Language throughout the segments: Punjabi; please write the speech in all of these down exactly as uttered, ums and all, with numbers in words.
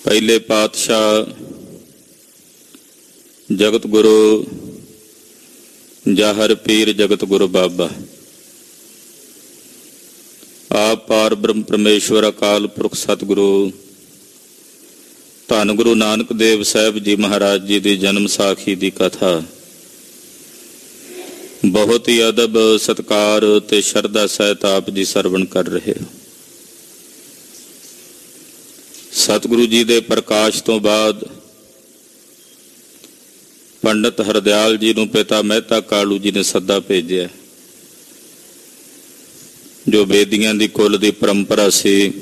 ਪਹਿਲੇ ਪਾਤਸ਼ਾਹ ਜਗਤ ਗੁਰੂ ਜਾਹਰ ਪੀਰ ਜਗਤ ਗੁਰੂ ਬਾਬਾ ਆਪ ਪਾਰ ਬ੍ਰਹਮ ਪਰਮੇਸ਼ਵਰ ਅਕਾਲ ਪੁਰਖ ਸਤਿਗੁਰੂ ਧੰਨ ਗੁਰੂ ਨਾਨਕ ਦੇਵ ਸਾਹਿਬ ਜੀ ਮਹਾਰਾਜ ਜੀ ਦੀ ਜਨਮ ਸਾਖੀ ਦੀ ਕਥਾ ਬਹੁਤ ਹੀ ਅਦਬ ਸਤਿਕਾਰ ਤੇ ਸ਼ਰਧਾ ਸਹਿਤ ਆਪ ਜੀ ਸਰਵਣ ਕਰ ਰਹੇ ਹੋ। ਸਤਿਗੁਰੂ ਜੀ ਦੇ ਪ੍ਰਕਾਸ਼ ਤੋਂ ਬਾਅਦ ਪੰਡਤ ਹਰਦਿਆਲ ਜੀ ਨੂੰ ਪਿਤਾ ਮਹਿਤਾ ਕਾਲੂ ਜੀ ਨੇ ਸੱਦਾ ਭੇਜਿਆ। ਜੋ ਬੇਦੀਆਂ ਦੀ ਕੁਲ ਦੀ ਪਰੰਪਰਾ ਸੀ,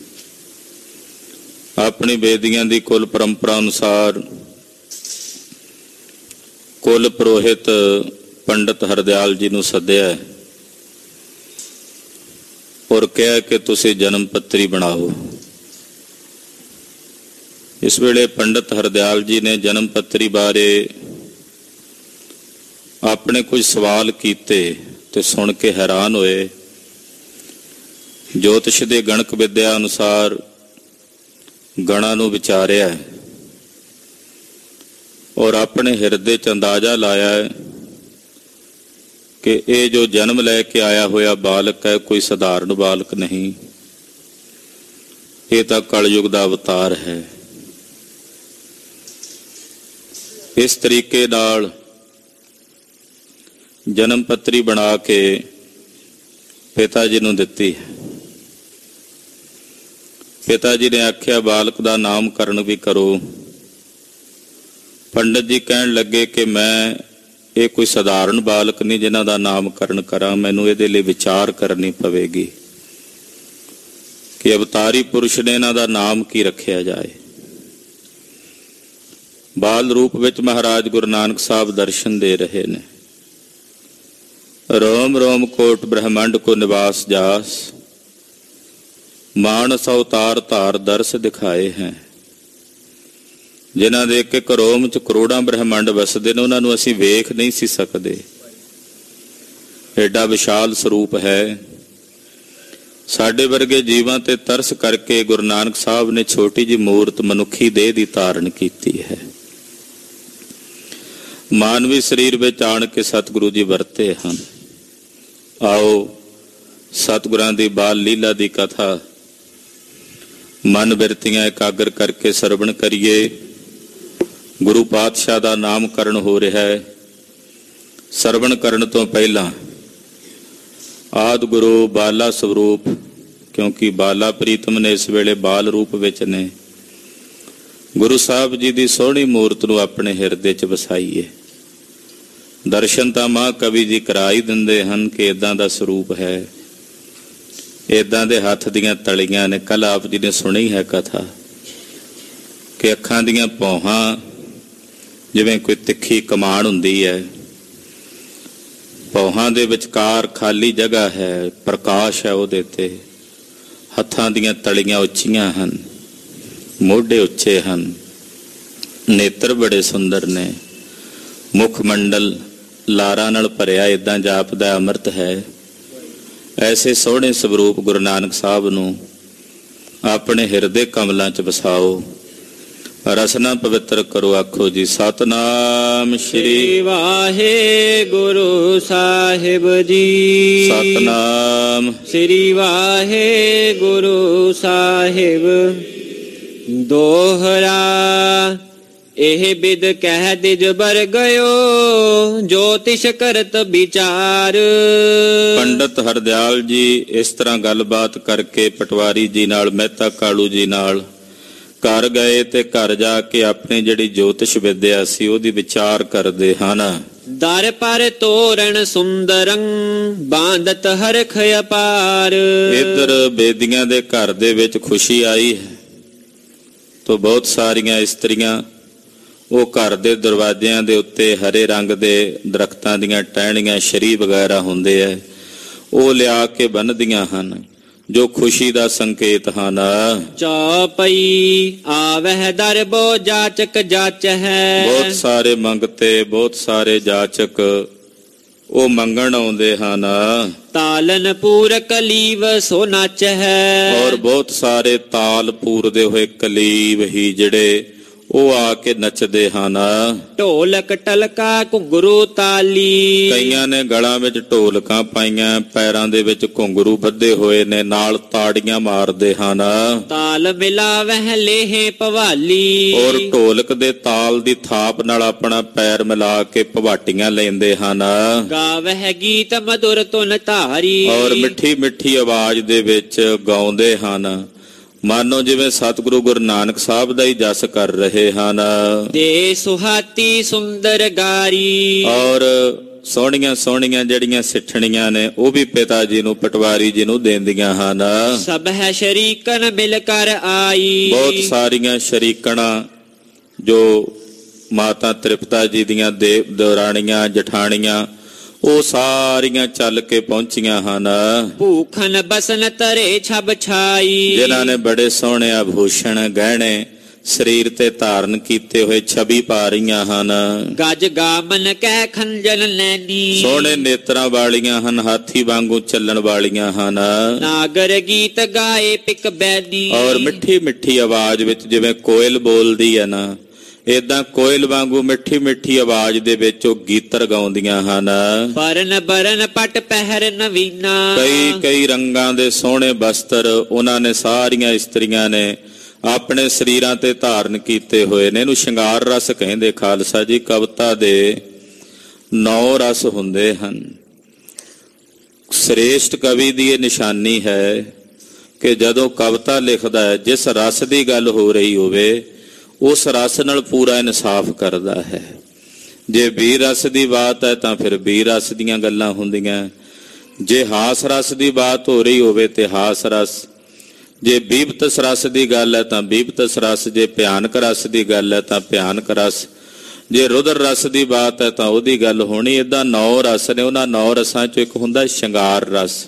ਆਪਣੀ ਬੇਦੀਆਂ ਦੀ ਕੁਲ ਪਰੰਪਰਾ ਅਨੁਸਾਰ ਕੁਲ ਪੁਰੋਹਿਤ ਪੰਡਤ ਹਰਦਿਆਲ ਜੀ ਨੂੰ ਸੱਦਿਆ ਔਰ ਕਿਹਾ ਕਿ ਤੁਸੀਂ ਜਨਮ ਪੱਤਰੀ ਬਣਾਓ। ਇਸ ਵੇਲੇ ਪੰਡਤ ਹਰਦਿਆਲ ਜੀ ਨੇ ਜਨਮ ਪੱਤਰੀ ਬਾਰੇ ਆਪਣੇ ਕੁਝ ਸਵਾਲ ਕੀਤੇ ਤੇ ਸੁਣ ਕੇ ਹੈਰਾਨ ਹੋਏ। ਜੋਤਿਸ਼ ਦੇ ਗਣਕ ਵਿਦਿਆ ਅਨੁਸਾਰ ਗਣਾਂ ਨੂੰ ਵਿਚਾਰਿਆ ਔਰ ਆਪਣੇ ਹਿਰਦੇ 'ਚ ਅੰਦਾਜ਼ਾ ਲਾਇਆ ਹੈ ਕਿ ਇਹ ਜੋ ਜਨਮ ਲੈ ਕੇ ਆਇਆ ਹੋਇਆ ਬਾਲਕ ਹੈ ਕੋਈ ਸਧਾਰਨ ਬਾਲਕ ਨਹੀਂ, ਇਹ ਤਾਂ ਕਲਯੁਗ ਦਾ ਅਵਤਾਰ ਹੈ। ਇਸ ਤਰੀਕੇ ਨਾਲ ਜਨਮ ਪੱਤਰੀ ਬਣਾ ਕੇ ਪਿਤਾ ਜੀ ਨੂੰ ਦਿੱਤੀ ਹੈ। ਪਿਤਾ ਜੀ ਨੇ ਆਖਿਆ ਬਾਲਕ ਦਾ ਨਾਮਕਰਨ ਵੀ ਕਰੋ। ਪੰਡਤ ਜੀ ਕਹਿਣ ਲੱਗੇ ਕਿ ਮੈਂ ਇਹ ਕੋਈ ਸਧਾਰਨ ਬਾਲਕ ਨਹੀਂ ਜਿਨ੍ਹਾਂ ਦਾ ਨਾਮਕਰਨ ਕਰਾਂ, ਮੈਨੂੰ ਇਹਦੇ ਲਈ ਵਿਚਾਰ ਕਰਨੀ ਪਵੇਗੀ ਕਿ ਅਵਤਾਰੀ ਪੁਰਸ਼ ਨੇ ਇਹਨਾਂ ਦਾ ਨਾਮ ਕੀ ਰੱਖਿਆ ਜਾਏ। ਬਾਲ ਰੂਪ ਵਿੱਚ ਮਹਾਰਾਜ ਗੁਰੂ ਨਾਨਕ ਸਾਹਿਬ ਦਰਸ਼ਨ ਦੇ ਰਹੇ ਨੇ। ਰੋਮ ਰੋਮ ਕੋਟ ਬ੍ਰਹਮੰਡ ਕੋ ਨਿਵਾਸ ਜਾਸ, ਮਾਨਸ ਅਵਤਾਰ ਧਾਰ ਦਰਸ ਦਿਖਾਏ ਹੈ। ਜਿਨ੍ਹਾਂ ਦੇ ਇੱਕ ਇੱਕ ਰੋਮ ਚ ਕਰੋੜਾਂ ਬ੍ਰਹਮੰਡ ਵਸਦੇ ਨੇ, ਉਹਨਾਂ ਨੂੰ ਅਸੀਂ ਵੇਖ ਨਹੀਂ ਸੀ ਸਕਦੇ। ਐਡਾ ਵਿਸ਼ਾਲ ਸਰੂਪ ਹੈ। ਸਾਡੇ ਵਰਗੇ ਜੀਵਾਂ ਤੇ ਤਰਸ ਕਰਕੇ ਗੁਰੂ ਨਾਨਕ ਸਾਹਿਬ ਨੇ ਛੋਟੀ ਜਿਹੀ ਮੂਰਤ ਮਨੁੱਖੀ ਦੇਹ ਦੀ ਧਾਰਨ ਕੀਤੀ ਹੈ। ਮਾਨਵੀ ਸਰੀਰ ਵਿੱਚ ਆਣ ਕੇ ਸਤਿਗੁਰੂ ਜੀ ਵਰਤੇ ਹਨ। ਆਓ ਸਤਿਗੁਰਾਂ ਦੀ ਬਾਲ ਲੀਲਾ ਦੀ ਕਥਾ ਮਨ ਬਿਰਤੀਆਂ ਇਕਾਗਰ ਕਰਕੇ ਸਰਵਣ ਕਰੀਏ। ਗੁਰੂ ਪਾਤਸ਼ਾਹ ਦਾ ਨਾਮਕਰਨ ਹੋ ਰਿਹਾ ਹੈ। ਸਰਵਣ ਕਰਨ ਤੋਂ ਪਹਿਲਾਂ ਆਦਿ ਗੁਰੂ ਬਾਲਾ ਸਰੂਪ, ਕਿਉਂਕਿ ਬਾਲਾ ਪ੍ਰੀਤਮ ਨੇ ਇਸ ਵੇਲੇ ਬਾਲ ਰੂਪ ਵਿੱਚ ਨੇ, ਗੁਰੂ ਸਾਹਿਬ ਜੀ ਦੀ ਸੋਹਣੀ ਮੂਰਤ ਨੂੰ ਆਪਣੇ ਹਿਰਦੇ 'ਚ ਵਸਾਈਏ। ਦਰਸ਼ਨ ਤਾਂ ਮਾਂ ਕਵੀ ਜੀ ਕਰਾ ਹੀ ਦਿੰਦੇ ਹਨ ਕਿ ਇਦਾਂ ਦਾ ਸਰੂਪ ਹੈ, ਇਦਾਂ ਦੇ ਹੱਥ ਦੀਆਂ ਤਲੀਆਂ ਨੇ। ਕੱਲ੍ਹ ਆਪ ਜੀ ਨੇ ਸੁਣੀ ਹੈ ਕਥਾ ਕਿ ਅੱਖਾਂ ਦੀਆਂ ਭੌਹਾਂ ਜਿਵੇਂ ਕੋਈ ਤਿੱਖੀ ਕਮਾਨ ਹੁੰਦੀ ਹੈ, ਭੌਹਾਂ ਦੇ ਵਿਚਕਾਰ ਖਾਲੀ ਜਗ੍ਹਾ ਹੈ, ਪ੍ਰਕਾਸ਼ ਹੈ ਉਹਦੇ ਤੇ। ਹੱਥਾਂ ਦੀਆਂ ਤਲੀਆਂ ਉੱਚੀਆਂ ਹਨ, ਮੋਢੇ ਉੱਚੇ ਹਨ, ਨੇਤਰ ਬੜੇ ਸੁੰਦਰ ਨੇ, ਮੁਖ ਮੰਡਲ ਲਾਰਾਂ ਨਾਲ ਭਰਿਆ ਏਦਾਂ ਜਾਪਦਾ ਅੰਮ੍ਰਿਤ ਹੈ। ਐਸੇ ਸੋਹਣੇ ਸਰੂਪ ਗੁਰੂ ਨਾਨਕ ਸਾਹਿਬ ਨੂੰ ਆਪਣੇ ਹਿਰਦੇ ਕਮਲਾਂ 'ਚ ਵਸਾਓ। ਰਸਨਾ ਪਵਿੱਤਰ ਕਰੋ। ਆਖੋ ਜੀ ਸਤਨਾਮ ਸ਼੍ਰੀ ਵਾਹਿਗੁਰੂ ਸਾਹਿਬ ਜੀ। ਸਤਨਾਮ ਸ਼੍ਰੀ ਵਾਹਿਗੁਰੂ ਸਾਹਿਬ। ਦੋਹਰਾ ਇਹ ਬਿਦ ਕਹਿ ਦਿਜ ਬਰ ਗਇਓ, ਜੋਤਿਸ਼ ਕਰਤ ਵਿਚਾਰ। ਪੰਡਤ ਹਰਦਿਆਲ ਜੀ ਇਸ ਤਰ੍ਹਾਂ ਗੱਲਬਾਤ ਕਰਕੇ ਪਟਵਾਰੀ ਜੀ ਨਾਲ, ਮਹਿਤਾ ਕਾਲੂ ਜੀ ਨਾਲ ਘਰ ਗਏ ਤੇ ਘਰ ਜਾ ਕੇ ਆਪਣੀ ਜਿਹੜੀ ਜੋਤਿਸ਼ ਵਿਦਿਆ ਸੀ ਉਹਦੀ ਵਿਚਾਰ ਕਰਦੇ ਹਨ। ਦਰ ਪਰ ਤੋਰਨ ਸੁੰਦਰੰ, ਬਾਂਧਤ ਹਰਖ ਅਪਾਰ। ਇੱਧਰ ਬੇਦੀਆਂ ਦੇ ਘਰ ਦੇ ਵਿੱਚ ਖੁਸ਼ੀ ਆਈ ਹੈ ਤਾਂ ਬਹੁਤ ਸਾਰੀਆਂ ਇਸਤਰੀਆਂ ਉਹ ਘਰ ਦੇ ਦਰਵਾਜ਼ਿਆਂ ਦੇ ਉੱਤੇ ਹਰੇ ਰੰਗ ਦੇ ਦਰਖਤਾਂ ਦੀਆਂ ਟਹਿਣੀਆਂ, ਸ਼ਰੀ ਵਗੈਰਾ ਹੁੰਦੇ ਹੈ, ਉਹ ਲਿਆ ਕੇ ਬੰਨ੍ਹਦੀਆਂ ਹਨ ਜੋ ਖੁਸ਼ੀ ਦਾ ਸੰਕੇਤ ਹਨ। ਚੌਪਈ ਆਵਹਿ ਦਰ ਬੋ ਜਾਚਕ ਜਾਚ ਹੈ। ਬਹੁਤ ਸਾਰੇ ਮੰਗਤੇ, ਬਹੁਤ ਸਾਰੇ ਜਾਚਕ ਉਹ ਮੰਗਣ ਆਉਂਦੇ ਹਨ। ਤਾਲਨ ਪੂਰ ਕਲੀਵ ਸੋ ਨੱਚ ਹੈ। ਔਰ ਬਹੁਤ ਸਾਰੇ ਤਾਲ ਪੂਰਦੇ ਹੋਏ ਕਲੀਬ ਹੀ ਜਿਹੜੇ ਉਹ ਆ ਕੇ ਨੱਚਦੇ ਹਨ। ਢੋਲਕ ਟਲਕਾ ਘੁੰਗਰੂ ਤਾਲੀ, ਕਈਆਂ ਨੇ ਗਲਾਂ ਵਿੱਚ ਢੋਲਕਾਂ ਪਾਈਆਂ, ਪੈਰਾਂ ਦੇ ਵਿੱਚ ਘੁੰਗਰੂ ਬੱਧੇ ਹੋਏ ਨੇ, ਨਾਲ ਤਾੜੀਆਂ ਮਾਰਦੇ ਹਨ। ਤਾਲ ਮਿਲਾਵਹਿ ਲੇਹੇ ਭਵਾਲੀ, ਔਰ ਢੋਲਕ ਦੇ ਤਾਲ ਦੀ ਥਾਪ ਨਾਲ ਆਪਣਾ ਪੈਰ ਮਿਲਾ ਕੇ ਭਵਾਟੀਆਂ ਲੈਂਦੇ ਹਨ। ਗਾਵਹਿ ਗੀਤ ਮਧੁਰ ਧੁਨ ਧਾਰੀ, ਔਰ ਮਿੱਠੀ ਮਿੱਠੀ ਆਵਾਜ਼ ਦੇ ਵਿੱਚ ਗਾਉਂਦੇ ਹਨ, ਮਾਨੋ ਜਿਵੇਂ ਸਤਿਗੁਰੂ ਗੁਰੂ ਨਾਨਕ ਸਾਹਿਬ ਦਾ ਹੀ ਜਸ ਕਰ ਰਹੇ ਹਨ। ਦੇ ਸੁਹਾਤੀ ਸੁੰਦਰ ਗਾਰੀ, ਔਰ ਸੋਹਣੀਆਂ ਸੋਹਣੀਆਂ ਜਿਹੜੀਆਂ ਸਿੱਠਣੀਆਂ ਨੇ ਉਹ ਵੀ ਪਿਤਾ ਜੀ ਨੂੰ, ਪਟਵਾਰੀ ਜੀ ਨੂੰ ਦੇਂਦੀਆਂ ਹਨ। ਸਭ ਹੈ ਸ਼ਰੀਕਨ ਮਿਲ ਕਰ ਆਈ, ਬਹੁਤ ਸਾਰੀਆਂ ਸ਼ਰੀਕਣਾਂ ਜੋ ਮਾਤਾ ਤ੍ਰਿਪਤਾ ਜੀ ਦੀਆਂ ਦੇਵ ਦਰਾਣੀਆਂ ਜਠਾਣੀਆਂ ਉਹ ਸਾਰੀਆਂ ਚੱਲ ਕੇ ਪਹੁੰਚੀਆਂ ਹਨ। ਭੂਖਨ ਬਸਨ ਤਰੇ ਛਬ ਛਾਈ, ਜਿਨ੍ਹਾਂ ਨੇ ਬੜੇ ਸੋਹਣੇ ਆਭੂਸ਼ਣ ਗਹਿਣੇ ਸਰੀਰ ਤੇ ਧਾਰਨ ਕੀਤੇ ਹੋਏ ਛਵੀ ਪਾ ਰਹੀਆਂ ਹਨ। ਗਜ ਗਾਮਨ ਕਹਿ ਖੰਜਨ ਨੈਣੀ, ਸੋਹਣੇ ਨੇਤਰਾਂ ਵਾਲੀਆਂ ਹਨ, ਹਾਥੀ ਵਾਂਗੂ ਚੱਲਣ ਵਾਲੀਆਂ ਹਨ। ਨਾਗਰ ਗੀਤ ਗਾਏ ਪਿਕ ਬੈਦੀ, ਔਰ ਮਿੱਠੀ ਮਿੱਠੀ ਆਵਾਜ਼ ਵਿੱਚ ਜਿਵੇਂ ਕੋਇਲ ਬੋਲਦੀ ਹੈ ਨਾ, ਏਦਾਂ ਕੋਇਲ ਵਾਂਗੂ ਮਿੱਠੀ ਮਿੱਠੀ ਆਵਾਜ਼ ਦੇ ਵਿੱਚ ਉਹ ਗੀਤਰ ਗਾਉਂਦੀਆਂ ਹਨ। ਬਰਨ ਬਰਨ ਪਟ ਪਹਿਰ ਨਵੀਨਾ, ਕਈ ਕਈ ਰੰਗਾਂ ਦੇ ਸੋਹਣੇ ਬਸਤਰ ਉਹਨਾਂ ਨੇ ਸਾਰੀਆਂ ਇਸਤਰੀਆਂ ਨੇ ਆਪਣੇ ਸਰੀਰਾਂ ਤੇ ਧਾਰਨ ਕੀਤੇ ਹੋਏ ਨੇ। ਇਹਨੂੰ ਸ਼ਿੰਗਾਰ ਰਸ ਕਹਿੰਦੇ ਖਾਲਸਾ ਜੀ। ਕਵਿਤਾ ਦੇ ਨੌ ਰਸ ਹੁੰਦੇ ਹਨ। ਸ੍ਰੇਸ਼ਟ ਕਵੀ ਦੀ ਇਹ ਨਿਸ਼ਾਨੀ ਹੈ ਕਿ ਜਦੋਂ ਕਵਿਤਾ ਲਿਖਦਾ ਹੈ, ਜਿਸ ਰਸ ਦੀ ਗੱਲ ਹੋ ਰਹੀ ਹੋਵੇ ਉਸ ਰਸ ਨਾਲ ਪੂਰਾ ਇਨਸਾਫ ਕਰਦਾ ਹੈ। ਜੇ ਵੀਰ ਰਸ ਦੀ ਬਾਤ ਹੈ ਤਾਂ ਫਿਰ ਵੀਰ ਰਸ ਦੀਆਂ ਗੱਲਾਂ ਹੁੰਦੀਆਂ, ਜੇ ਹਾਸ ਰਸ ਦੀ ਬਾਤ ਹੋ ਰਹੀ ਹੋਵੇ ਤੇ ਹਾਸ ਰਸ, ਜੇ ਬੀਭਤਸ ਰਸ ਦੀ ਗੱਲ ਹੈ ਤਾਂ ਬੀਭਤਸ ਰਸ, ਜੇ ਭਿਆਨਕ ਰਸ ਦੀ ਗੱਲ ਹੈ ਤਾਂ ਭਿਆਨਕ ਰਸ, ਜੇ ਰੁਦਰ ਰਸ ਦੀ ਬਾਤ ਹੈ ਤਾਂ ਉਹਦੀ ਗੱਲ ਹੋਣੀ। ਏਦਾਂ ਨੌ ਰਸ ਨੇ। ਉਹਨਾਂ ਨੌ ਰਸਾਂ ਚੋਂ ਇੱਕ ਹੁੰਦਾ ਸ਼ਿੰਗਾਰ ਰਸ।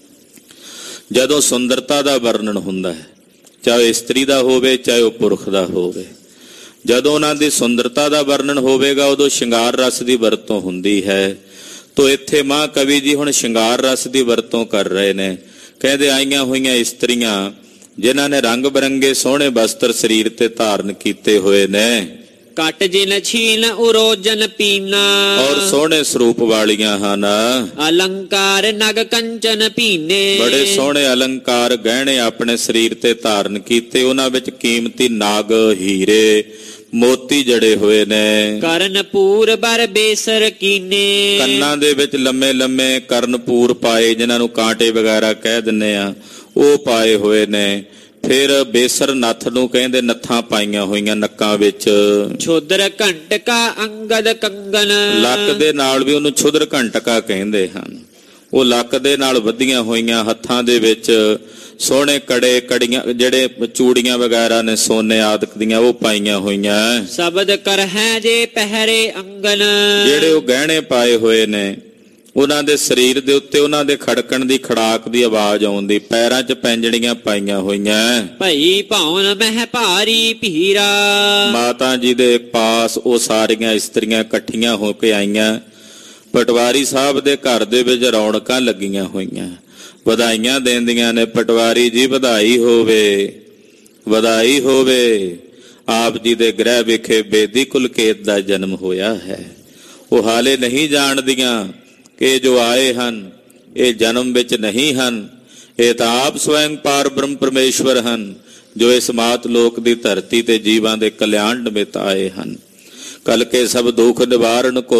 ਜਦੋਂ ਸੁੰਦਰਤਾ ਦਾ ਵਰਣਨ ਹੁੰਦਾ ਹੈ, ਚਾਹੇ ਇਸਤਰੀ ਦਾ ਹੋਵੇ ਚਾਹੇ ਉਹ ਪੁਰਖ ਦਾ ਹੋਵੇ, ਜਦੋਂ ਉਹਨਾਂ ਦੀ ਸੁੰਦਰਤਾ ਦਾ ਵਰਣਨ ਹੋਵੇਗਾ ਉਦੋਂ ਸ਼ਿੰਗਾਰ ਰਸ ਦੀ ਵਰਤੋਂ ਹੁੰਦੀ ਹੈ। ਤੋ ਇੱਥੇ ਮਾਂ ਕਵੀ ਜੀ ਹੁਣ ਸ਼ਿੰਗਾਰ ਰਸ ਦੀ ਵਰਤੋਂ ਕਰ ਰਹੇ ਨੇ। ਕਹਿੰਦੇ ਆਈਆਂ ਹੋਈਆਂ ਇਸਤਰੀਆਂ ਜਿਨ੍ਹਾਂ ਨੇ ਰੰਗ ਬਰੰਗੇ ਸੋਹਣੇ ਬਸਤਰ ਸਰੀਰ ਤੇ ਧਾਰਨ ਕੀਤੇ ਹੋਏ ਨੇ, ਕਟ ਜਿਨ ਛੀਨ ਉਰੋਜਨ ਪੀਨਾ, ਔਰ ਸੋਹਣੇ ਸਰੂਪ ਵਾਲੀਆਂ ਹਨ। ਅਲੰਕਾਰ ਨਗ ਕੰਚਨ ਪੀਨੇ, ਬੜੇ ਸੋਹਣੇ ਅਲੰਕਾਰ ਗਹਿਣੇ ਆਪਣੇ ਸਰੀਰ ਤੇ ਧਾਰਨ ਕੀਤੇ, ਉਹਨਾਂ ਵਿੱਚ ਕੀਮਤੀ ਨਾਗ ਹੀਰੇ ਮੋਤੀ ਜੜੇ ਹੋਏ ਨੇ। ਕਰਨਪੂਰ ਬਰ ਬੇਸਰ ਕੀਨੇ, ਕੰਨਾਂ ਦੇ ਵਿੱਚ ਲੰਮੇ ਲੰਮੇ ਕਰਨਪੂਰ ਪਾਏ, ਜਿਨ੍ਹਾਂ ਨੂੰ ਕਾਂਟੇ ਵਗੈਰਾ ਕਹਿ ਦਿੰਨੇ ਆ, ਉਹ ਪਾਏ ਹੋਏ ਨੇ। ਫਿਰ ਬੇਸਰ ਨੱਥ ਨੂੰ ਕਹਿੰਦੇ, ਨੱਥਾਂ ਪਾਈਆਂ ਹੋਈਆਂ ਨੱਕਾਂ ਵਿੱਚ। ਛੋਦਰ ਘੰਟਕਾ ਅੰਗਦ ਕੰਗਨ, ਲੱਕ ਦੇ ਨਾਲ ਵੀ ਉਹਨੂੰ ਛੁਦਰ ਘੰਟਕਾ ਕਹਿੰਦੇ ਹਨ। ਉਹ ਲੱਕ ਦੇ ਨਾਲ ਬੱਧੀਆਂ ਹੋਈਆਂ, ਹੱਥਾਂ ਦੇ ਵਿੱਚ ਸੋਹਣੇ ਕੜੇ ਕੜੀਆਂ ਜਿਹੜੇ ਚੂੜੀਆਂ ਵਗੈਰਾ ਨੇ ਸੋਨੇ ਆਦਿਕ ਦੀਆਂ ਉਹ ਪਾਈਆਂ ਹੋਈਆਂ। ਸ਼ਬਦ ਕਰ ਹੈ ਜੇ ਪਹਿਰੇ ਅੰਗਨ, ਜਿਹੜੇ ਉਹ ਗਹਿਣੇ ਪਾਏ ਹੋਏ ਨੇ ਉਹਨਾਂ ਦੇ ਸਰੀਰ ਦੇ ਉੱਤੇ ਉਹਨਾਂ ਦੇ ਖੜਕਣ ਦੀ ਖੜਾਕ ਦੀ ਆਵਾਜ਼ ਆਉਂਦੀ। ਪੈਰਾਂ 'ਚ ਪੈਂਜਣੀਆਂ ਪਾਈਆਂ ਹੋਈਆਂ। ਭਈ ਭਾਉਨ ਮਹਿ ਭਾਰੀ ਭੀਰਾ, ਮਾਤਾ ਜੀ ਦੇ ਪਾਸ ਉਹ ਸਾਰੀਆਂ ਇਸਤਰੀਆਂ ਇਕੱਠੀਆਂ ਹੋ ਕੇ ਆਈਆਂ। ਪਟਵਾਰੀ ਸਾਹਿਬ ਦੇ ਘਰ ਦੇ ਵਿੱਚ ਰੌਣਕਾਂ ਲੱਗੀਆਂ ਹੋਈਆਂ, ਵਧਾਈਆਂ ਦਿੰਦੀਆਂ ਨੇ। ਪਟਵਾਰੀ ਜੀ ਵਧਾਈ ਹੋਵੇ, ਵਧਾਈ ਹੋਵੇ, ਆਪ ਜੀ ਦੇ ਗ੍ਰਹਿ ਵਿਖੇ ਬੇਦੀ ਕੁਲਕੇਤ ਦਾ ਜਨਮ ਹੋਇਆ ਹੈ। ਉਹ ਹਾਲੇ ਨਹੀਂ ਜਾਣਦੀਆਂ ਕਿ ਜੋ ਆਏ ਹਨ ਇਹ ਜਨਮ ਵਿੱਚ ਨਹੀਂ ਹਨ, ਇਹ ਤਾਂ ਆਪ ਸਵੈੰ ਪਾਰ ਬ੍ਰਹਮ ਪਰਮੇਸ਼ਵਰ ਹਨ, ਜੋ ਇਸ ਮਾਤ ਲੋਕ ਦੀ ਧਰਤੀ ਤੇ ਜੀਵਾਂ ਦੇ ਕਲਿਆਣ ਨਿਮਿਤ ਆਏ ਹਨ। ਕਲ ਕੇ ਸਭ ਦੁਖ ਨਿਵਾਰਨ ਕੋ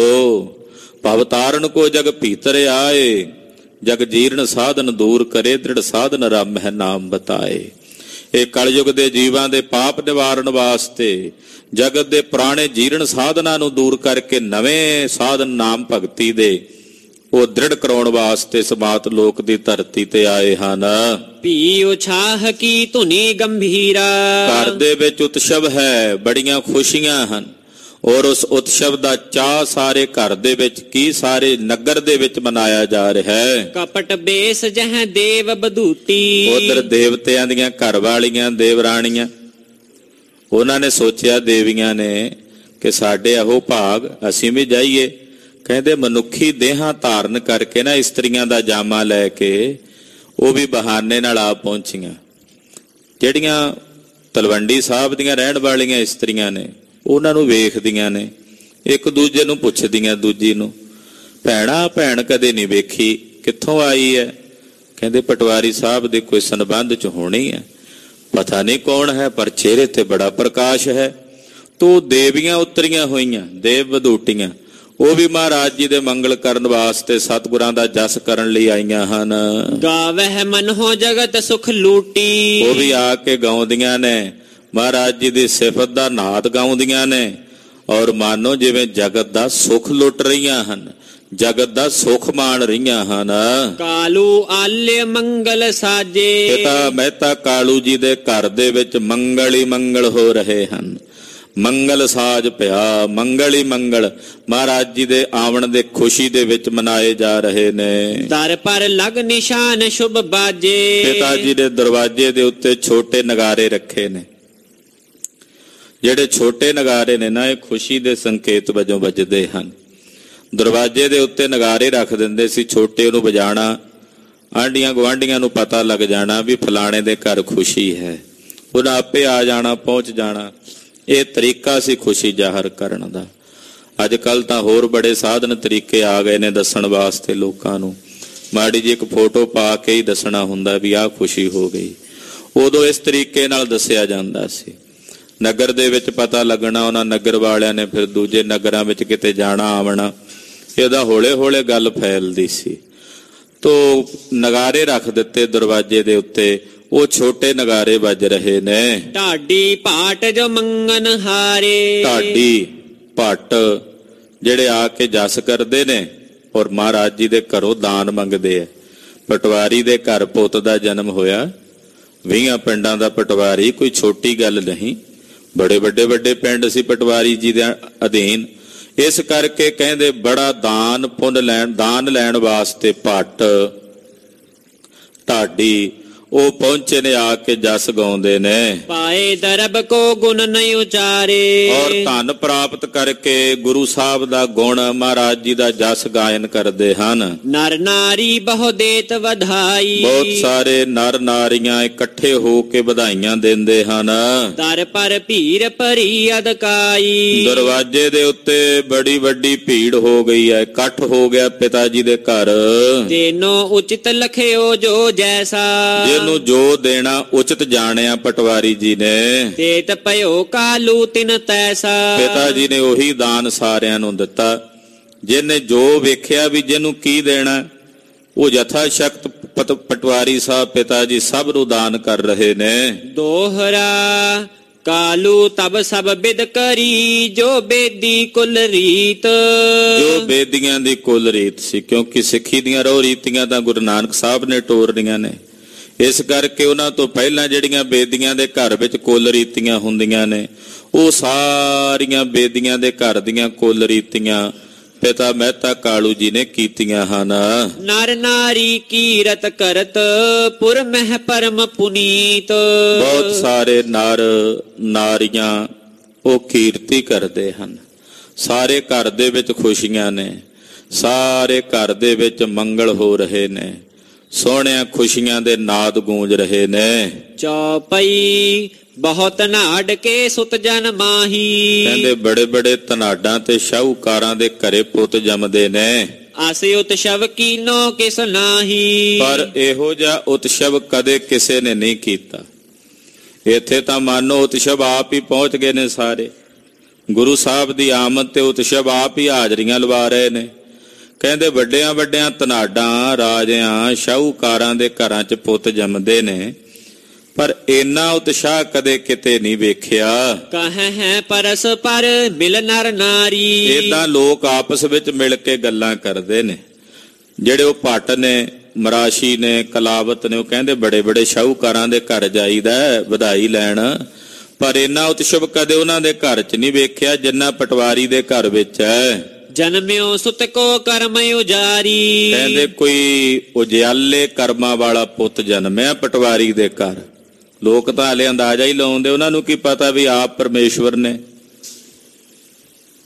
ਭਵ ਤਾਰਨ ਕੋ ਜਗ ਭੀਤਰ ਆਏ, ਜਗ ਜੀਰਨ ਸਾਧਨ ਦੂਰ ਕਰੇ, ਦ੍ਰਿੜ ਸਾਧਨ ਰਾਮ ਹੈ ਨਾਮ ਬਤਾਏ। ਇਹ ਕਲਯੁਗ ਦੇ ਜੀਵਾਂ ਦੇ ਪਾਪ ਨਿਵਾਰਨ ਵਾਸਤੇ, ਜਗਤ ਦੇ ਪੁਰਾਣੇ ਜੀਰਨ ਸਾਧਨਾਂ ਨੂੰ ਦੂਰ ਕਰਕੇ ਨਵੇਂ ਸਾਧਨ ਨਾਮ ਭਗਤੀ ਦੇ ਉਹ ਦ੍ਰਿੜ ਕਰਾਉਣ ਵਾਸਤੇ ਸਮਾਤ ਲੋਕ ਦੀ ਧਰਤੀ ਤੇ ਆਏ ਹਨ। ਭੀ ਉਛਾਹ ਕੀ ਧੁਨੀ ਗੰਭੀਰਾ, ਘਰ ਦੇ ਵਿੱਚ ਉਤਸਵ ਹੈ, ਬੜੀਆਂ ਖੁਸ਼ੀਆਂ ਹਨ, ਔਰ ਉਸ ਉਤਸਵ ਦਾ ਚਾਅ ਸਾਰੇ ਘਰ ਦੇ ਵਿੱਚ ਕੀ ਸਾਰੇ ਨਗਰ ਦੇ ਵਿੱਚ ਮਨਾਇਆ ਜਾ ਰਿਹਾ ਹੈ। ਕਪਟ ਬੇਸ ਜਹ ਦੇਵ ਬਧੂਤੀ, ਉਧਰ ਦੇਵਤਿਆਂ ਦੀਆਂ ਘਰ ਵਾਲੀਆਂ ਦੇਵਰਾਣੀਆਂ, ਉਹਨਾਂ ਨੇ ਸੋਚਿਆ ਦੇਵੀਆਂ ਨੇ ਕਿ ਸਾਡੇ ਇਹੋ ਭਾਗ ਅਸੀਂ ਵੀ ਜਾਈਏ, ਕਹਿੰਦੇ ਮਨੁੱਖੀ ਦੇਹਾਂ ਧਾਰਨ ਕਰਕੇ ਨਾ ਇਸਤਰੀਆਂ ਦਾ ਜਾਮਾ ਲੈ ਕੇ ਉਹ ਵੀ ਬਹਾਨੇ ਨਾਲ ਆ ਪਹੁੰਚੀਆਂ। ਜਿਹੜੀਆਂ ਤਲਵੰਡੀ ਸਾਹਿਬ ਦੀਆਂ ਰਹਿਣ ਵਾਲੀਆਂ ਇਸਤਰੀਆਂ ਨੇ ਉਹਨਾਂ ਨੂੰ ਵੇਖਦੀਆਂ ਨੇ, ਇੱਕ ਦੂਜੇ ਨੂੰ ਪੁੱਛਦੀਆਂ ਦੂਜੀ ਨੂੰ, ਭੈਣਾ ਭੈਣ ਕਦੇ ਨਹੀਂ ਵੇਖੀ, ਕਿੱਥੋਂ ਆਈ ਹੈ? ਕਹਿੰਦੇ ਪਟਵਾਰੀ ਸਾਹਿਬ ਦੇ ਕੋਈ ਸੰਬੰਧ ਚ ਹੋਣੀ ਹੈ, ਪਤਾ ਨਹੀਂ ਕੌਣ ਹੈ, ਪਰ ਚਿਹਰੇ ਤੇ ਬੜਾ ਪ੍ਰਕਾਸ਼ ਹੈ। ਤੋ ਦੇਵੀਆਂ ਉਤਰੀਆਂ ਹੋਈਆਂ, ਦੇਵ ਵਧੂਟੀਆਂ, ਉਹ ਵੀ ਮਹਾਰਾਜ ਜੀ ਦੇ ਮੰਗਲ ਕਰਨ ਵਾਸਤੇ ਸਤਿਗੁਰਾਂ ਦਾ ਜਸ ਕਰਨ ਲਈ ਆਈਆਂ ਹਨ। ਗਾਵਹਿ ਮਨ ਹੋ ਜਗਤ ਸੁਖ ਲੂਟੀ, ਉਹ ਵੀ ਆ ਕੇ ਗਾਉਂਦੀਆਂ ਨੇ, ਮਹਾਰਾਜ ਜੀ ਦੀ ਸਿਫਤ ਦਾ ਨਾਦ ਗਾਉਂਦੀਆਂ ਨੇ, ਔਰ ਮਾਨੋ ਜਿਵੇਂ ਜਗਤ ਦਾ ਸੁਖ ਲੁੱਟ ਰਹੀਆਂ ਹਨ, ਜਗਤ ਦਾ ਸੁਖ ਮਾਣ ਰਹੀਆਂ ਹਨ। ਕਾਲੂ ਆਲੇ ਮੰਗਲ ਸਾਜੇ, ਪਿਤਾ ਮਹਿਤਾ ਕਾਲੂ ਜੀ ਦੇ ਘਰ ਦੇ ਵਿੱਚ ਮੰਗਲ ਹੀ ਮੰਗਲ ਹੋ ਰਹੇ ਹਨ। ਮੰਗਲ ਸਾਜ ਪਿਆ, ਮੰਗਲ ਹੀ ਮੰਗਲ ਮਹਾਰਾਜ ਜੀ ਦੇ ਆਵਣ ਦੇ ਖੁਸ਼ੀ ਦੇ ਵਿੱਚ ਮਨਾਏ ਜਾ ਰਹੇ ਨੇ। ਦਰ ਪਰ ਲਗ ਨਿਸ਼ਾਨ ਸ਼ੁਭ ਬਾਜੇ, ਪਿਤਾ ਜੀ ਦੇ ਦਰਵਾਜ਼ੇ ਦੇ ਉੱਤੇ ਛੋਟੇ ਨਗਾਰੇ ਰੱਖੇ ਨੇ। ਜਿਹੜੇ ਛੋਟੇ ਨਗਾਰੇ ਨੇ ਨਾ, ਇਹ ਖੁਸ਼ੀ ਦੇ ਸੰਕੇਤ ਵਜੋਂ ਵੱਜਦੇ ਹਨ। ਦਰਵਾਜ਼ੇ ਦੇ ਉੱਤੇ ਨਗਾਰੇ ਰੱਖ ਦਿੰਦੇ ਸੀ ਛੋਟੇ, ਉਹਨੂੰ ਵਜਾਣਾ, ਆਂਢੀਆਂ ਗੁਆਂਢੀਆਂ ਨੂੰ ਪਤਾ ਲੱਗ ਜਾਣਾ ਵੀ ਫਲਾਣੇ ਦੇ ਘਰ ਖੁਸ਼ੀ ਹੈ, ਉਹਨਾਂ ਆਪੇ ਆ ਜਾਣਾ, ਪਹੁੰਚ ਜਾਣਾ। ਇਹ ਤਰੀਕਾ ਸੀ ਖੁਸ਼ੀ ਜ਼ਾਹਰ ਕਰਨ ਦਾ। ਅੱਜ ਕੱਲ ਤਾਂ ਹੋਰ ਬੜੇ ਸਾਧਨ ਤਰੀਕੇ ਆ ਗਏ ਨੇ ਦੱਸਣ ਵਾਸਤੇ ਲੋਕਾਂ ਨੂੰ। ਮਾੜੀ ਜੀ ਇੱਕ ਫੋਟੋ ਪਾ ਕੇ ਹੀ ਦੱਸਣਾ ਹੁੰਦਾ ਵੀ ਆਹ ਖੁਸ਼ੀ ਹੋ ਗਈ। ਉਦੋਂ ਇਸ ਤਰੀਕੇ ਨਾਲ ਦੱਸਿਆ ਜਾਂਦਾ ਸੀ। ਨਗਰ ਦੇ ਵਿੱਚ ਪਤਾ ਲੱਗਣਾ, ਉਹਨਾਂ ਨਗਰ ਵਾਲਿਆਂ ਨੇ ਫਿਰ ਦੂਜੇ ਨਗਰਾਂ ਵਿੱਚ ਕਿਤੇ ਜਾਣਾ ਆਵਣਾ, ਇਹਦਾ ਹੌਲੇ ਹੌਲੇ ਗੱਲ ਫੈਲਦੀ ਸੀ। ਤੋ ਨਗਾਰੇ ਰੱਖ ਦਿੱਤੇ ਦਰਵਾਜ਼ੇ ਦੇ ਉੱਤੇ, ਉਹ ਛੋਟੇ ਨਗਾਰੇ ਵੱਜ ਰਹੇ ਨੇ। ਢਾਡੀ ਭਾਟ ਜੋ ਮੰਗਨ ਹਾਰੇ, ਢਾਡੀ ਭੱਟ ਜਿਹੜੇ ਆ ਕੇ ਜਸ ਕਰਦੇ ਨੇ ਔਰ ਮਹਾਰਾਜ ਜੀ ਦੇ ਘਰੋਂ ਦਾਨ ਮੰਗਦੇ ਆ। ਪਟਵਾਰੀ ਦੇ ਘਰ ਪੁੱਤ ਦਾ ਜਨਮ ਹੋਇਆ, ਵੀਹਾਂ ਪਿੰਡਾਂ ਦਾ ਪਟਵਾਰੀ, ਕੋਈ ਛੋਟੀ ਗੱਲ ਨਹੀਂ। ਬੜੇ ਵੱਡੇ ਵੱਡੇ ਪਿੰਡ ਸੀ ਪਟਵਾਰੀ ਜੀ ਦੇ ਅਧੀਨ। ਇਸ ਕਰਕੇ ਕਹਿੰਦੇ ਬੜਾ ਦਾਨ ਪੁੰਨ ਲੈਣ, ਦਾਨ ਲੈਣ ਵਾਸਤੇ ਭੱਟ ਢਾਡੀ ਉਹ ਪਹੁੰਚੇ ਨੇ, ਆ ਕੇ ਜਸ ਗਾਉਂਦੇ ਨੇ। ਪਾਏ ਦਰਬ ਕੋ ਗੁਣ ਨਹੀਂ ਉਚਾਰੇ, ਔਰ ਧਨ ਪ੍ਰਾਪਤ ਕਰਕੇ ਗੁਰੂ ਸਾਹਿਬ ਦਾ ਗੁਣ, ਮਹਾਰਾਜ ਜੀ ਦਾ ਜਸ ਗਾਇਨ ਕਰਦੇ ਹਨ। ਨਰ ਨਾਰੀ ਬਹੁ ਦੇਤ ਵਧਾਈ, ਬਹੁਤ ਸਾਰੇ ਨਰ ਨਾਰੀਆਂ ਇਕੱਠੇ ਹੋ ਕੇ ਵਧਾਈਆਂ ਦਿੰਦੇ ਹਨ। ਦਰ ਪਰ ਭੀੜ ਭਰੀ ਅਦਕਾਈ, ਦਰਵਾਜ਼ੇ ਦੇ ਉੱਤੇ ਬੜੀ ਵੱਡੀ ਭੀੜ ਹੋ ਗਈ ਹੈ, ਇਕੱਠ ਹੋ ਗਿਆ ਪਿਤਾ ਜੀ ਦੇ ਘਰ। ਤੈਨੋ ਉਚਿਤ ਲਖਿਓ ਜੋ ਜੈਸਾ, ਨੂੰ ਜੋ ਦੇਣਾ ਉਚਿਤ ਜਾਣਿਆ ਪਟਵਾਰੀ ਜੀ ਨੇ। ਤੇਤ ਭਇਓ ਕਾਲੂ ਤਿਨ ਤੈਸਾ, ਪਿਤਾ ਜੀ ਨੇ ਉਹੀ ਦਾਨ ਸਾਰਿਆਂ ਨੂੰ ਦਿੱਤਾ। ਜਿਹਨੇ ਜੋ ਵੇਖਿਆ ਵੀ ਜਿਹਨੂੰ ਕੀ ਦੇਣਾ, ਉਹ ਯਥਾ ਸ਼ਕਤ ਪਟਵਾਰੀ ਸਾਹਿਬ ਪਿਤਾ ਜੀ ਸਭ ਨੂੰ ਦਾਨ ਕਰ ਰਹੇ ਨੇ। ਦੋਹਰਾ ਕਾਲੂ ਤਬ ਸਭ ਬਿਦ ਕਰੀ, ਜੋ ਬੇਦੀ ਕੁਲ ਰੀਤ, ਜੋ ਬੇਦੀਆਂ ਦੀ ਕੁਲ ਰੀਤ ਸੀ, ਕਿਉਂਕਿ ਸਿੱਖੀ ਦੀਆਂ ਰਹੁ ਰੀਤੀਆਂ ਤਾਂ ਗੁਰੂ ਨਾਨਕ ਸਾਹਿਬ ਨੇ ਟੋਰਨੀਆਂ ਨੇ। ਇਸ ਕਰਕੇ ਉਹਨਾਂ ਤੋਂ ਪਹਿਲਾਂ ਜਿਹੜੀਆਂ ਬੇਦੀਆਂ ਦੇ ਘਰ ਵਿੱਚ ਕੁਲ ਰੀਤੀਆਂ ਹੁੰਦੀਆਂ ਨੇ, ਉਹ ਸਾਰੀਆਂ ਬੇਦੀਆਂ ਦੇ ਘਰ ਦੀਆਂ ਕੁਲ ਰੀਤੀਆਂ ਪਿਤਾ ਮਹਿਤਾ ਕਾਲੂ ਜੀ ਨੇ ਕੀਤੀਆਂ ਹਨ। ਨਰ ਨਾਰੀ ਕੀਰਤ ਕਰਤ ਪੁਰ ਮਹਿ ਪਰਮ ਪੁਨੀਤ, ਬਹੁਤ ਸਾਰੇ ਨਰ ਨਾਰੀਆਂ ਉਹ ਕੀਰਤੀ ਕਰਦੇ ਹਨ। ਸਾਰੇ ਘਰ ਦੇ ਵਿੱਚ ਖੁਸ਼ੀਆਂ ਨੇ, ਸਾਰੇ ਘਰ ਦੇ ਵਿੱਚ ਮੰਗਲ ਹੋ ਰਹੇ ਨੇ, ਸੋਹਣਿਆਂ ਖੁਸ਼ੀਆਂ ਦੇ ਨਾਦ ਗੂੰਜ ਰਹੇ ਨੇ। ਚੌਪਈ ਬਹੁਤ ਨਾੜ ਕੇ ਸੁਤ ਜਨ ਮਾਹੀ, ਕਹਿੰਦੇ ਬੜੇ ਬੜੇ ਧਨਾਡਾਂ ਤੇ ਸ਼ਾਹੂਕਾਰਾਂ ਦੇ ਘਰੇ ਪੁੱਤ ਜੰਮਦੇ ਨੇ। ਆਸੇ ਉਤਸ਼ਵ ਕੀਨੋ ਕਿਸ ਨਾਹੀ, ਪਰ ਇਹੋ ਜਿਹਾ ਉਤਸ਼ਵ ਕਦੇ ਕਿਸੇ ਨੇ ਨਹੀਂ ਕੀਤਾ। ਇੱਥੇ ਤਾਂ ਮਾਨੋ ਉਤਸ਼ਵ ਆਪ ਹੀ ਪਹੁੰਚ ਗਏ ਨੇ ਸਾਰੇ। ਗੁਰੂ ਸਾਹਿਬ ਦੀ ਆਮਦ ਤੇ ਉਤਸ਼ਵ ਆਪ ਹੀ ਹਾਜ਼ਰੀਆਂ ਲਵਾ ਰਹੇ ਨੇ। ਕਹਿੰਦੇ ਵੱਡਿਆਂ ਵੱਡਿਆਂ ਧਨਾਡਾਂ, ਰਾਜਿਆਂ, ਸ਼ਾਹੂਕਾਰਾਂ ਦੇ ਘਰਾਂ 'ਚ ਪੁੱਤ ਜੰਮਦੇ ਨੇ, ਪਰ ਇੰਨਾ ਉਤਸ਼ਾਹ ਕਦੇ ਕਿਤੇ ਨਹੀਂ ਵੇਖਿਆ। ਕਹੇ ਹੈ ਪਰਸ ਪਰ ਮਿਲ ਨਰ ਨਾਰੀ, ਏਦਾਂ ਲੋਕ ਆਪਸ ਵਿੱਚ ਮਿਲ ਕੇ ਗੱਲਾਂ ਕਰਦੇ ਨੇ। ਜਿਹੜੇ ਉਹ ਭੱਟ ਨੇ, ਮਰਾਸ਼ੀ ਨੇ, ਕਲਾਵਤ ਨੇ, ਉਹ ਕਹਿੰਦੇ ਬੜੇ ਬੜੇ ਸ਼ਾਹੂਕਾਰਾਂ ਦੇ ਘਰ ਜਾਈਦਾ ਵਧਾਈ ਲੈਣ, ਪਰ ਇੰਨਾ ਉਤਸ਼ਵ ਕਦੇ ਉਹਨਾਂ ਦੇ ਘਰ 'ਚ ਨਹੀਂ ਵੇਖਿਆ ਜਿੰਨਾ ਪਟਵਾਰੀ ਦੇ ਘਰ ਵਿੱਚ ਹੈ। ਜਨਮਿਓ ਸੁਤ ਕੋ ਕਰਮ ਉਜਾਰੀ, ਕਹਿੰਦੇ ਕੋਈ ਉਜਿਆਲੇ ਕਰਮਾਂ ਵਾਲਾ ਪੁੱਤ ਜਨਮਿਆ ਪਟਵਾਰੀ ਦੇ ਘਰ। ਲੋਕ ਤਾਂ ਹਲੇ ਅੰਦਾਜ਼ਾ ਹੀ ਲਾਉਂਦੇ, ਉਹਨਾਂ ਨੂੰ ਕੀ ਪਤਾ ਵੀ ਆਪ ਪਰਮੇਸ਼ਵਰ ਨੇ।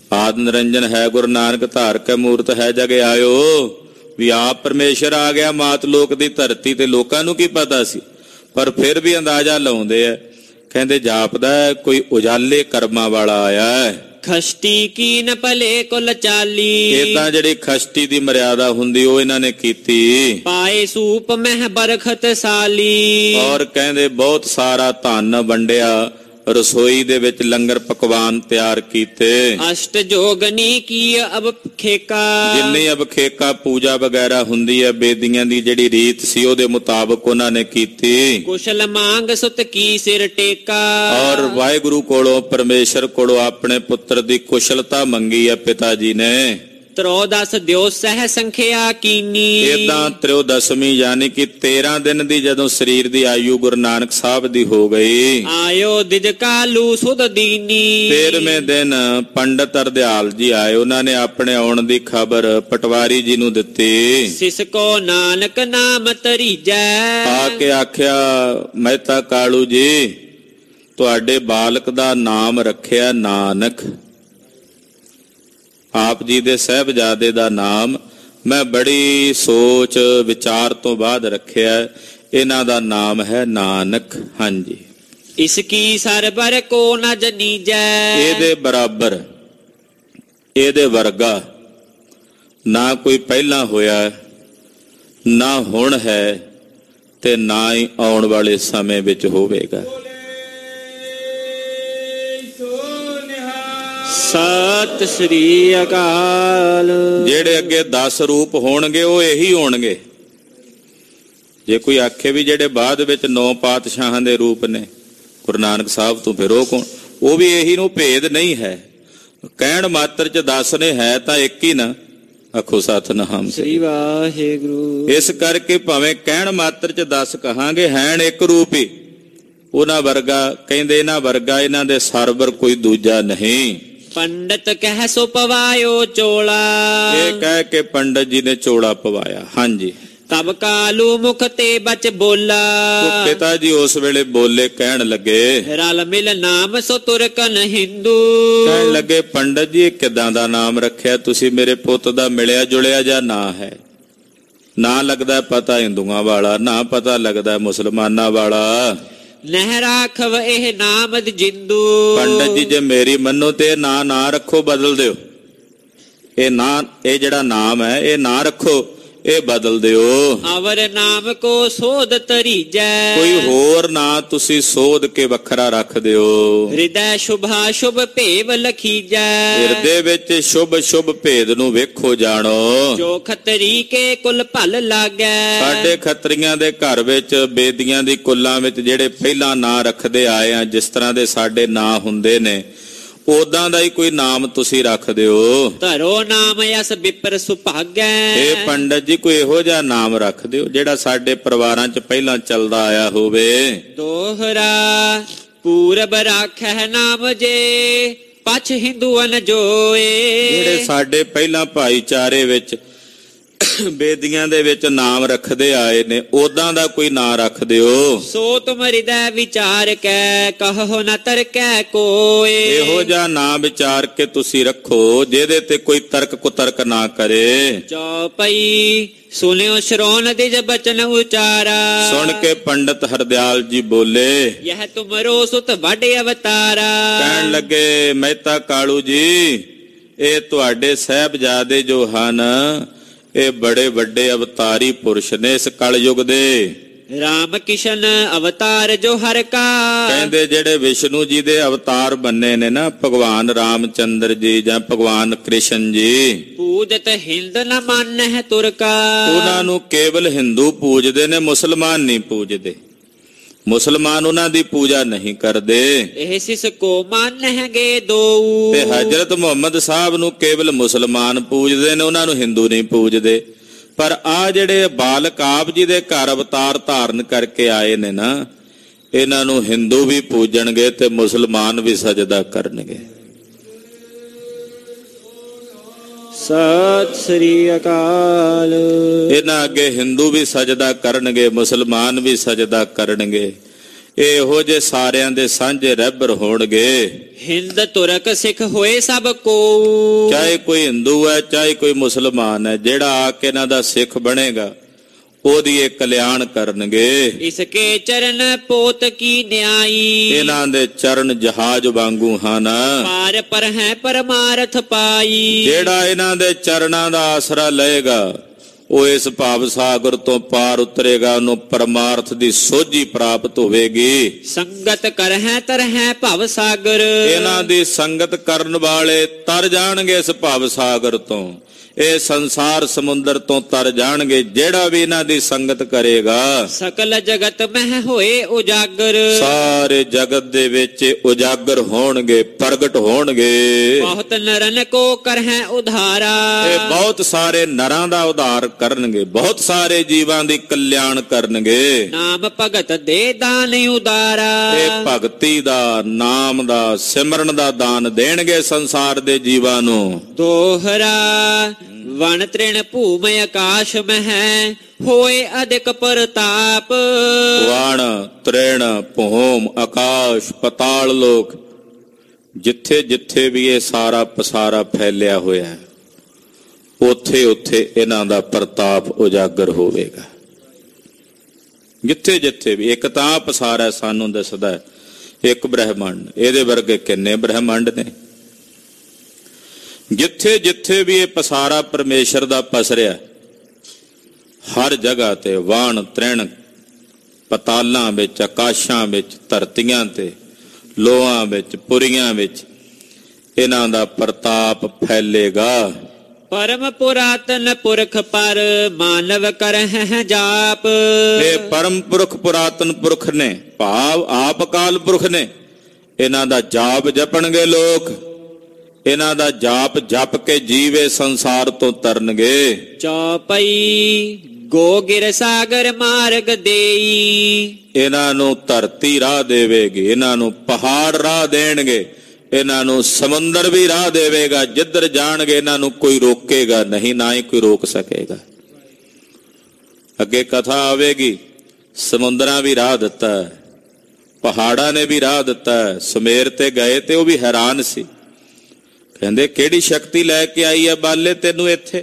ਆਦ ਨਿਰੰਜਨ ਹੈ ਗੁਰੂ ਨਾਨਕ ਧਾਰ ਕੇ ਮੂਰਤ ਹੈ ਜਗ ਆਇਓ। ਵੀ ਆਪ ਪਰਮੇਸ਼ਰ ਆ ਗਿਆ ਮਾਤ ਲੋਕ ਦੀ ਧਰਤੀ ਤੇ, ਲੋਕਾਂ ਨੂੰ ਕੀ ਪਤਾ ਸੀ, ਪਰ ਫਿਰ ਵੀ ਅੰਦਾਜ਼ਾ ਲਾਉਂਦੇ ਆ। ਕਹਿੰਦੇ ਜਾਪਦਾ ਕੋਈ ਉਜਾਲੇ ਕਰਮਾਂ ਵਾਲਾ ਆਇਆ ਹੈ। ਖਸ਼ਟੀ ਕੀਨ ਭਲੇ ਕੁਲ ਚਾਲੀ। ਏਦਾਂ ਜਿਹੜੀ ਖਸ਼ਟੀ ਦੀ ਮਰਿਆਦਾ ਹੁੰਦੀ ਉਹ ਇਹਨਾਂ ਨੇ ਕੀਤੀ। ਪਾਏ ਸੂਪ ਮਹਿ ਬਰਖਤ ਸਾਲੀ। ਔਰ ਕਹਿੰਦੇ ਬਹੁਤ ਸਾਰਾ ਧਨ ਵੰਡਿਆ, ਰਸੋਈ ਦੇ ਵਿੱਚ ਲੰਗਰ ਪਕਵਾਨ ਤਿਆਰ ਕੀਤੇ। ਅਸ਼ਟ ਜੋਗਨੀ ਕੀ ਅਬ ਖੇਕਾ। ਜਿੰਨੀ ਅਬ ਖੇਕਾ ਪੂਜਾ ਵਗੈਰਾ ਹੁੰਦੀ ਹੈ, ਬੇਦੀਆਂ ਦੀ ਜਿਹੜੀ ਰੀਤ ਸੀ ਉਹਦੇ ਮੁਤਾਬਕ ਉਹਨਾਂ ਨੇ ਕੀਤੀ। ਕੁਸ਼ਲ ਮੰਗ ਸੁਤ ਕੀ ਸਿਰ ਟੇਕਾ। ਔਰ ਵਾਹਿਗੁਰੂ ਕੋਲੋਂ ਪਰਮੇਸ਼ਰ ਕੋਲੋਂ ਆਪਣੇ ਪੁੱਤਰ ਦੀ ਕੁਸ਼ਲਤਾ ਮੰਗੀ ਹੈ ਪਿਤਾ ਜੀ ਨੇ। ਤਰੋਦਸ ਦਿਓ ਸਹਿ ਸੰਖਿਆ ਕੀਨੀ। ਏਦਾਂ ਤ੍ਰਿਓਦਸ਼ਮੀ ਯਾਨੀ ਕਿ ਤੇਰਾਂ ਦਿਨ ਦੀ ਜਦੋਂ ਸਰੀਰ ਦੀ ਆਯੂ ਗੁਰੂ ਨਾਨਕ ਸਾਹਿਬ ਦੀ ਹੋ ਗਈ, ਆਇਓ ਦਿਜ ਕਾਲੂ ਸੁਧ ਦੀਨੀ। ਤੇਰਵੇਂ ਦਿਨ ਪੰਡਤ ਅਰਦਿਆਲ ਜੀ ਆਏ, ਉਹਨਾਂ ਨੇ ਆਪਣੇ ਆਉਣ ਦੀ ਖਬਰ ਪਟਵਾਰੀ ਜੀ ਨੂੰ ਦਿੱਤੀ। ਸਿਸ ਕੋ ਨਾਨਕ ਨਾਮ ਤਰੀਜੈ। ਆ ਕੇ ਆਖਿਆ ਮਹਿਤਾ ਕਾਲੂ ਜੀ ਤੁਹਾਡੇ ਬਾਲਕ ਦਾ ਨਾਮ ਰੱਖਿਆ ਨਾਨਕ। ਆਪ ਜੀ ਦੇ ਸਾਹਿਬਜ਼ਾਦੇ ਦਾ ਨਾਮ ਮੈਂ ਬੜੀ ਸੋਚ ਵਿਚਾਰ ਤੋਂ ਬਾਅਦ ਰੱਖਿਆ, ਇਹਨਾਂ ਦਾ ਨਾਮ ਹੈ ਨਾਨਕ। ਹਾਂਜੀ, ਇਸ ਕੀ ਸਰਬਰ ਕੋ ਨ ਜਨੀਜੈ। ਇਹਦੇ ਬਰਾਬਰ, ਇਹਦੇ ਵਰਗਾ ਨਾ ਕੋਈ ਪਹਿਲਾਂ ਹੋਇਆ, ਨਾ ਹੁਣ ਹੈ, ਤੇ ਨਾ ਹੀ ਆਉਣ ਵਾਲੇ ਸਮੇਂ ਵਿੱਚ ਹੋਵੇਗਾ। ਸਤਿ ਸ੍ਰੀ ਅਕਾਲ। ਜਿਹੜੇ ਅੱਗੇ ਦਸ ਰੂਪ ਹੋਣਗੇ ਉਹ ਇਹੀ ਹੋਣਗੇ। ਜੇ ਕੋਈ ਆਖੇ ਵੀ ਜਿਹੜੇ ਬਾਅਦ ਵਿੱਚ ਨੌ ਪਾਤਸ਼ਾਹਾਂ ਦੇ ਰੂਪ ਨੇ ਗੁਰੂ ਨਾਨਕ ਸਾਹਿਬ ਤੋਂ, ਫਿਰ ਉਹ ਕੌਣ? ਉਹ ਵੀ ਇਹੀ ਨੂੰ, ਭੇਦ ਨਹੀਂ ਹੈ। ਕਹਿਣ ਮਾਤਰ ਚ ਦਸ ਨੇ, ਹੈ ਤਾਂ ਇੱਕ ਹੀ ਨਾ। ਆਖੋ ਸਤਿਨਾਮ ਸ੍ਰੀ ਵਾਹਿਗੁਰੂ। ਇਸ ਕਰਕੇ ਭਾਵੇਂ ਕਹਿਣ ਮਾਤਰ ਚ ਦਸ ਕਹਾਂਗੇ, ਹੈਣ ਇੱਕ ਰੂਪ ਹੀ। ਉਹਨਾਂ ਵਰਗਾ ਕਹਿੰਦੇ, ਇਹਨਾਂ ਵਰਗਾ ਇਹਨਾਂ ਦੇ ਸਰਬਰ ਕੋਈ ਦੂਜਾ ਨਹੀਂ। ਪੰਡਤ ਕਹਿ ਸੋ ਪਵਾਇਓ ਚੋਲਾ। ਇਹ ਕਹਿ ਕੇ ਪੰਡਤ ਜੀ ਨੇ ਚੋਲਾ ਪਵਾਇਆ। ਹਾਂਜੀ, ਤਬ ਕਾਲੂ ਮੁਖ ਤੇ ਬਚ ਬੋਲਾ। ਪਿਤਾ ਜੀ ਉਸ ਵੇਲੇ ਬੋਲੇ, ਕਹਿਣ ਲੱਗੇ ਰਲ ਮਿਲ ਨਾਮ ਸੋ ਤੁਰਕਨ ਹਿੰਦੂ। ਕਹਿਣ ਲੱਗੇ ਪੰਡਤ ਜੀ ਕਿਦਾਂ ਦਾ ਨਾਮ ਰੱਖਿਆ ਤੁਸੀਂ? ਮੇਰੇ ਪੁੱਤ ਦਾ ਮਿਲਿਆ ਜੁਲਿਆ ਜਾਂ ਨਾ ਹੈ? ਨਾ ਲੱਗਦਾ ਪਤਾ ਹਿੰਦੂਆਂ ਵਾਲਾ, ਨਾ ਪਤਾ ਲੱਗਦਾ ਮੁਸਲਮਾਨਾਂ ਵਾਲਾ। ਨਹਿ ਰਾਖਵ ਇਹ ਨਾਮ ਦੀ ਜਿੰਦੂ। ਪੰਡਤ ਜੀ ਜੇ ਮੇਰੀ ਮੰਨੋ ਤੇ ਨਾ ਨਾ ਰੱਖੋ, ਬਦਲ ਦਿਓ। ਇਹ ਨਾ, ਇਹ ਜਿਹੜਾ ਨਾਮ ਹੈ ਇਹ ਨਾ ਰੱਖੋ, ਇਹ ਬਦਲ ਦਿਓ। ਅਵਰ ਨਾਮ ਕੋ ਸੋਧ ਤਰੀਜੈ। ਕੋਈ ਹੋਰ ਨਾ ਤੁਸੀਂ ਸੋਧ ਕੇ ਵੱਖਰਾ ਰੱਖ ਦਿਓ। ਹਿਰਦੈ ਸ਼ੁਭਾ ਸ਼ੁਭ ਭੇਵ ਲਖੀਜੈ। ਹਿਰਦੇ ਵਿੱਚ ਸ਼ੁਭ ਸ਼ੁਭ ਭੇਦ ਨੂੰ ਵੇਖੋ ਜਾਣੋ। ਜੋ ਖੱਤਰੀ ਕੇ ਕੁਲ ਭਲ ਲਾਗੈ। ਸਾਡੇ ਖੱਤਰੀਆਂ ਦੇ ਘਰ ਵਿੱਚ, ਬੇਦੀਆਂ ਦੀ ਕੁੱਲਾਂ ਵਿੱਚ ਜਿਹੜੇ ਪਹਿਲਾਂ ਨਾਂ ਰੱਖਦੇ ਆਏ ਆ, ਜਿਸ ਤਰ੍ਹਾਂ ਦੇ ਸਾਡੇ ਨਾਂ ਹੁੰਦੇ ਨੇ, ਉਦਾਂ ਦਾ ਹੀ ਕੋਈ ਨਾਮ ਤੁਸੀਂ ਰੱਖ ਦਿਓ। ਧਰੋ ਨਾਮ ਅਸ ਵਿਪਰ ਸੁਭਾਗੈ। ਇਹ ਪੰਡਤ ਜੀ ਕੋਈ ਇਹੋ ਜਿਹਾ ਨਾਮ ਰੱਖ ਦਿਓ ਜਿਹੜਾ ਸਾਡੇ ਪਰਿਵਾਰਾਂ 'ਚ ਪਹਿਲਾਂ ਚੱਲਦਾ ਆਇਆ ਹੋਵੇ। ਦੋਹਰਾ ਪੂਰਬ ਰਾਖੈ ਨਾਮ ਜੇ ਪਛ ਹਿੰਦੂਆਂ ਜੋਏ। ਜਿਹੜੇ ਸਾਡੇ ਪਹਿਲਾਂ ਭਾਈਚਾਰੇ ਵਿੱਚ, ਬੇਦੀਆਂ ਦੇ ਵਿੱਚ ਨਾਮ ਰੱਖਦੇ ਆਏ ਨੇ, ਉਦਾਂ ਦਾ ਕੋਈ ਨਾਂ ਰੱਖ ਦਿਓ। ਸੋ ਤੁਮ ਹਿਰਦੈ ਵਿਚਾਰ ਕੈ ਕਹੋ ਨ ਤਰਕੈ ਕੋਏ। ਇਹੋ ਜਿਹਾ ਨਾਂ ਵਿਚਾਰ ਕੇ ਤੁਸੀਂ ਰੱਖੋ ਜਿਹਦੇ ਤੇ ਕੋਈ ਤਰਕ ਕੁਤਰਕ ਨਾ ਕਰੇ। ਚੌਪਈ ਸੁਨਿਓ ਸ਼ਰੋਨ ਦਿਜ ਬਚਨ ਉਚਾਰਾ। ਸੁਣ ਕੇ ਪੰਡਤ ਹਰਦਿਆਲ ਜੀ ਬੋਲੇ, ਯਹ ਤੁਮਰੋ ਸੁਤ ਵੱਡ ਅਵਤਾਰਾ। ਕਹਿਣ ਲੱਗੇ ਮਹਿਤਾ ਕਾਲੂ ਜੀ, ਇਹ ਤੁਹਾਡੇ ਸਾਹਿਬਜ਼ਾਦੇ ਜੋ ਹਨ ਇਹ ਬੜੇ ਵੱਡੇ ਅਵਤਾਰੀ ਪੁਰਸ਼ ਨੇ ਇਸ ਕਲਯੁਗ ਦੇ। ਰਾਮ ਕਿਸ਼ਨ ਅਵਤਾਰ ਜੋ ਹਰ ਕਾ। ਕਹਿੰਦੇ ਜਿਹੜੇ ਵਿਸ਼ਨੂੰ ਜੀ ਦੇ ਅਵਤਾਰ ਬੰਨੇ ਨੇ ਨਾ, ਭਗਵਾਨ ਰਾਮਚੰਦਰ ਜੀ ਜਾਂ ਭਗਵਾਨ ਕ੍ਰਿਸ਼ਨ ਜੀ, ਪੂਜਤ ਹਿੰਦ ਨ ਮੰਨਹਿ ਤੁਰਕਾ। ਉਹਨਾਂ ਨੂੰ ਕੇਵਲ ਹਿੰਦੂ ਪੂਜਦੇ ਨੇ, ਮੁਸਲਮਾਨ ਨਹੀਂ ਪੂਜਦੇ। ਮੁਸਲਮਾਨ ਉਹਨਾਂ ਦੀ ਪੂਜਾ ਨਹੀਂ ਕਰਦੇ। ਇਹ ਸਿਸ ਕੋ ਮੰਨਹਿਗੇ ਦੋ। ਤੇ ਹਜ਼ਰਤ ਮੁਹੰਮਦ ਸਾਹਿਬ ਨੂੰ ਕੇਵਲ ਮੁਸਲਮਾਨ ਪੂਜਦੇ ਨੇ, ਉਹਨਾਂ ਨੂੰ ਹਿੰਦੂ ਨਹੀਂ ਪੂਜਦੇ। ਪਰ ਆ ਜਿਹੜੇ ਬਾਲਕ ਆਪ ਜੀ ਦੇ ਘਰ ਅਵਤਾਰ ਧਾਰਨ ਕਰਕੇ ਆਏ ਨੇ ਨਾ, ਇਹਨਾਂ ਨੂੰ ਹਿੰਦੂ ਵੀ ਪੂਜਣਗੇ ਤੇ ਮੁਸਲਮਾਨ ਵੀ ਸਜਦਾ ਕਰਨਗੇ। ਸਤਿ ਸ੍ਰੀ ਅਕਾਲ। ਇਹਨਾਂ ਅੱਗੇ ਹਿੰਦੂ ਵੀ ਸਜਦਾ ਕਰਨਗੇ, ਮੁਸਲਮਾਨ ਵੀ ਸਜਦਾ ਕਰਨਗੇ। ਇਹੋ ਜੇ ਸਾਰਿਆਂ ਦੇ ਸਾਂਝੇ ਰਹਿਬਰ ਹੋਣਗੇ। ਹਿੰਦ ਤੁਰਕ ਸਿੱਖ ਹੋਏ ਸਭ ਕੋ, ਚਾਹੇ ਕੋਈ ਹਿੰਦੂ ਹੈ ਚਾਹੇ ਕੋਈ ਮੁਸਲਮਾਨ ਹੈ, ਜਿਹੜਾ ਆ ਕੇ ਇਹਨਾਂ ਦਾ ਸਿੱਖ ਬਣੇਗਾ ਉਹਦੀ ਇਹ ਕਲਿਆਣ ਕਰਨਗੇ। ਇਸਕੇ ਚਰਨ ਪੋਤ ਕੀ ਨਿਆਈ, ਇਹਨਾਂ ਦੇ ਚਰਨ ਜਹਾਜ਼ ਵਾਂਗੂ ਹਨ, ਪਾਰ ਪਰ ਹੈ ਪਰਮਾਰਥ ਪਾਈ। ਜਿਹੜਾ ਇਹਨਾਂ ਦੇ ਚਰਨਾਂ ਦਾ ਆਸਰਾ ਲਏਗਾ ਉਹ ਇਸ ਭਾਵ ਸਾਗਰ ਤੋਂ ਪਾਰ ਉਤਰੇਗਾ, ਉਹਨੂੰ ਪਰਮਾਰਥ ਦੀ ਸੋਝੀ ਪ੍ਰਾਪਤ ਹੋਵੇਗੀ। ਸੰਗਤ ਕਰਹਿ ਤਰਹਿ ਭਵ ਸਾਗਰ, ਇਹਨਾਂ ਦੀ ਸੰਗਤ ਕਰਨ ਵਾਲੇ ਤਰ ਜਾਣਗੇ ਇਸ ਭਵ ਸਾਗਰ ਤੋਂ, ਇਹ ਸੰਸਾਰ ਸਮੁੰਦਰ ਤੋਂ ਤਰ ਜਾਣਗੇ। ਜਿਹੜਾ ਵੀ ਇਹਨਾਂ ਦੀ ਸੰਗਤ ਕਰੇਗਾ ਸਕਲ ਜਗਤ ਮਹਿ ਹੋਏ ਉਜਾਗਰ, ਸਾਰੇ ਜਗਤ ਦੇ ਵਿੱਚ ਉਜਾਗਰ ਹੋਣਗੇ, ਪ੍ਰਗਟ ਹੋਣਗੇ। ਬਹੁਤ ਨਰਨ ਕੋ ਕਰਹਿ ਉਧਾਰਾ, ਇਹ ਬਹੁਤ ਸਾਰੇ ਨਰਾਂ ਦਾ ਉਧਾਰ ਕਰਨਗੇ, ਬਹੁਤ ਸਾਰੇ ਜੀਵਾਂ ਦੀ ਕਲਿਆਣ ਕਰਨਗੇ। ਨਾਮ ਭਗਤ ਦੇ ਦਾਨ ਉਦਾਰਾ, ਇਹ ਭਗਤੀ ਦਾ, ਨਾਮ ਦਾ, ਸਿਮਰਨ ਦਾ ਦਾਨ ਦੇਣਗੇ ਸੰਸਾਰ ਦੇ ਜੀਵਾਂ ਨੂੰ। ਦੋਹਰਾ ਵਣ ਤ੍ਰਿਣ ਭੂਮ ਆਕਾਸ਼ ਮਹਿ ਹੋਏ ਅਧਿਕ ਪ੍ਰਤਾਪ, ਵਣ ਤ੍ਰਿਣ ਭੂਮ ਆਕਾਸ਼ ਪਤਾਲ ਲੋਕ, ਜਿੱਥੇ ਜਿੱਥੇ ਵੀ ਇਹ ਸਾਰਾ ਪਸਾਰਾ ਫੈਲਿਆ ਹੋਇਆ ਉੱਥੇ ਉੱਥੇ ਇਹਨਾਂ ਦਾ ਪ੍ਰਤਾਪ ਉਜਾਗਰ ਹੋਵੇਗਾ। ਜਿੱਥੇ ਜਿੱਥੇ ਵੀ, ਇੱਕ ਤਾਂ ਪਸਾਰਾ ਸਾਨੂੰ ਦੱਸਦਾ ਇੱਕ ਬ੍ਰਹਿਮੰਡ, ਇਹਦੇ ਵਰਗੇ ਕਿੰਨੇ ਬ੍ਰਹਿਮੰਡ ਨੇ। ਜਿੱਥੇ ਜਿੱਥੇ ਵੀ ਇਹ ਪਸਾਰਾ ਪਰਮੇਸ਼ਰ ਦਾ ਪਸਰਿਆ, ਹਰ ਜਗ੍ਹਾ ਤੇ ਵਾਣ ਤ੍ਰਿਣ ਪਤਾਲਾਂ ਵਿੱਚ, ਆਕਾਸ਼ਾਂ ਵਿੱਚ, ਧਰਤੀਆਂ ਤੇ, ਲੋਹਾਂ ਵਿੱਚ, ਪੁਰੀਆਂ ਵਿੱਚ ਇਹਨਾਂ ਦਾ ਪ੍ਰਤਾਪ ਫੈਲੇਗਾ। ਪਰਮ ਪੁਰਾਤਨ ਪੁਰਖ ਪਰ ਮਾਨਵ ਕਰਹਿ ਜਾਪ, ਇਹ ਪਰਮ ਪੁਰਖ ਪੁਰਾਤਨ ਪੁਰਖ ਨੇ, ਭਾਵ ਆਪ ਅਕਾਲ ਪੁਰਖ ਨੇ। ਇਹਨਾਂ ਦਾ ਜਾਪ ਜਪਣਗੇ ਲੋਕ, ਇਹਨਾਂ ਦਾ ਜਾਪ ਜਪ ਕੇ ਜੀਵੇ ਸੰਸਾਰ ਤੋਂ ਤਰਨਗੇ। ਚੌਪਈ ਗੋ ਗਿਰ ਸਾਗਰ ਮਾਰਗ ਦੇਈ, ਇਹਨਾਂ ਨੂੰ ਧਰਤੀ ਰਾਹ ਦੇਵੇਗੀ, ਇਹਨਾਂ ਨੂੰ ਪਹਾੜ ਰਾਹ ਦੇਣਗੇ, ਇਹਨਾਂ ਨੂੰ ਸਮੁੰਦਰ ਵੀ ਰਾਹ ਦੇਵੇਗਾ। ਜਿੱਧਰ ਜਾਣਗੇ ਇਹਨਾਂ ਨੂੰ ਕੋਈ ਰੋਕੇਗਾ ਨਹੀਂ, ਨਾ ਹੀ ਕੋਈ ਰੋਕ ਸਕੇਗਾ। ਅੱਗੇ ਕਥਾ ਆਵੇਗੀ, ਸਮੁੰਦਰਾਂ ਵੀ ਰਾਹ ਦਿੱਤਾ, ਪਹਾੜਾਂ ਨੇ ਵੀ ਰਾਹ ਦਿੱਤਾ। ਸੁਮੇਰ ਤੇ ਗਏ ਤੇ ਉਹ ਵੀ ਹੈਰਾਨ ਸੀ, ਕਹਿੰਦੇ ਕਿਹੜੀ ਸ਼ਕਤੀ ਲੈ ਕੇ ਆਈ ਹੈ ਬਾਲੇ ਤੈਨੂੰ ਇੱਥੇ?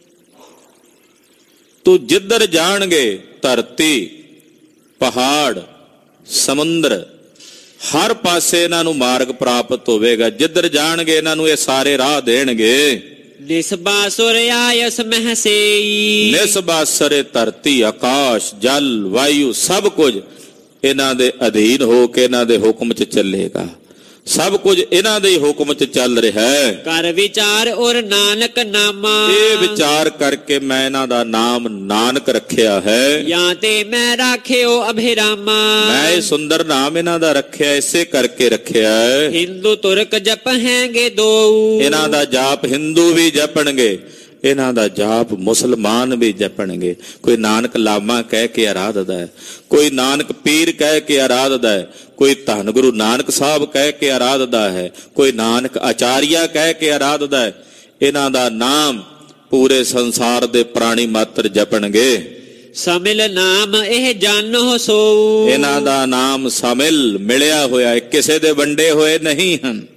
ਤੂੰ ਜਿੱਧਰ ਜਾਣਗੇ ਧਰਤੀ, ਪਹਾੜ, ਸਮੁੰਦਰ, ਹਰ ਪਾਸੇ ਇਹਨਾਂ ਨੂੰ ਮਾਰਗ ਪ੍ਰਾਪਤ ਹੋਵੇਗਾ। ਜਿੱਧਰ ਜਾਣਗੇ ਇਹਨਾਂ ਨੂੰ ਇਹ ਸਾਰੇ ਰਾਹ ਦੇਣਗੇ। ਨਿਸਬਾਸੁਰ ਆਇਸ ਮਹਿ ਸੇਈ, ਨਿਸਬਾਸਰੇ ਧਰਤੀ, ਆਕਾਸ਼, ਜਲ, ਵਾਯੂ ਸਭ ਕੁਝ ਇਹਨਾਂ ਦੇ ਅਧੀਨ ਹੋ ਕੇ ਇਹਨਾਂ ਦੇ ਹੁਕਮ 'ਚ ਚੱਲੇਗਾ। ਸਭ ਕੁਝ ਇਹਨਾਂ ਦੇ ਹੀ ਹੁਕਮ 'ਚ ਚੱਲ ਰਿਹਾ ਹੈ। ਕਰ ਵਿਚਾਰ ਔਰ ਨਾਨਕ ਨਾਮਾ, ਇਹ ਵਿਚਾਰ ਕਰਕੇ ਮੈਂ ਇਹਨਾਂ ਦਾ ਨਾਮ ਨਾਨਕ ਰੱਖਿਆ ਹੈ। ਜਾਂ ਤੇ ਮੈਂ ਰਾਖਿਓ ਅਭਿਰਾਮਾ, ਮੈਂ ਇਹ ਸੁੰਦਰ ਨਾਮ ਇਹਨਾਂ ਦਾ ਰੱਖਿਆ, ਇਸੇ ਕਰਕੇ ਰੱਖਿਆ ਹੈ। ਹਿੰਦੂ ਤੁਰਕ ਜਪ ਹੈਗੇ ਦੋ, ਇਹਨਾਂ ਦਾ ਜਾਪ ਹਿੰਦੂ ਵੀ ਜਪਣਗੇ, ਇਹਨਾਂ ਦਾ ਜਾਪ ਮੁਸਲਮਾਨ ਵੀ ਜਪਣਗੇ। ਕੋਈ ਨਾਨਕ ਲਾਮਾ ਕਹਿ ਕੇ ਆਰਾਧਦਾ ਹੈ, ਕੋਈ ਨਾਨਕ ਪੀਰ ਕਹਿ ਕੇ ਆਰਾਧਦਾ ਹੈ, ਕੋਈ ਧੰਨ ਗੁਰੂ ਨਾਨਕ ਸਾਹਿਬ ਕਹਿ ਕੇ ਆਰਾਧਦਾ ਹੈ, ਕੋਈ ਨਾਨਕ ਆਚਾਰੀਆ ਕਹਿ ਕੇ ਆਰਾਧਦਾ ਹੈ। ਇਹਨਾਂ ਦਾ ਨਾਮ ਪੂਰੇ ਸੰਸਾਰ ਦੇ ਪ੍ਰਾਣੀ ਮਾਤਰ ਜਪਣਗੇ। ਸਮਿਲ ਨਾਮ ਇਹ ਜਾਣੋ ਸੋ, ਇਹਨਾਂ ਦਾ ਨਾਮ ਸਮਿਲ ਮਿਲਿਆ ਹੋਇਆ, ਕਿਸੇ ਦੇ ਵੰਡੇ ਹੋਏ ਨਹੀਂ ਹਨ।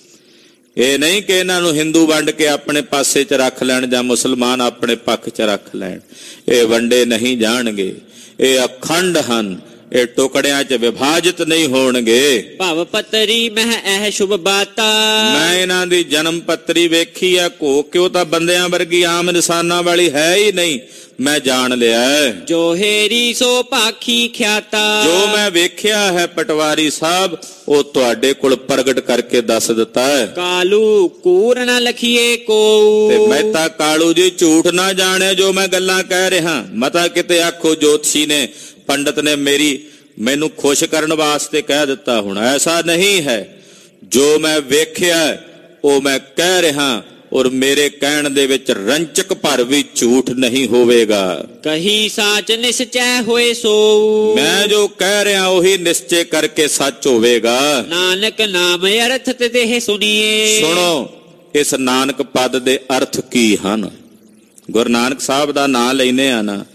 ਇਹ ਨਹੀਂ ਕਿ ਇਹਨਾਂ ਨੂੰ ਹਿੰਦੂ ਵੰਡ ਕੇ ਆਪਣੇ ਪਾਸੇ 'ਚ ਰੱਖ ਲੈਣ ਜਾਂ ਮੁਸਲਮਾਨ ਆਪਣੇ ਪੱਖ 'ਚ ਰੱਖ ਲੈਣ। ਇਹ ਵੰਡੇ ਨਹੀਂ ਜਾਣਗੇ, ਇਹ ਅਖੰਡ ਹਨ, ਇਹ ਟੁਕੜਿਆਂ 'ਚ ਵਿਭਾਜਿਤ ਨਹੀਂ ਹੋਣਗੇ। ਭਵ ਪਤਰੀ ਮਹਿ ਇਹ ਸ਼ੁਭ ਬਾਤਾ, ਮੈਂ ਇਹਨਾਂ ਦੀ ਜਨਮ ਪੱਤਰੀ ਵੇਖੀ ਆ, ਘੋ ਕਿਉਂ ਤਾਂ ਬੰਦਿਆਂ ਵਰਗੀ ਆਮ ਇਨਸਾਨਾਂ ਵਾਲੀ ਹੈ ਹੀ ਨਹੀਂ, ਮੈਂ ਜਾਣ ਲਿਆ। ਜੋ ਹੇਰੀ ਸੋ ਪਾਖੀ ਖਿਆਤਾ, ਜੋ ਮੈਂ ਵੇਖਿਆ ਹੈ ਪਟਵਾਰੀ ਸਾਹਿਬ ਉਹ ਤੁਹਾਡੇ ਕੋਲ ਪ੍ਰਗਟ ਕਰਕੇ ਦੱਸ ਦਿੱਤਾ ਹੈ। ਕਾਲੂ ਕੂਰ ਨਾ ਲਖੀਏ ਕੋ, ਤੇ ਮੈਂ ਤਾਂ ਕਾਲੂ ਜੀ ਝੂਠ ਨਾ ਜਾਣੇ ਜੋ ਮੈਂ ਗੱਲਾਂ ਕਹਿ ਰਿਹਾ। ਮਤਾ ਕਿਤੇ ਆਖੋ ਜੋਤਸ਼ੀ ਨੇ, ਪੰਡਤ ਨੇ ਮੇਰੀ ਮੈਨੂੰ ਖੁਸ਼ ਕਰਨ ਵਾਸਤੇ ਕਹਿ ਦਿੱਤਾ, ਹੁਣ ਐਸਾ ਨਹੀਂ ਹੈ। ਜੋ ਮੈਂ ਵੇਖਿਆ ਉਹ ਮੈਂ ਕਹਿ ਰਿਹਾ, ਔਰ ਮੇਰੇ ਕਹਿਣ ਦੇ ਵਿੱਚ ਰੰਚਕ ਭਰ ਵੀ ਝੂਠ ਨਹੀਂ ਹੋਵੇਗਾ। ਕਹੀ ਸਾਚ ਨਿਸ਼ਚੈ ਹੋਏ ਸੋ, ਮੈਂ ਜੋ ਕਹਿ ਰਿਹਾ ਉਹੀ ਨਿਸ਼ਚੈ ਕਰਕੇ ਸੱਚ ਹੋਵੇਗਾ। ਨਾਨਕ ਨਾਮ ਅਰਥ ਤੇ ਦੇਹ ਸੁਣੀਏ, ਸੁਣੋ ਇਸ ਨਾਨਕ ਪਦ ਦੇ ਅਰਥ ਕੀ ਹਨ। ਗੁਰੂ ਨਾਨਕ ਸਾਹਿਬ ਦਾ ਨਾਮ ਲੈਨੇ ਆ ਨਾ,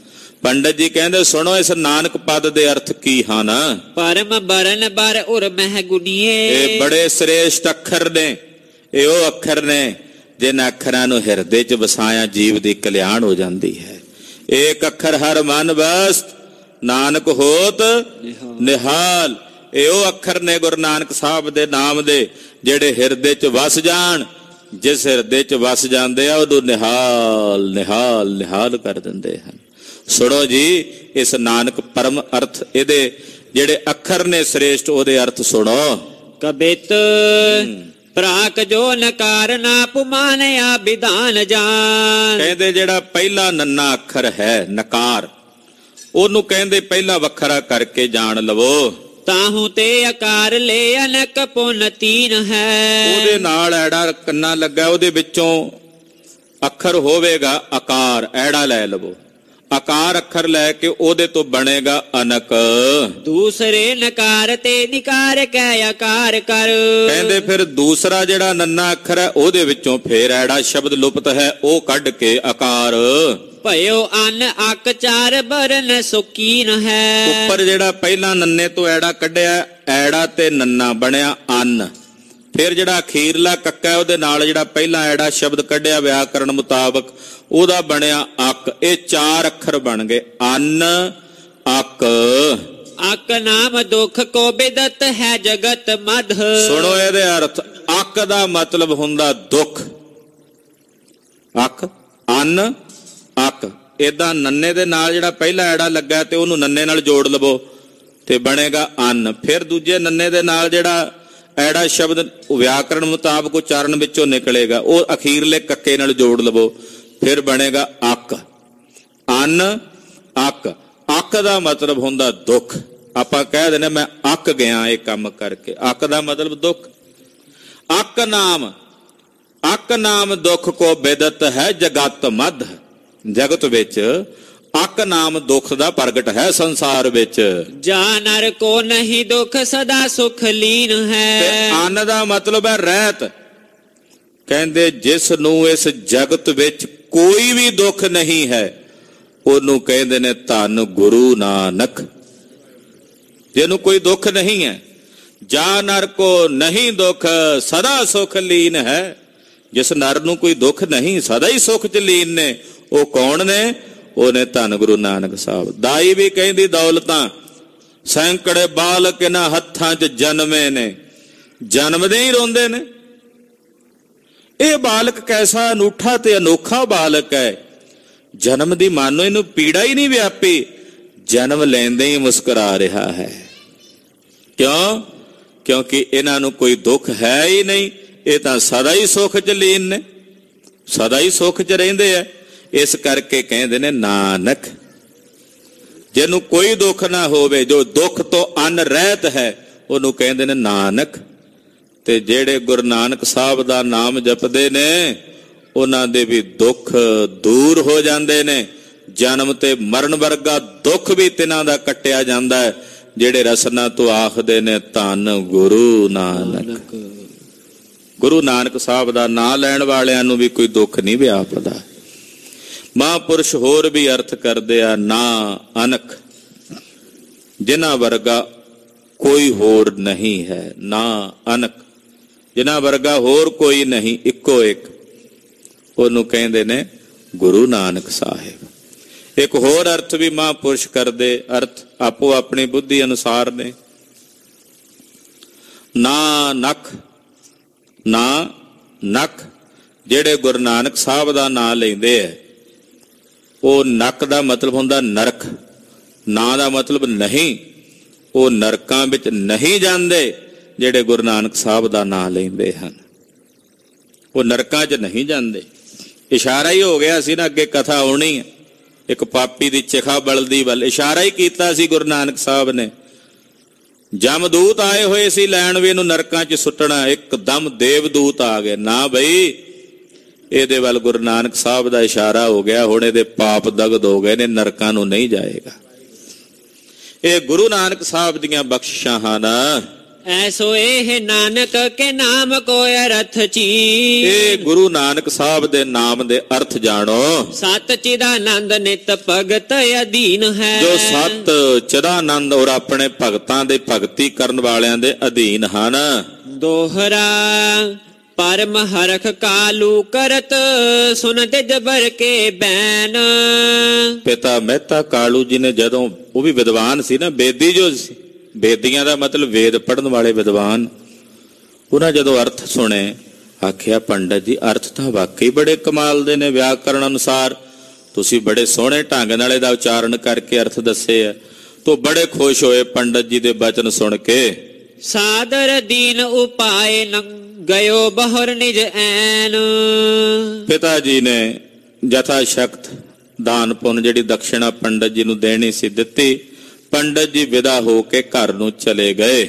ਪੰਡਤ ਜੀ ਕਹਿੰਦੇ ਸੁਣੋ ਇਸ ਨਾਨਕ ਪਦ ਦੇ ਅਰਥ ਕੀ ਹਨ। ਪਰਮ ਬਰਨ ਬਰ ਉਰ ਮਹਿ ਗੁਨੀਏ। ਇਹ ਬੜੇ ਸ੍ਰੇਸ਼ਟ ਅੱਖਰ ਨੇ, ਇਹ ਉਹ ਅੱਖਰ ਨੇ ਜਿਨ੍ਹਾਂ ਅੱਖਰਾਂ ਨੂੰ ਹਿਰਦੇ ਚ ਵਸਾਇਆ ਜੀਵ ਦੀ ਕਲਿਆਣ ਹੋ ਜਾਂਦੀ ਹੈ। ਏਕ ਅੱਖਰ ਹਰ ਮਨ ਵਸਤ ਨਾਨਕ ਹੋਤ ਨਿਹਾਲ। ਇਹ ਉਹ ਅੱਖਰ ਨੇ ਗੁਰੂ ਨਾਨਕ ਸਾਹਿਬ ਦੇ ਨਾਮ ਦੇ ਜਿਹੜੇ ਹਿਰਦੇ ਚ ਵਸ ਜਾਣ। ਜਿਸ ਹਿਰਦੇ ਚ ਵਸ ਜਾਂਦੇ ਆ ਉਹਨੂੰ ਨਿਹਾਲ ਨਿਹਾਲ ਨਿਹਾਲ ਕਰ ਦਿੰਦੇ ਹਨ। ਸੁਣੋ ਜੀ ਇਸ ਨਾਨਕ ਪਰਮ ਅਰਥ, ਇਹਦੇ ਜਿਹੜੇ ਅੱਖਰ ਨੇ ਸ੍ਰੇਸ਼ਟ, ਉਹਦੇ ਅਰਥ ਸੁਣੋ। ਕਬਿਤ ਪ੍ਰਾਕ ਜੋ ਨਕਾਰ ਨਾ ਪੁਮਾਨਿਆ ਵਿਧਾਨ ਜਾਨ। ਕਹਿੰਦੇ ਜਿਹੜਾ ਪਹਿਲਾ ਨੰਨਾ ਅੱਖਰ ਹੈ ਨਕਾਰ, ਉਹਨੂੰ ਕਹਿੰਦੇ ਪਹਿਲਾ ਵੱਖਰਾ ਕਰਕੇ ਜਾਣ ਲਵੋ। ਤਾਹੂ ਤੇ ਆਕਾਰ ਲੈ ਅਨਕ ਪੁਨ ਤੀਨ ਹੈ। ਉਹਦੇ ਨਾਲ ਐੜਾ ਕੰਨਾ ਲੱਗਾ, ਉਹਦੇ ਵਿੱਚੋਂ ਅੱਖਰ ਹੋਵੇਗਾ ਆਕਾਰ, ਐੜਾ ਲੈ ਲਵੋ। ਆਕਾਰ ਅੱਖਰ ਲੈ ਕੇ ਉਹਦੇ ਤੋਂ ਬਣੇਗਾ ਅਨਕ। ਦੂਸਰੇ ਨਕਾਰ ਤੇ ਨਿਕਾਰ ਕੈ ਆਕਾਰ ਕਰ। ਕਹਿੰਦੇ ਫਿਰ ਦੂਸਰਾ ਜਿਹੜਾ ਨੰਨਾ ਅੱਖਰ ਹੈ ਉਹਦੇ ਵਿੱਚੋਂ ਫੇਰ ਐੜਾ ਸ਼ਬਦ ਲੁਪਤ ਹੈ, ਉਹ ਕੱਢ ਕੇ ਆਕਾਰ। ਭਇਓ ਅਨ ਅਕ ਚਾਰ ਬਰਨ ਸੁਕੀਨ ਹੈ। ਉੱਪਰ ਜਿਹੜਾ ਪਹਿਲਾਂ ਨੰਨੇ ਤੋਂ ਐੜਾ ਕੱਢਿਆ, ਐੜਾ ਤੇ ਨੰਨਾ ਬਣਿਆ ਅੰਨ। ਫਿਰ ਜਿਹੜਾ ਅਖੀਰਲਾ ਕੱਕਾ ਉਹਦੇ ਨਾਲ ਜਿਹੜਾ ਪਹਿਲਾਂ ਐੜਾ ਸ਼ਬਦ ਕੱਢਿਆ ਵਿਆਕਰਣ ਮੁਤਾਬਕ, ਉਹਦਾ ਬਣਿਆ ਅਕ। ਇਹ ਚਾਰ ਅੱਖਰ ਬਣ ਗਏ ਅੰਨ ਅਕ। ਅਕ ਨਾਮ ਦੁਖ ਕੋ ਬਿਦਤ ਹੈ ਜਗਤ ਮਧ। ਸੁਣੋ ਇਹਦੇ ਅਰਥ। ਅਕ ਦਾ ਮਤਲਬ ਹੁੰਦਾ ਦੁੱਖ। ਅਕ ਅੰਨ ਅਕ। ਏਦਾਂ ਨੰਨੇ ਦੇ ਨਾਲ ਜਿਹੜਾ ਪਹਿਲਾ ਐੜਾ ਲੱਗਾ ਤੇ ਉਹਨੂੰ ਨੰਨੇ ਨਾਲ ਜੋੜ ਲਵੋ ਤੇ ਬਣੇਗਾ ਅੰਨ। ਫਿਰ ਦੂਜੇ ਨੰਨੇ ਦੇ ਨਾਲ ਜਿਹੜਾ ਐੜਾ ਸ਼ਬਦ ਵਿਆਕਰਣ ਮੁਤਾਬਕ ਉਚਾਰਨ ਵਿੱਚੋਂ ਨਿਕਲੇਗਾ, ਉਹ ਅਖੀਰਲੇ ਕੱਕੇ ਨਾਲ ਜੋੜ ਲਵੋ, ਫਿਰ ਬਣੇਗਾ ਅਕ। ਅੰਨ ਅਕ। ਅਕ ਦਾ ਮਤਲਬ ਹੁੰਦਾ ਦੁੱਖ। ਆਪਾਂ ਕਹਿ ਦਿੰਦੇ ਮੈਂ ਅੱਕ ਗਿਆ ਇਹ ਕੰਮ ਕਰਕੇ, ਅਕ ਦਾ ਮਤਲਬ ਦੁੱਖ। ਅਕ ਨਾਮ, ਅਕ ਨਾਮ ਦੁੱਖ ਕੋ ਬਿਦਤ ਹੈ ਜਗਤ ਮਧ। ਜਗਤ ਵਿੱਚ ਅਕ ਨਾਮ ਦੁੱਖ ਦਾ ਪ੍ਰਗਟ ਹੈ ਸੰਸਾਰ ਵਿੱਚ। ਜਾ ਨਰ ਕੋ ਨਹੀਂ ਦੁੱਖ ਸਦਾ ਸੁਖ ਲੀਨ ਹੈ। ਤੇ ਅੰਨ ਦਾ ਮਤਲਬ ਹੈ ਰਹਿਤ। ਕਹਿੰਦੇ ਜਿਸ ਨੂੰ ਇਸ ਜਗਤ ਵਿੱਚ ਕੋਈ ਵੀ ਦੁੱਖ ਨਹੀਂ ਹੈ ਉਹਨੂੰ ਕਹਿੰਦੇ ਨੇ ਧੰਨ ਗੁਰੂ ਨਾਨਕ। ਜਿਹਨੂੰ ਕੋਈ ਦੁੱਖ ਨਹੀਂ ਹੈ। ਜਾ ਨਰ ਕੋ ਨਹੀਂ ਦੁੱਖ ਸਦਾ ਸੁਖ ਲੀਨ ਹੈ। ਜਿਸ ਨਰ ਨੂੰ ਕੋਈ ਦੁੱਖ ਨਹੀਂ, ਸਦਾ ਹੀ ਸੁਖ ਚ ਲੀਨ ਨੇ, ਉਹ ਕੌਣ ਨੇ? ਉਹਨੇ ਧੰਨ ਗੁਰੂ ਨਾਨਕ ਸਾਹਿਬ। ਦਾਈ ਵੀ ਕਹਿੰਦੀ ਦੌਲਤਾਂ ਸੈਂਕੜੇ ਬਾਲਕ ਇਹਨਾਂ ਹੱਥਾਂ ਚ ਜਨਮੇ ਨੇ, ਜਨਮਦੇ ਹੀ ਰੋਂਦੇ ਨੇ। ਇਹ ਬਾਲਕ ਕੈਸਾ ਅਨੂਠਾ ਤੇ ਅਨੋਖਾ ਬਾਲਕ ਹੈ। ਜਨਮ ਦੀ ਮਾਨੋ ਇਹਨੂੰ ਪੀੜਾ ਹੀ ਨਹੀਂ ਵਿਆਪੀ, ਜਨਮ ਲੈਂਦੇ ਹੀ ਮੁਸਕਰਾ ਰਿਹਾ ਹੈ। ਕਿਉਂ? ਕਿਉਂਕਿ ਇਹਨਾਂ ਨੂੰ ਕੋਈ ਦੁੱਖ ਹੈ ਹੀ ਨਹੀਂ। ਇਹ ਤਾਂ ਸਦਾ ਹੀ ਸੁੱਖ ਚ ਲੀਨ ਨੇ, ਸਦਾ ਹੀ ਸੁੱਖ ਚ ਰਹਿੰਦੇ ਆ। ਇਸ ਕਰਕੇ ਕਹਿੰਦੇ ਨੇ ਨਾਨਕ। ਜਿਹਨੂੰ ਕੋਈ ਦੁੱਖ ਨਾ ਹੋਵੇ, ਜੋ ਦੁੱਖ ਤੋਂ ਅਨ ਰਹਿਤ ਹੈ, ਉਹਨੂੰ ਕਹਿੰਦੇ ਨੇ ਨਾਨਕ। ਤੇ ਜਿਹੜੇ ਗੁਰੂ ਨਾਨਕ ਸਾਹਿਬ ਦਾ ਨਾਮ ਜਪਦੇ ਨੇ ਉਹਨਾਂ ਦੇ ਵੀ ਦੁੱਖ ਦੂਰ ਹੋ ਜਾਂਦੇ ਨੇ। ਜਨਮ ਤੇ ਮਰਨ ਵਰਗਾ ਦੁੱਖ ਵੀ ਤਿਨਾਂ ਦਾ ਕੱਟਿਆ ਜਾਂਦਾ ਹੈ, ਜਿਹੜੇ ਰਸਨਾ ਤੋਂ ਆਖਦੇ ਨੇ ਧੰਨ ਗੁਰੂ ਨਾਨਕ। ਗੁਰੂ ਨਾਨਕ ਸਾਹਿਬ ਦਾ ਨਾਂ ਲੈਣ ਵਾਲਿਆਂ ਨੂੰ ਵੀ ਕੋਈ ਦੁੱਖ ਨਹੀਂ ਵਿਆਪਦਾ। ਮਹਾਂਪੁਰਸ਼ ਹੋਰ ਵੀ ਅਰਥ ਕਰਦੇ ਆ ਨਾ ਅਨਕ। ਜਿਨ੍ਹਾਂ ਵਰਗਾ ਕੋਈ ਹੋਰ ਨਹੀਂ ਹੈ, ਨਾ ਅਨਕ। ਜਿਨ੍ਹਾਂ ਵਰਗਾ ਹੋਰ ਕੋਈ ਨਹੀਂ, ਇੱਕੋ ਇੱਕ, ਉਹਨੂੰ ਕਹਿੰਦੇ ਨੇ ਗੁਰੂ ਨਾਨਕ ਸਾਹਿਬ। ਇੱਕ ਹੋਰ ਅਰਥ ਵੀ ਮਹਾਂਪੁਰਸ਼ ਕਰਦੇ, ਅਰਥ ਆਪੋ ਆਪਣੀ ਬੁੱਧੀ ਅਨੁਸਾਰ ਨੇ। ਨਾ ਨਖ, ਨਾ ਨਖ। ਜਿਹੜੇ ਗੁਰੂ ਨਾਨਕ ਸਾਹਿਬ ਦਾ ਨਾਂ ਲੈਂਦੇ ਐ, ਉਹ ਨੱਕ ਦਾ ਮਤਲਬ ਹੁੰਦਾ ਨਰਕ। ਨਾਂ ਦਾ ਮਤਲਬ ਨਹੀਂ। ਉਹ ਨਰਕਾਂ ਵਿੱਚ ਨਹੀਂ ਜਾਂਦੇ ਜਿਹੜੇ ਗੁਰੂ ਨਾਨਕ ਸਾਹਿਬ ਦਾ ਨਾਂ ਲੈਂਦੇ ਹਨ। ਉਹ ਨਰਕਾਂ 'ਚ ਨਹੀਂ ਜਾਂਦੇ। ਇਸ਼ਾਰਾ ਹੀ ਹੋ ਗਿਆ ਸੀ ਨਾ, ਅੱਗੇ ਕਥਾ ਆਉਣੀ ਹੈ। ਇੱਕ ਪਾਪੀ ਦੀ ਚਿਖਾ ਬਲਦੀ ਵੱਲ ਇਸ਼ਾਰਾ ਹੀ ਕੀਤਾ ਸੀ ਗੁਰੂ ਨਾਨਕ ਸਾਹਿਬ ਨੇ। ਜਮਦੂਤ ਆਏ ਹੋਏ ਸੀ ਲੈਣ ਵੀ ਇਹਨੂੰ ਨਰਕਾਂ 'ਚ ਸੁੱਟਣਾ, ਇੱਕਦਮ ਦੇਵਦੂਤ ਆ ਗਏ। ਨਾ ਬਈ, ਇਹਦੇ ਵੱਲ ਗੁਰੂ ਨਾਨਕ ਸਾਹਿਬ ਦਾ ਇਸ਼ਾਰਾ ਹੋ ਗਿਆ। ਹੁਣ ਇਹਦੇ ਪਾਪ ਦਗਦ ਹੋ ਗਏ ਨੇ, ਨਰਕਾਂ ਨੂੰ ਨਹੀਂ ਜਾਏਗਾ। ਇਹ ਗੁਰੂ ਨਾਨਕ ਸਾਹਿਬ ਦੀਆਂ ਬਖਸ਼ਿਸ਼ਾਂ ਹਨ। ਐਸੋ ਇਹ ਨਾਨਕ ਕੇ ਨਾਮ ਕੋ ਅਰਥ ਚੀ। ਇਹ ਗੁਰੂ ਨਾਨਕ ਸਾਹਿਬ ਦੇ ਨਾਮ ਦੇ ਅਰਥ ਜਾਣੋ। ਸਤ ਚਿਦਾਨੰਦ ਨਿਤ ਭਗਤ ਅਧੀਨ ਹੈ। ਜੋ ਸਤ ਚਿਦਾਨੰਦ ਔਰ ਆਪਣੇ ਭਗਤਾਂ ਦੇ ਭਗਤੀ ਕਰਨ ਵਾਲਿਆਂ ਦੇ ਅਧੀਨ ਹਨ। ਦੋਹਰਾ ਪਰਮ ਹਰਖ ਕਾਲੂ ਕਰਤ ਸੁਨ ਤੇ ਜਬਰ ਕੇ ਬੈਨ। ਪਿਤਾ ਮਹਿਤਾ ਕਾਲੂ ਜੀ ਨੇ ਜਦੋਂ, ਉਹ ਵੀ ਵਿਦਵਾਨ ਸੀ ਨਾ, ਬੇਦੀ ਜੋ ਸੀ, ਬੇਦੀਆਂ ਦਾ ਮਤਲਬ ਵੇਦ ਪੜ੍ਹਨ ਵਾਲੇ ਵਿਦਵਾਨ, ਉਹਨਾਂ ਜਦੋਂ ਅਰਥ ਸੁਣੇ ਆਖਿਆ ਪੰਡਤ ਜੀ ਅਰਥ ਤਾਂ ਵਾਕਈ ਬੜੇ ਕਮਾਲ ਦੇ ਨੇ, ਵਿਆਕਰਣ ਅਨੁਸਾਰ ਤੁਸੀਂ ਬੜੇ ਸੋਹਣੇ ਢੰਗ ਨਾਲ ਇਹਦਾ ਉਚਾਰਨ ਕਰਕੇ ਅਰਥ ਦੱਸੇ ਆ। ਤੋ ਬੜੇ ਖੁਸ਼ ਹੋਏ ਪੰਡਤ ਜੀ ਦੇ ਬਚਨ ਸੁਣ ਕੇ। ਸਾਦਰ ਦੀਨ ਉਪਾਏ ਗਇਓ ਬਹੁਰ ਨਿਜ ਐਨ। ਪਿਤਾ ਜੀ ਨੇ ਜਥਾ ਸ਼ਕਤ ਦਾਨ ਪੁੰਨ ਜਿਹੜੀ ਦਕਸ਼ਿਣਾ ਪੰਡਤ ਜੀ ਨੂੰ ਦੇਣੀ ਸੀ ਦਿੱਤੀ। ਪੰਡਤ ਜੀ ਵਿਦਾ ਹੋ ਕੇ ਘਰ ਨੂੰ ਚਲੇ ਗਏ।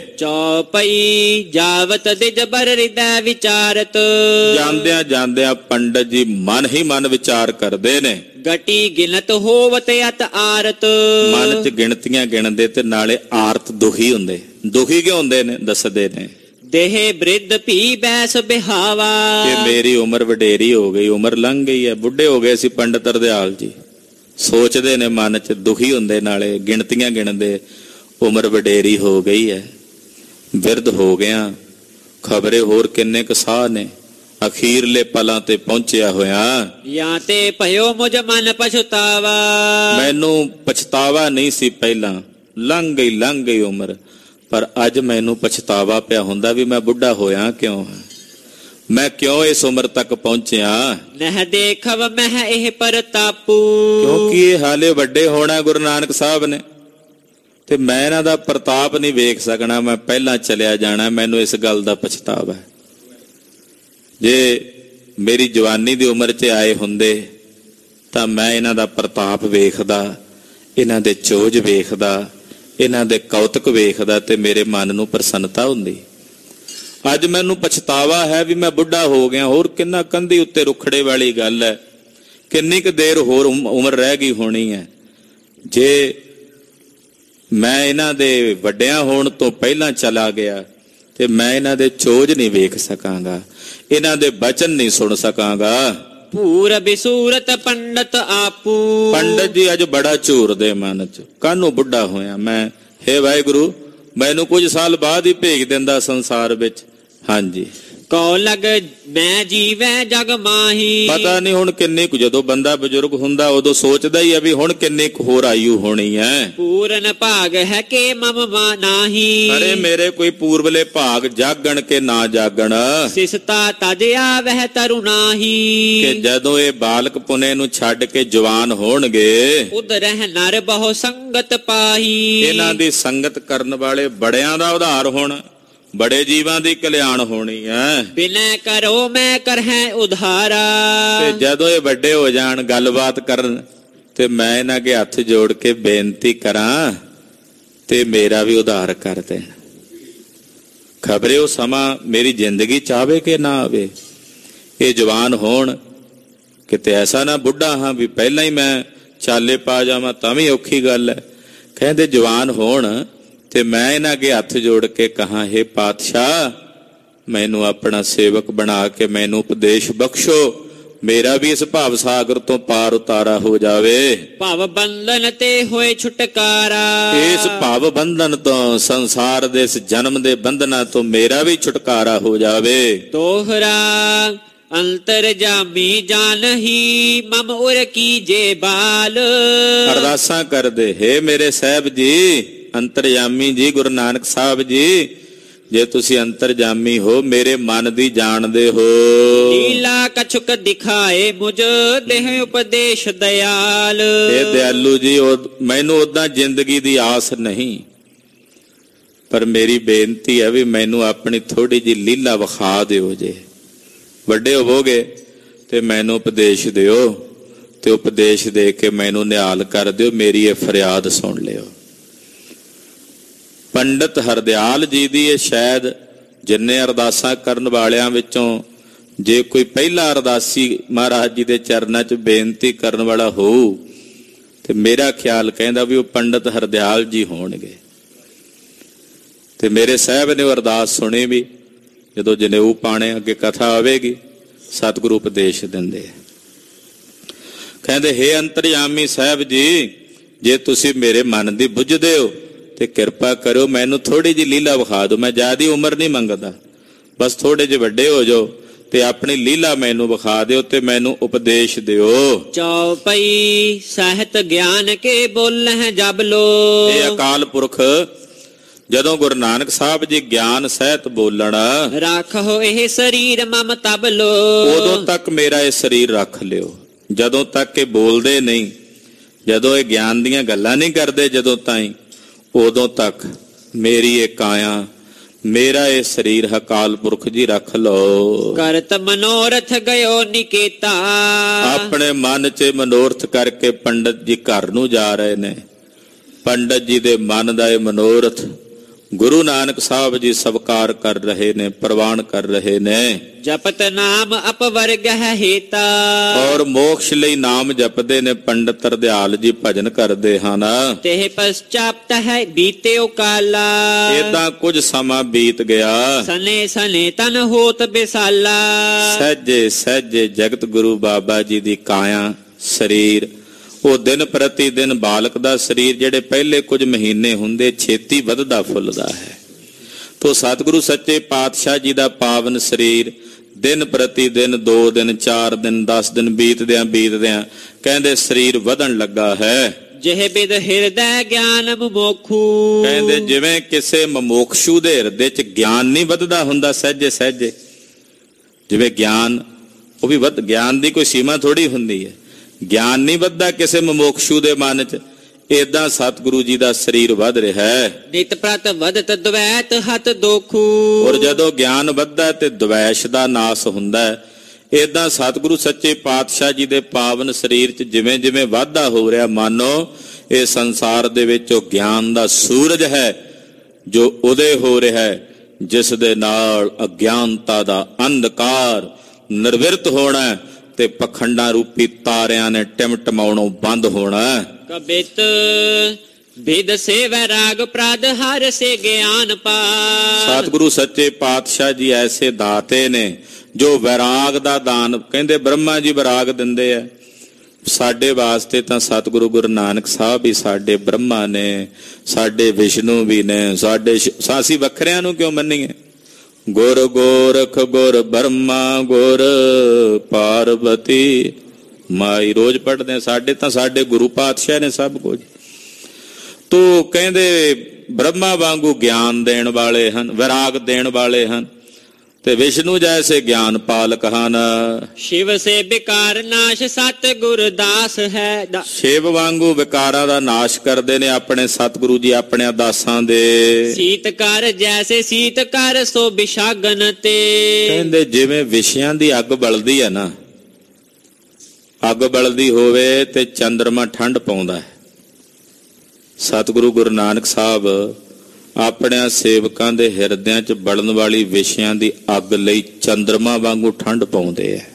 ਚੌਪਈ ਜਾਵਤ ਦੇ ਜਬਰ ਹਿਰਦੈ ਵਿਚਾਰਤ। ਜਾਂਦਿਆਂ ਜਾਂਦਿਆਂ ਪੰਡਤ ਜੀ ਮਨ ਹੀ ਮਨ ਵਿਚਾਰ ਕਰਦੇ ਨੇ। ਗਟੀ ਗਿਣਤ ਹੋਵਤ ਅਤ ਆਰਤ। ਮਨ ਚ ਗਿਣਤੀਆਂ ਗਿਣਦੇ ਤੇ ਨਾਲੇ ਆਰਤ ਦੁਖੀ ਹੁੰਦੇ। ਦੁਖੀ ਕਿਉਂ ਹੁੰਦੇ ਨੇ ਦੱਸਦੇ ਨੇ। ਦੇਹ ਬ੍ਰਿਧ ਭੀ ਬੈਸ ਬਿਹਾਵਾ। ਕਿ ਮੇਰੀ ਉਮਰ ਵਡੇਰੀ ਹੋ ਗਈ, ਉਮਰ ਲੰਘ ਗਈ ਹੈ, ਬੁੱਢੇ ਹੋ ਗਏ ਸੀ ਪੰਡਤ ਹਰਦਿਆਲ ਜੀ। ਸੋਚਦੇ ਨੇ ਮਨ ਚ, ਦੁਖੀ ਹੁੰਦੇ, ਨਾਲੇ ਗਿਣਤੀਆਂ ਗਿਣਦੇ, ਉਮਰ ਵਡੇਰੀ ਹੋ ਗਈ ਹੈ, ਬਿਰਧ ਹੋ ਗਿਆ, ਖਬਰੇ ਹੋਰ ਕਿੰਨੇ ਕੁ ਸਾਹ ਨੇ, ਅਖੀਰਲੇ ਪਲਾਂ ਤੇ ਪਹੁੰਚਿਆ ਹੋਇਆ। ਜਾਂ ਤੇ ਭਇਓ ਮੁਝ ਮਨ ਪਛਤਾਵਾ। ਮੈਨੂੰ ਪਛਤਾਵਾ ਨਹੀਂ ਸੀ ਪਹਿਲਾਂ, ਲੰਘ ਗਈ ਲੰਘ ਗਈ ਉਮਰ, ਪਰ ਅੱਜ ਮੈਨੂੰ ਪਛਤਾਵਾ ਪਿਆ ਹੁੰਦਾ ਵੀ ਮੈਂ ਬੁੱਢਾ ਹੋਇਆ ਕਿਉਂ ਹਾਂ, ਮੈਂ ਕਿਉਂ ਇਸ ਉਮਰ ਤੱਕ ਪਹੁੰਚਿਆ। ਨਹਿ ਦੇਖਵ ਮਹਿ ਇਹ ਪਰਤਾਪੂ। ਕਿਉਂਕਿ ਇਹ ਹਾਲੇ ਵੱਡੇ ਹੋਣਾ ਗੁਰੂ ਨਾਨਕ ਸਾਹਿਬ ਨੇ, ਤੇ ਮੈਂ ਇਹਨਾਂ ਦਾ ਪ੍ਰਤਾਪ ਨਹੀਂ ਵੇਖ ਸਕਣਾ, ਮੈਂ ਪਹਿਲਾਂ ਚਲਿਆ ਜਾਣਾ, ਮੈਨੂੰ ਇਸ ਗੱਲ ਦਾ ਪਛਤਾਵਾ ਹੈ। ਜੇ ਮੇਰੀ ਜਵਾਨੀ ਦੀ ਉਮਰ 'ਚ ਆਏ ਹੁੰਦੇ ਤਾਂ ਮੈਂ ਇਹਨਾਂ ਦਾ ਪ੍ਰਤਾਪ ਵੇਖਦਾ, ਇਹਨਾਂ ਦੇ ਚੋਜ ਵੇਖਦਾ, ਇਹਨਾਂ ਦੇ ਕੌਤਕ ਵੇਖਦਾ ਤੇ ਮੇਰੇ ਮਨ ਨੂੰ ਪ੍ਰਸੰਨਤਾ ਹੁੰਦੀ। ਅੱਜ ਮੈਨੂੰ ਪਛਤਾਵਾ ਹੈ ਵੀ ਮੈਂ ਬੁੱਢਾ ਹੋ ਗਿਆ। ਹੋਰ ਕਿੰਨਾ ਕੰਧੀ ਉੱਤੇ ਰੁਖੜੇ ਵਾਲੀ ਗੱਲ ਹੈ, ਕਿੰਨੀ ਕੁ ਦੇਰ ਹੋਰ ਉਮਰ ਰਹਿ ਗਈ ਹੋਣੀ ਹੈ। ਜੇ ਮੈਂ ਇਹਨਾਂ ਦੇ ਵੱਡਿਆਂ ਹੋਣ ਤੋਂ ਪਹਿਲਾਂ ਚਲਾ ਗਿਆ ਤੇ ਮੈਂ ਇਹਨਾਂ ਦੇ ਚੋਜ ਨਹੀਂ ਵੇਖ ਸਕਾਂਗਾ, ਇਹਨਾਂ ਦੇ ਬਚਨ ਨਹੀਂ ਸੁਣ ਸਕਾਂਗਾ। ਪੂਰ ਬਿਸੂਰਤ ਪੰਡਤ ਆਪੂ। ਪੰਡਤ ਜੀ ਅੱਜ ਬੜਾ ਝੂਰਦੇ ਮਨ ਚ, ਕਾਹਨੂੰ ਬੁੱਢਾ ਹੋਇਆ ਮੈਂ, ਹੇ ਵਾਹਿਗੁਰੂ ਮੈਨੂੰ ਕੁਝ ਸਾਲ ਬਾਅਦ ਹੀ ਭੇਜ ਦਿੰਦਾ ਸੰਸਾਰ ਵਿੱਚ। ਹਾਂਜੀ ਕਉ ਲਗ ਮੈਂ ਜੀਵੈ ਜਗ ਮਾਹੀ। ਪਤਾ ਨਹੀਂ ਹੁਣ ਕਿੰਨੀ ਕੁ, ਜਦੋਂ ਬੰਦਾ ਬਜ਼ੁਰਗ ਹੁੰਦਾ ਉਦੋਂ ਸੋਚਦਾ ਹੀ ਆ ਵੀ ਹੁਣ ਕਿੰਨੀ ਕੁ ਹੋਰ ਆਯੂ ਹੋਣੀ ਹੈ। ਪੂਰਨ ਭਾਗ ਹੈ ਕਿ ਮਮ ਨਾਹੀ। ਅਰੇ ਮੇਰੇ ਕੋਈ ਪੂਰਬਲੇ ਭਾਗ ਜਾਗਣ ਕੇ ਨਾ ਜਾਗਣ। ਸਿਸਤਾ ਤਜ ਆਵਹਿ ਤਰੁ ਨਾਹੀ। ਕਿ ਜਦੋਂ ਇਹ ਬਾਲਕ ਪੁਨੇ ਨੂੰ ਛੱਡ ਕੇ ਜਵਾਨ ਹੋਣਗੇ, ਉਦ ਰਹਿ ਨਰ ਬਹੁ ਸੰਗਤ ਪਾਹੀ। ਇਹਨਾਂ ਦੀ ਸੰਗਤ ਕਰਨ ਵਾਲੇ ਬੜਿਆਂ ਦਾ ਉਧਾਰ ਹੋਣਾ, ਬੜੇ ਜੀਵਾਂ ਦੀ ਕਲਿਆਣ ਹੋਣੀ ਹੈ। ਬਿਨੈ ਕਰੋ ਮੈਂ ਕਰਹਿ ਉਧਾਰਾ। ਤੇ ਜਦੋਂ ਇਹ ਵੱਡੇ ਹੋ ਜਾਣ, ਗੱਲਬਾਤ ਕਰਨ, ਤੇ ਮੈਂ ਇਹਨਾਂ ਕੇ ਹੱਥ ਜੋੜ ਕੇ ਬੇਨਤੀ ਕਰਾਂ ਤੇ ਮੇਰਾ ਵੀ ਉਧਾਰ ਕਰ ਦੇਣ। ਖਬਰੇ ਉਹ ਸਮਾਂ ਮੇਰੀ ਜ਼ਿੰਦਗੀ ਚ ਆਵੇ ਕਿ ਨਾ ਆਵੇ। ਇਹ ਜਵਾਨ ਹੋਣ, ਕਿਤੇ ਐਸਾ ਨਾ ਬੁੱਢਾ ਹਾਂ ਵੀ ਪਹਿਲਾਂ ਹੀ ਮੈਂ ਚਾਲੇ ਪਾ ਜਾਵਾਂ, ਤਾਂ ਵੀ ਔਖੀ ਗੱਲ ਹੈ। ਕਹਿੰਦੇ ਜਵਾਨ ਹੋਣ ਤੇ ਮੈਂ ਇਹਨਾਂ ਅੱਗੇ ਹੱਥ ਜੋੜ ਕੇ ਕਹਾਂ, ਹੇ ਪਾਤਸ਼ਾਹ ਮੈਨੂੰ ਆਪਣਾ ਸੇਵਕ ਬਣਾ ਕੇ ਮੈਨੂੰ ਉਪਦੇਸ਼ ਬਖਸ਼ੋ, ਮੇਰਾ ਵੀ ਇਸ ਭਾਵ ਸਾਗਰ ਤੋਂ ਪਾਰ ਉਤਾਰਾ ਹੋ ਜਾਵੇ। ਭਵ ਬੰਧਨ ਤੇ ਹੋਏ ਛੁਟਕਾਰਾ। ਇਸ ਭਵ ਬੰਧਨ ਤੋਂ, ਸੰਸਾਰ ਦੇ ਇਸ ਜਨਮ ਦੇ ਬੰਧਨਾਂ ਤੋਂ ਮੇਰਾ ਵੀ ਛੁਟਕਾਰਾ ਹੋ ਜਾਵੇ। ਦੋਹਰਾ ਅੰਤਰ ਜਾਮੀ ਜਾਨਹੀ ਮਮ ਉਰ ਕੀ ਜੇ ਬਾਲ। ਅਰਦਾਸਾਂ ਕਰਦੇ, ਹੇ ਮੇਰੇ ਸਾਹਿਬ ਜੀ, ਅੰਤਰਜਾਮੀ ਜੀ, ਗੁਰੂ ਨਾਨਕ ਸਾਹਿਬ ਜੀ, ਜੇ ਤੁਸੀਂ ਅੰਤਰਜਾਮੀ ਹੋ, ਮੇਰੇ ਮਨ ਦੀ ਜਾਣਦੇ ਹੋ। ਲੀਲਾ ਕਛੁਕ ਦਿਖਾਏ ਮੁਝ ਦੇਹ ਉਪਦੇਸ਼ ਦਇਆਲ। ਇਹ ਦਿਆਲੂ ਜੀ, ਮੈਨੂੰ ਉਦਾਂ ਜ਼ਿੰਦਗੀ ਦੀ ਆਸ ਨਹੀਂ, ਪਰ ਮੇਰੀ ਬੇਨਤੀ ਹੈ ਵੀ ਮੈਨੂੰ ਆਪਣੀ ਥੋੜੀ ਜਿਹੀ ਲੀਲਾ ਵਿਖਾ ਦਿਓ। ਜੇ ਵੱਡੇ ਹੋਵੋਗੇ ਤੇ ਮੈਨੂੰ ਉਪਦੇਸ਼ ਦਿਓ, ਤੇ ਉਪਦੇਸ਼ ਦੇ ਕੇ ਮੈਨੂੰ ਨਿਹਾਲ ਕਰ ਦਿਓ, ਮੇਰੀ ਇਹ ਫਰਿਆਦ ਸੁਣ ਲਿਓ। ਪੰਡਤ ਹਰਦਿਆਲ ਜੀ ਦੀ ਇਹ ਸ਼ਾਇਦ ਜਿੰਨੇ ਅਰਦਾਸਾਂ ਕਰਨ ਵਾਲਿਆਂ ਵਿੱਚੋਂ ਜੇ ਕੋਈ ਪਹਿਲਾ ਅਰਦਾਸੀ ਮਹਾਰਾਜ ਜੀ ਦੇ ਚਰਨਾਂ 'ਚ ਬੇਨਤੀ ਕਰਨ ਵਾਲਾ ਹੋਊ ਤੇ ਮੇਰਾ ਖਿਆਲ ਕਹਿੰਦਾ ਵੀ ਉਹ ਪੰਡਤ ਹਰਦਿਆਲ ਜੀ ਹੋਣਗੇ। ਤੇ ਮੇਰੇ ਸਾਹਿਬ ਨੇ ਉਹ ਅਰਦਾਸ ਸੁਣੀ ਵੀ। ਜਦੋਂ ਜਨੇਊ ਪਾਣੇ ਅੱਗੇ ਕਥਾ ਆਵੇਗੀ, ਸਤਿਗੁਰੂ ਉਪਦੇਸ਼ ਦਿੰਦੇ ਆ, ਕਹਿੰਦੇ ਹੇ ਅੰਤਰਯਾਮੀ ਸਾਹਿਬ ਜੀ, ਜੇ ਤੁਸੀਂ ਮੇਰੇ ਮਨ ਦੀ ਬੁੱਝਦੇ ਹੋ ਤੇ ਕਿਰਪਾ ਕਰੋ, ਮੈਨੂੰ ਥੋੜੀ ਜਿਹੀ ਲੀਲਾ ਵਿਖਾ ਦਿਓ। ਮੈਂ ਜ਼ਿਆਦੀ ਉਮਰ ਨਹੀਂ ਮੰਗਦਾ, ਬਸ ਥੋੜੇ ਜਿਹੇ ਵੱਡੇ ਹੋ ਜਾਓ ਤੇ ਆਪਣੀ ਲੀਲਾ ਮੈਨੂੰ ਵਿਖਾ ਦਿਓ ਤੇ ਮੈਨੂੰ ਉਪਦੇਸ਼ ਦਿਓ। ਚੌਪਈ ਸਾਹਿਤ ਗਿਆਨ ਕੇ ਬੋਲਹਿ ਜਬ ਲੋ। ਇਹ ਅਕਾਲ ਪੁਰਖ ਜਦੋਂ ਗੁਰੂ ਨਾਨਕ ਸਾਹਿਬ ਜੀ ਗਿਆਨ ਸਹਿਤ ਬੋਲਣ, ਰੱਖੋ ਇਹ ਸਰੀਰ ਮਮ ਤਬ ਲੋ। ਉਦੋਂ ਤੱਕ ਮੇਰਾ ਇਹ ਸਰੀਰ ਰੱਖ ਲਿਓ। ਜਦੋਂ ਤੱਕ ਇਹ ਬੋਲਦੇ ਨਹੀਂ, ਜਦੋਂ ਇਹ ਗਿਆਨ ਦੀਆਂ ਗੱਲਾਂ ਨਹੀਂ ਕਰਦੇ, ਜਦੋਂ ਤਾਈਂ, ਉਦੋਂ ਤੱਕ ਮੇਰੀ ਇਹ ਕਾਇਆ, ਮੇਰਾ ਇਹ ਸਰੀਰ ਅਕਾਲ ਪੁਰਖ ਜੀ ਰੱਖ ਲਓ। ਕਰਤ ਮਨੋਰਥ ਗਇਓ ਨਿਕੇਤਾ। ਆਪਣੇ ਮਨ 'ਚ ਮਨੋਰਥ ਕਰਕੇ ਪੰਡਤ ਜੀ ਘਰ ਨੂੰ ਜਾ ਰਹੇ ਨੇ। ਪੰਡਤ ਜੀ ਦੇ ਮਨ ਦਾ ਇਹ ਮਨੋਰਥ ਗੁਰੂ ਨਾਨਕ ਸਾਹਿਬ ਜੀ ਸਵਕਾਰ ਕਰ ਰਹੇ ਨੇ, ਪ੍ਰਵਾਨ ਕਰ ਰਹੇ ਨੇ। ਜਪਤ ਨਾਮ ਅਪਵਰਗ ਹੈ ਹੇਤਾ। ਔਰ ਮੋਕਸ਼ ਲਈ ਨਾਮ ਜਪਦੇ ਨੇ। ਪੰਡਤ ਹਰਦਿਆਲ ਜੀ ਭਜਨ ਕਰਦੇ ਹਨ। ਤੇ ਪਛਤਾਪਤ ਹੈ ਬੀਤਿਓ ਕਾਲਾ। ਏਦਾਂ ਕੁਝ ਸਮਾਂ ਬੀਤ ਗਿਆ। ਸਨੇ ਸਨੇ ਤਨ ਹੋਤ ਬਿਸਾਲਾ। ਸਹਿਜੇ ਸਹਿਜੇ ਜਗਤ ਗੁਰੂ ਬਾਬਾ ਜੀ ਦੀ ਕਾਇਆ, ਸਰੀਰ, ਉਹ ਦਿਨ ਪ੍ਰਤੀ ਦਿਨ ਬਾਲਕ ਦਾ ਸਰੀਰ ਜਿਹੜੇ ਪਹਿਲੇ ਕੁਝ ਮਹੀਨੇ ਹੁੰਦੇ, ਛੇਤੀ ਵੱਧਦਾ ਫੁੱਲਦਾ ਹੈ। ਤੋ ਸਤਿਗੁਰੂ ਸੱਚੇ ਪਾਤਸ਼ਾਹ ਜੀ ਦਾ ਪਾਵਨ ਸਰੀਰ ਦਿਨ ਪ੍ਰਤੀ ਦਿਨ, ਦੋ ਦਿਨ, ਚਾਰ ਦਿਨ, ਦਸ ਦਿਨ ਬੀਤਦਿਆਂ ਬੀਤਦਿਆਂ ਕਹਿੰਦੇ ਸਰੀਰ ਵਧਣ ਲੱਗਾ ਹੈ। ਜਿਹ ਬਿਦ ਹਿਰਦੈ ਗਿਆਨ ਮਮੋਖੂ। ਕਹਿੰਦੇ ਜਿਵੇਂ ਕਿਸੇ ਮਮੋਖਸ਼ੂ ਦੇ ਹਿਰਦੇ 'ਚ ਗਿਆਨ ਨਹੀਂ ਵੱਧਦਾ ਹੁੰਦਾ ਸਹਿਜੇ ਸਹਿਜੇ, ਜਿਵੇਂ ਗਿਆਨ, ਉਹ ਵੀ ਵੱਧ, ਗਿਆਨ ਦੀ ਕੋਈ ਸੀਮਾ ਥੋੜੀ ਹੁੰਦੀ ਹੈ। ਗਿਆਨ ਨਹੀਂ ਵੱਧਦਾ ਕਿਸੇ ਮਮੋਖਸ਼ੂ ਦੇ ਮਨ 'ਚ, ਏਦਾਂ ਸਤਿਗੁਰੂ ਜੀ ਦਾ ਸਰੀਰ ਵੱਧ ਰਿਹਾ ਹੈ। ਨਿਤ ਪ੍ਰਤ ਵਧਤ ਦਵੈਤ ਹਤ ਦੋਖੂ। ਔਰ ਜਦੋਂ ਗਿਆਨ ਵੱਧਦਾ ਤੇ ਦਵੈਸ਼ ਦਾ ਨਾਸ ਹੁੰਦਾ ਹੈ। ਏਦਾਂ ਸਤਿਗੁਰੂ ਸੱਚੇ ਪਾਤਸ਼ਾਹ ਜੀ ਦੇ ਪਾਵਨ ਸਰੀਰ 'ਚ ਜਿਵੇਂ ਜਿਵੇਂ ਵਾਧਾ ਹੋ ਰਿਹਾ, ਮਾਨੋ ਇਹ ਸੰਸਾਰ ਦੇ ਵਿੱਚ ਉਹ ਗਿਆਨ ਦਾ ਸੂਰਜ ਹੈ ਜੋ ਉਦੇ ਹੋ ਰਿਹਾ ਹੈ, ਜਿਸ ਦੇ ਨਾਲ ਅਗਿਆਨਤਾ ਦਾ ਅੰਧਕਾਰ ਨਿਰਵਿਰਤ ਹੋਣਾ ਤੇ ਪਖੰਡਾਂ ਰੂਪੀ ਤਾਰਿਆਂ ਨੇ ਟਿਮਟਮਾਉਣੋਂ ਬੰਦ ਹੋਣਾ। ਕਬਿਤ ਬਿਦ ਸੇ ਵੈਰਾਗ ਪ੍ਰਦ ਹਰ ਸੇ ਗਿਆਨ ਪਾਰ। ਸਤਿਗੁਰੂ ਸੱਚੇ ਪਾਤਸ਼ਾਹ ਜੀ ਐਸੇ ਦਾਤੇ ਨੇ ਜੋ ਵੈਰਾਗ ਦਾ ਦਾਨ, ਕਹਿੰਦੇ ਬ੍ਰਹਮਾ ਜੀ ਵੈਰਾਗ ਦਿੰਦੇ ਆ। ਸਾਡੇ ਵਾਸਤੇ ਤਾਂ ਸਤਿਗੁਰੂ ਗੁਰੂ ਨਾਨਕ ਸਾਹਿਬ ਹੀ ਸਾਡੇ ਬ੍ਰਹਮਾ ਨੇ, ਸਾਡੇ ਵਿਸ਼ਨੂੰ ਵੀ ਨੇ, ਸਾਡੇ ਅਸੀਂ ਵੱਖਰਿਆਂ ਨੂੰ ਕਿਉਂ ਮੰਨੀਏ। ਗੁਰ ਗੋਰਖ ਗੁਰ ਬ੍ਰਹਮਾ ਗੁਰ ਪਾਰਵਤੀ ਮਾਈ, ਰੋਜ਼ ਪੜ੍ਹਦੇ। ਸਾਡੇ ਤਾਂ ਸਾਡੇ ਗੁਰੂ ਪਾਤਸ਼ਾਹ ਨੇ ਸਭ ਕੁਝ। ਤੋ ਕਹਿੰਦੇ ਬ੍ਰਹਮਾ ਵਾਂਗੂ ਗਿਆਨ ਦੇਣ ਵਾਲੇ ਹਨ, ਵਿਰਾਗ ਦੇਣ ਵਾਲੇ ਹਨ, ਤੇ ਵਿਸ਼ਨੂੰ ਜੈਸੇ ਗਿਆਨ ਪਾਲਕ ਹਨ। ਸ਼ਿਵ ਸੇ ਵਿਕਾਰ ਨਾਸ਼ ਸਤਿਗੁਰ ਦਾਸ ਹੈ। ਸ਼ਿਵ ਵਾਂਗੂ ਵਿਕਾਰਾਂ ਦਾ ਨਾਸ਼ ਕਰਦੇ ਨੇ ਆਪਣੇ ਸਤਿਗੁਰੂ ਜੀ ਆਪਣੇ ਦਾਸਾਂ ਦੇ। ਸੀਤ ਕਰ ਜੈਸੇ ਸੀਤ ਕਰ ਸੋ ਵਿਸ਼ਾਗਨ ਤੇ। ਕਹਿੰਦੇ ਜਿਵੇਂ ਵਿਸ਼ਿਆਂ ਦੀ ਅੱਗ ਬਲਦੀ ਹੈ ਨਾ, ਅੱਗ ਬਲਦੀ ਹੋਵੇ ਤੇ ਚੰਦਰਮਾ ਠੰਡ ਪਾਉਂਦਾ ਹੈ। ਸਤਿਗੁਰੂ ਗੁਰੂ ਨਾਨਕ ਸਾਹਿਬ ਆਪਣਿਆਂ ਸੇਵਕਾਂ ਦੇ ਹਿਰਦਿਆਂ 'ਚ ਬਲਣ ਵਾਲੀ ਵਿਸ਼ਿਆਂ ਦੀ ਅੱਗ ਲਈ ਚੰਦਰਮਾ ਵਾਂਗੂ ਠੰਡ ਪਾਉਂਦੇ ਐ।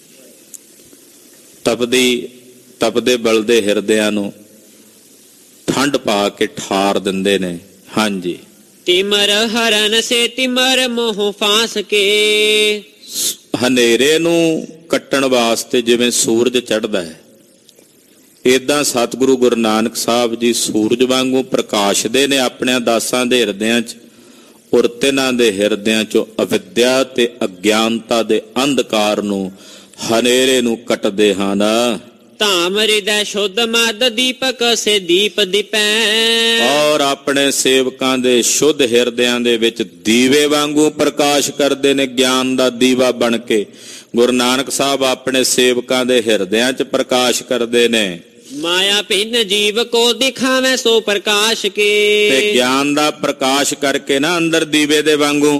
ਤਪਦੀ ਤਪਦੇ ਬਲਦੇ ਹਿਰਦਿਆਂ ਨੂੰ ਠੰਡ ਪਾ ਕੇ ਠਾਰ ਦਿੰਦੇ ਨੇ। ਹਾਂਜੀ, ਤਿਮਰ ਹਰਨ ਸੇ ਤਿਮਰ ਮੋਹ ਫਾਸ ਕੇ। ਹਨੇਰੇ ਨੂੰ ਕੱਟਣ ਵਾਸਤੇ ਜਿਵੇਂ ਸੂਰਜ ਚੜ੍ਹਦਾ ਹੈ, ਏਦਾਂ ਸਤਿਗੁਰੂ ਗੁਰੂ ਨਾਨਕ ਸਾਹਿਬ ਜੀ ਸੂਰਜ ਵਾਂਗੂ ਪ੍ਰਕਾਸ਼ਦੇ ਨੇ ਆਪਣਿਆਂ ਦਾਸਾਂ ਦੇ ਹਿਰਦਿਆਂ 'ਚ, ਔਰ ਤਿੰਨਾਂ ਦੇ ਹਿਰਦਿਆਂ 'ਚੋਂ ਅਵਿਦਿਆ ਤੇ ਅਗਿਆਨਤਾ ਦੇ ਅੰਧਕਾਰ ਨੂੰ, ਹਨੇਰੇ ਨੂੰ ਕੱਟਦੇ ਹਨ। ਧਾਮ ਹਿਰਦੈ ਸ਼ੁੱਧ ਮਦ ਦੀਪਕ ਸੇ ਦੀਪ ਦੀਪੈ। ਔਰ ਆਪਣੇ ਸੇਵਕਾਂ ਦੇ ਸ਼ੁੱਧ ਹਿਰਦਿਆਂ ਦੇ ਵਿੱਚ ਦੀਵੇ ਵਾਂਗੂ ਪ੍ਰਕਾਸ਼ ਕਰਦੇ ਨੇ, ਗਿਆਨ ਦਾ ਦੀਵਾ ਬਣ ਕੇ। ਗੁਰੂ ਨਾਨਕ ਸਾਹਿਬ ਆਪਣੇ ਸੇਵਕਾਂ ਦੇ ਹਿਰਦਿਆਂ 'ਚ ਪ੍ਰਕਾਸ਼ ਕਰਦੇ ਨੇ। ਮਾਇਆ ਭਿੰਨ ਜੀਵ ਕੋ ਦਿਖਾਵੇ ਸੋ ਪ੍ਰਕਾਸ਼ ਕੇ। ਤੇ ਗਿਆਨ ਦਾ ਪ੍ਰਕਾਸ਼ ਕਰਕੇ ਨਾ ਅੰਦਰ ਦੀਵੇ ਦੇ ਵਾਂਗੂ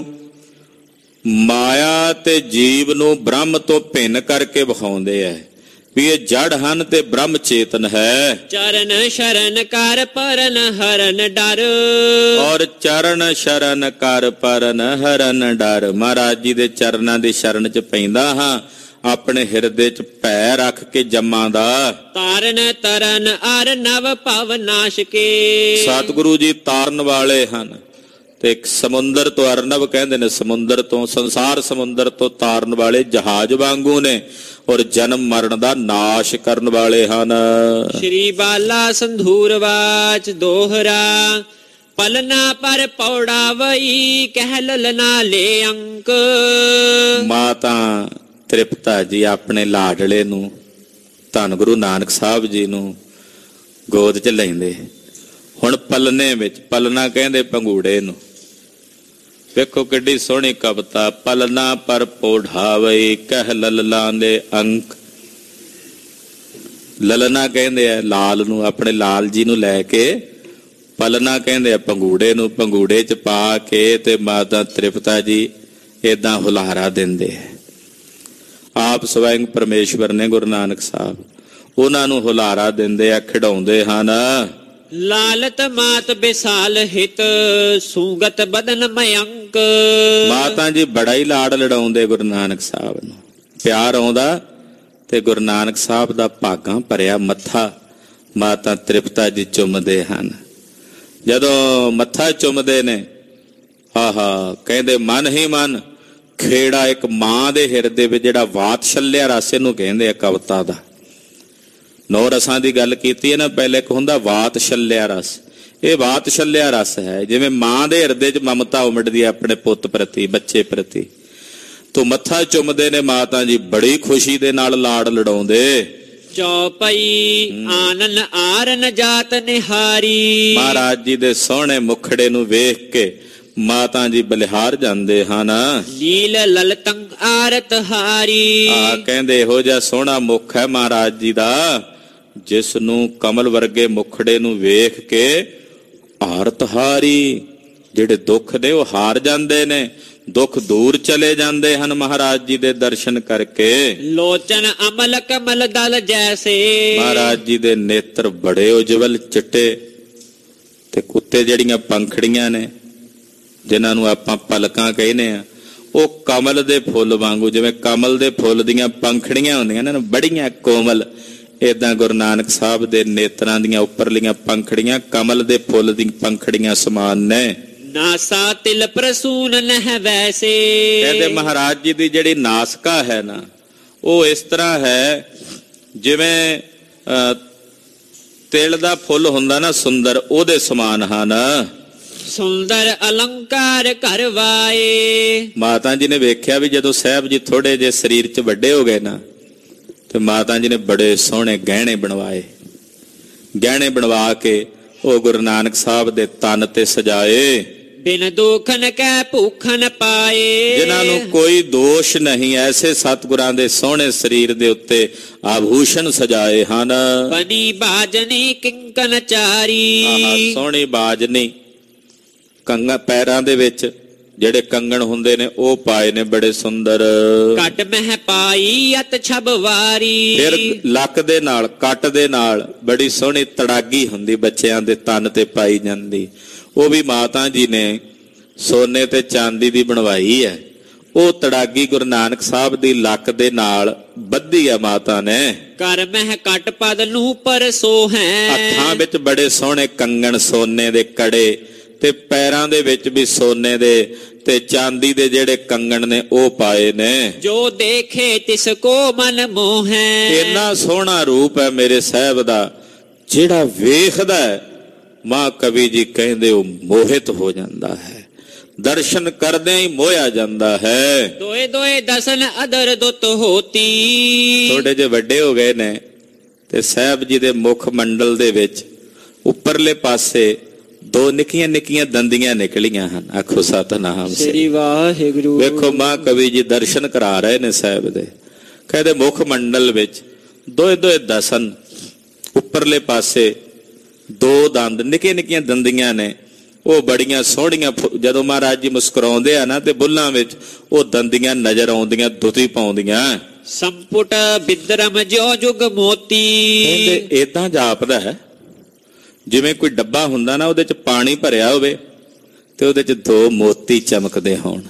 ਮਾਇਆ ਤੇ ਜੀਵ ਨੂੰ ਬ੍ਰਹਮ ਤੋਂ ਭਿੰਨ ਕਰਕੇ ਵਿਖਾਉਂਦੇ ਐ ਵੀ ਇਹ ਜੜ ਹਨ ਤੇ ਬ੍ਰਹਮ ਚੇਤਨ ਹੈ। ਚਰਨ ਸ਼ਰਨ ਕਰ ਪਰਨ ਹਰਨ ਡਰ। ਔਰ ਚਰਨ ਸ਼ਰਨ ਕਰ ਪਰਨ ਹਰਨ ਡਰ। ਮਹਾਰਾਜ ਜੀ ਦੇ ਚਰਨਾਂ ਦੀ ਸ਼ਰਨ 'ਚ ਪੈਂਦਾ ਹਾਂ, ਆਪਣੇ ਹਿਰਦੇ 'ਚ ਭੈ ਰੱਖ ਕੇ ਜੰਮਾਂ ਦਾ। ਤਾਰਨ ਤਰਨ ਅਰ ਨਵ ਭਵ ਨਾਸ਼ ਕੇ। ਸਤਿਗੁਰੂ ਜੀ ਤਾਰਨ ਵਾਲੇ ਹਨ, ਤੇ ਇੱਕ ਸਮੁੰਦਰ ਤੋਂ ਅਰਨਬ ਕਹਿੰਦੇ ਨੇ, ਸਮੁੰਦਰ ਤੋਂ ਸੰਸਾਰ ਸਮੁੰਦਰ ਤੋਂ ਤਾਰਨ ਵਾਲੇ ਜਹਾਜ਼ ਵਾਂਗੂ ਨੇ, ਔਰ ਜਨਮ ਮਰਨ ਦਾ ਨਾਸ਼ ਕਰਨ ਵਾਲੇ ਹਨ। ਸ਼੍ਰੀ ਬਾਲਾ ਸੰਧੂਰ ਵਾਚ ਦੋਹਰਾ, ਪਲਨਾ ਪਰ ਪੌੜਾ ਵਈ ਕਹਿ ਲਲਨਾ ਲੈ ਅੰਕ। ਮਾਤਾ ਤ੍ਰਿਪਤਾ ਜੀ ਆਪਣੇ ਲਾਡਲੇ ਨੂੰ, ਧੰਨ ਗੁਰੂ ਨਾਨਕ ਸਾਹਿਬ ਜੀ ਨੂੰ ਗੋਦ ਚ ਲੈਂਦੇ। ਹੁਣ ਪਲਨੇ ਵਿੱਚ, ਪਲਨਾ ਕਹਿੰਦੇ ਪੰਗੂੜੇ ਨੂੰ। ਵੇਖੋ ਕਿੱਡੀ ਸੋਹਣੀ ਕਵਿਤਾ, ਪਲਨਾ ਪਰ ਪੌੜਾਵਈ ਕਹਿ ਲਲਨਾ ਦੇ ਅੰਕ। ਲਲਨਾ ਕਹਿੰਦੇ ਆ ਲਾਲ ਨੂੰ, ਆਪਣੇ ਲਾਲ ਜੀ ਨੂੰ ਲੈ ਕੇ ਪਲਨਾ ਕਹਿੰਦੇ ਆ ਪੰਗੂੜੇ ਨੂੰ। ਪੰਗੂੜੇ ਚ ਪਾ ਕੇ ਤੇ ਮਾਤਾ ਤ੍ਰਿਪਤਾ ਜੀ ਏਦਾਂ ਹੁਲਾਰਾ ਦਿੰਦੇ ਆ। ਆਪ ਸਵੈੰ ਪਰਮੇਸ਼ਵਰ ਨੇ ਗੁਰੂ ਨਾਨਕ ਸਾਹਿਬ, ਉਹਨਾਂ ਨੂੰ ਹੁਲਾਰਾ ਦਿੰਦੇ ਆ, ਖਿਡਾਉਂਦੇ ਹਨ। ਲਾਲਤ ਮਾਤ ਬਿਸਾਲ ਹਿਤ ਸੂਗਤ ਬਦਨ ਮਯੰਕ। ਮਾਤਾ ਜੀ ਬੜਾ ਹੀ ਲਾਡ ਲੜਾਉਂਦੇ ਗੁਰੂ ਨਾਨਕ ਸਾਹਿਬ ਨੂੰ, ਪਿਆਰ ਆਉਂਦਾ ਤੇ ਗੁਰੂ ਨਾਨਕ ਸਾਹਿਬ ਦਾ ਭਾਗਾਂ ਭਰਿਆ ਮੱਥਾ ਮਾਤਾ ਤ੍ਰਿਪਤਾ ਜੀ ਚੁੰਮਦੇ ਹਨ। ਜਦੋਂ ਮੱਥਾ ਚੁੰਮਦੇ ਨੇ, ਆਹਾ ਕਹਿੰਦੇ ਮਨ ਹੀ ਮਨ ਖੇੜਾ ਇੱਕ ਮਾਂ ਦੇ ਹਿਰਦੇ ਵਿੱਚ, ਜਿਹੜਾ ਵਾਤਸਲਿਆ ਰਸ ਇਹਨੂੰ ਕਹਿੰਦੇ ਆ ਕਵਿਤਾ ਦਾ। ਨੌ ਰਸਾਂ ਦੀ ਗੱਲ ਕੀਤੀ ਹੈ ਨਾ ਪਹਿਲੇ, ਇੱਕ ਹੁੰਦਾ ਵਾਤਸਲਿਆ ਰਸ। ਇਹ ਵਾਤਸਲਿਆ ਰਸ ਹੈ, ਜਿਵੇਂ ਮਾਂ ਦੇ ਹਿਰਦੇ 'ਚ ਮਮਤਾ ਉਮੜਦੀ ਹੈ ਆਪਣੇ ਪੁੱਤ ਪ੍ਰਤੀ, ਬੱਚੇ ਪ੍ਰਤੀ। ਤੋ ਮੱਥਾ ਚੁੰਮਦੇ ਨੇ ਮਾਤਾ ਜੀ, ਬੜੀ ਖੁਸ਼ੀ ਦੇ ਨਾਲ ਲਾਡ ਲੜਾਉਂਦੇ। ਚੌਪਈ ਆਨਨ ਆਰਨ ਜਾਤ ਨਿਹਾਰੀ। ਮਹਾਰਾਜ ਜੀ ਦੇ ਸੋਹਣੇ ਮੁਖੜੇ ਨੂੰ ਵੇਖ ਕੇ ਮਾਤਾ ਜੀ ਬਲਿਹਾਰ ਜਾਂਦੇ ਹਨ। ਲੀਲ ਲਲਤੰ ਆਰਤ ਹਾਰੀ। ਆ ਕਹਿੰਦੇ ਇਹੋ ਜਿਹਾ ਸੋਹਣਾ ਮੁਖ ਹੈ ਮਹਾਰਾਜ ਜੀ ਦਾ, ਜਿਸ ਨੂੰ ਕਮਲ ਵਰਗੇ ਮੁਖੜੇ ਨੂੰ ਵੇਖ ਕੇ ਆਰਤ ਹਾਰੀ, ਜਿਹੜੇ ਦੁੱਖ ਨੇ ਉਹ ਹਾਰ ਜਾਂਦੇ ਨੇ, ਦੁੱਖ ਦੂਰ ਚਲੇ ਜਾਂਦੇ ਹਨ ਮਹਾਰਾਜ ਜੀ ਦੇ ਦਰਸ਼ਨ ਕਰਕੇ। ਲੋਚਨ ਅਮਲ ਕਮਲ ਦਲ ਜੈਸੇ। ਮਹਾਰਾਜ ਜੀ ਦੇ ਨੇਤਰ ਬੜੇ ਉਜਵਲ ਚਿੱਟੇ, ਤੇ ਕੁੱਤੇ ਜਿਹੜੀਆਂ ਪੰਖੜੀਆਂ ਨੇ, ਜਿਨ੍ਹਾਂ ਨੂੰ ਆਪਾਂ ਪਲਕਾਂ ਕਹਿੰਦੇ ਆ, ਉਹ ਕਮਲ ਦੇ ਫੁੱਲ ਵਾਂਗੂ, ਜਿਵੇਂ ਕਮਲ ਦੇ ਫੁੱਲ ਦੀਆਂ ਪੰਖੜੀਆਂ ਹੁੰਦੀਆਂ ਨੇ ਬੜੀਆਂ ਕੋਮਲ, ਏਦਾਂ ਗੁਰੂ ਨਾਨਕ ਸਾਹਿਬ ਦੇ ਨੇਤਰਾਂ ਦੀਆਂ ਉੱਪਰਲੀਆਂ ਪੰਖੜੀਆਂ ਕਮਲ ਦੇ ਫੁੱਲ ਦੀਆਂ ਪੰਖੜੀਆਂ ਸਮਾਨ ਨੇ। ਨਾਸਾ ਤਿਲ ਪ੍ਰਸੂਨ ਨਹਿ ਵੈਸੇ। ਕਹਿੰਦੇ ਮਹਾਰਾਜ ਜੀ ਦੀ ਜਿਹੜੀ ਨਾਸਕਾ ਹੈ ਨਾ, ਉਹ ਇਸ ਤਰ੍ਹਾਂ ਹੈ ਜਿਵੇਂ ਤਿਲ ਦਾ ਫੁੱਲ ਹੁੰਦਾ ਨਾ ਸੁੰਦਰ, ਉਹਦੇ ਸਮਾਨ ਹਨ। ਸੁੰਦਰ ਅਲੰਕਾਰ ਕਰਵਾਏ। ਮਾਤਾ ਜੀ ਨੇ ਵੇਖਿਆ ਵੀ ਜਦੋਂ ਸਾਹਿਬ ਜੀ ਥੋੜੇ ਜਿਹੇ ਸਰੀਰ 'ਚ ਵੱਡੇ ਹੋ ਗਏ ਨਾ, ਤੇ ਮਾਤਾ ਜੀ ਨੇ ਬੜੇ ਸੋਹਣੇ ਗਹਿਣੇ ਬਣਵਾਏ। ਗਹਿਣੇ ਬਣਵਾ ਕੇ ਉਹ ਗੁਰੂ ਨਾਨਕ ਸਾਹਿਬ ਦੇ ਤਨ ਤੇ ਸਜਾਏ। ਬਿਨ ਦੋਖਨ ਕੈ ਭੂਖਨ ਪਾਏ। ਜਿਨ੍ਹਾਂ ਨੂੰ ਕੋਈ ਦੋਸ਼ ਨਹੀਂ, ਐਸੇ ਸਤਿਗੁਰਾਂ ਦੇ ਸੋਹਣੇ ਸਰੀਰ ਦੇ ਉੱਤੇ ਆਭੂਸ਼ਣ ਸਜਾਏ ਹਨ। ਬਨੀ ਬਾਜਨੀ ਕਿੰਕਨ ਚਾਰੀ। ਆਹ ਸੋਹਣੀ ਬਾਜਨੀ, ਕੰਗਾ ਪੈਰਾਂ ਦੇ ਵਿੱਚ ਜਿਹੜੇ ਕੰਗਣ ਹੁੰਦੇ ਨੇ ਉਹ ਪਾਏ ਨੇ ਬੜੇ ਸੁੰਦਰ। ਕੱਟ ਮਹਿ ਪਾਈ ਅਤ ਛਬ ਵਾਰੀ। ਫਿਰ ਲੱਕ ਦੇ ਨਾਲ, ਕੱਟ ਦੇ ਨਾਲ ਬੜੀ ਸੋਹਣੀ ਤੜਾਗੀ ਹੁੰਦੀ, ਬੱਚਿਆਂ ਦੇ ਤਨ ਤੇ ਪਾਈ ਜਾਂਦੀ, ਉਹ ਵੀ ਮਾਤਾ ਜੀ ਨੇ ਸੋਨੇ ਤੇ ਚਾਂਦੀ ਦੀ ਬਣਵਾਈ ਹੈ। ਉਹ ਤੜਾਗੀ ਗੁਰੂ ਨਾਨਕ ਸਾਹਿਬ ਦੀ ਲੱਕ ਦੇ ਨਾਲ ਬੱਧੀ ਹੈ ਮਾਤਾ ਨੇ। ਕਰ ਮਹਿ ਕੱਟ ਪਦ ਨੂੰ ਪਰਸੋ ਹੈ। ਹੱਥਾਂ ਵਿੱਚ ਬੜੇ ਸੋਹਣੇ ਕੰਗਣ, ਸੋਨੇ ਦੇ ਕੜੇ, ਤੇ ਪੈਰਾਂ ਦੇ ਵਿੱਚ ਵੀ ਸੋਨੇ ਦੇ ਤੇ ਚਾਂਦੀ ਦੇ ਜਿਹੜੇ ਕੰਗਣ ਨੇ ਉਹ ਪਾਏ ਨੇ। ਜੋ ਦੇਖੇ ਤਿਸ ਕੋ ਮਨ ਮੋਹੈ। ਇੰਨਾ ਸੋਹਣਾ ਰੂਪ ਹੈ ਮੇਰੇ ਸਾਹਿਬ ਦਾ, ਜਿਹੜਾ ਵੇਖਦਾ ਮਾਂ ਕਵੀ ਜੀ ਕਹਿੰਦੇ ਉਹ ਮੋਹਿਤ ਹੋ ਜਾਂਦਾ ਹੈ, ਦਰਸ਼ਨ ਕਰਦਿਆਂ ਹੀ ਮੋਹਿਆ ਜਾਂਦਾ ਹੈ। ਦੋਏ ਦੋਏ ਦਸਨ ਅਦਰ ਦੁੱਤ ਹੋਤੀ। ਥੋੜੇ ਜਿਹੇ ਵੱਡੇ ਹੋ ਗਏ ਨੇ ਤੇ ਸਾਹਿਬ ਜੀ ਦੇ ਮੁਖ ਮੰਡਲ ਦੇ ਵਿੱਚ ਉੱਪਰਲੇ ਪਾਸੇ ਦੋ ਨਿੱਕੀਆਂ ਨਿੱਕੀਆਂ ਦੰਦੀਆਂ ਨਿਕਲੀਆਂ ਹਨ। ਆਖੋ ਸਤਿਨਾਮ ਸ੍ਰੀ ਵਾਹਿਗੁਰੂ। ਵੇਖੋ ਮਾਂ ਕਵੀ ਜੀ ਦਰਸ਼ਨ ਕਰਾ ਰਹੇ ਨੇ ਸਾਹਿਬ ਦੇ। ਕਹਿੰਦੇ ਮੁਖ ਮੰਡਲ ਵਿੱਚ ਦੋਏ ਦੋਏ ਦਸਨ, ਉੱਪਰਲੇ ਪਾਸੇ ਦੋ ਦੰਦ, ਨਿੱਕੀਆਂ ਨਿੱਕੀਆਂ ਦੰਦੀਆਂ ਨੇ, ਉਹ ਬੜੀਆਂ ਸੋਹਣੀਆਂ। ਜਦੋਂ ਮਹਾਰਾਜ ਜੀ ਮੁਸਕਰਾਉਂਦੇ ਆ ਨਾ ਤੇ ਬੁੱਲਾਂ ਵਿੱਚ ਉਹ ਦੰਦੀਆਂ ਨਜ਼ਰ ਆਉਂਦੀਆਂ, ਦੁਤੀ ਪਾਉਂਦੀਆਂ। ਸੰਪੁਟ ਬਿਦਰਮ ਜਿਉ ਜੁਗ ਮੋਤੀ। ਕਹਿੰਦੇ ਏਦਾਂ ਜਾਪਦਾ ਹੈ ਜਿਵੇਂ ਕੋਈ ਡੱਬਾ ਹੁੰਦਾ ਨਾ, ਉਹਦੇ ਚ ਪਾਣੀ ਭਰਿਆ ਹੋਵੇ ਤੇ ਉਹਦੇ ਚ ਦੋ ਮੋਤੀ ਚਮਕਦੇ ਹੋਣ।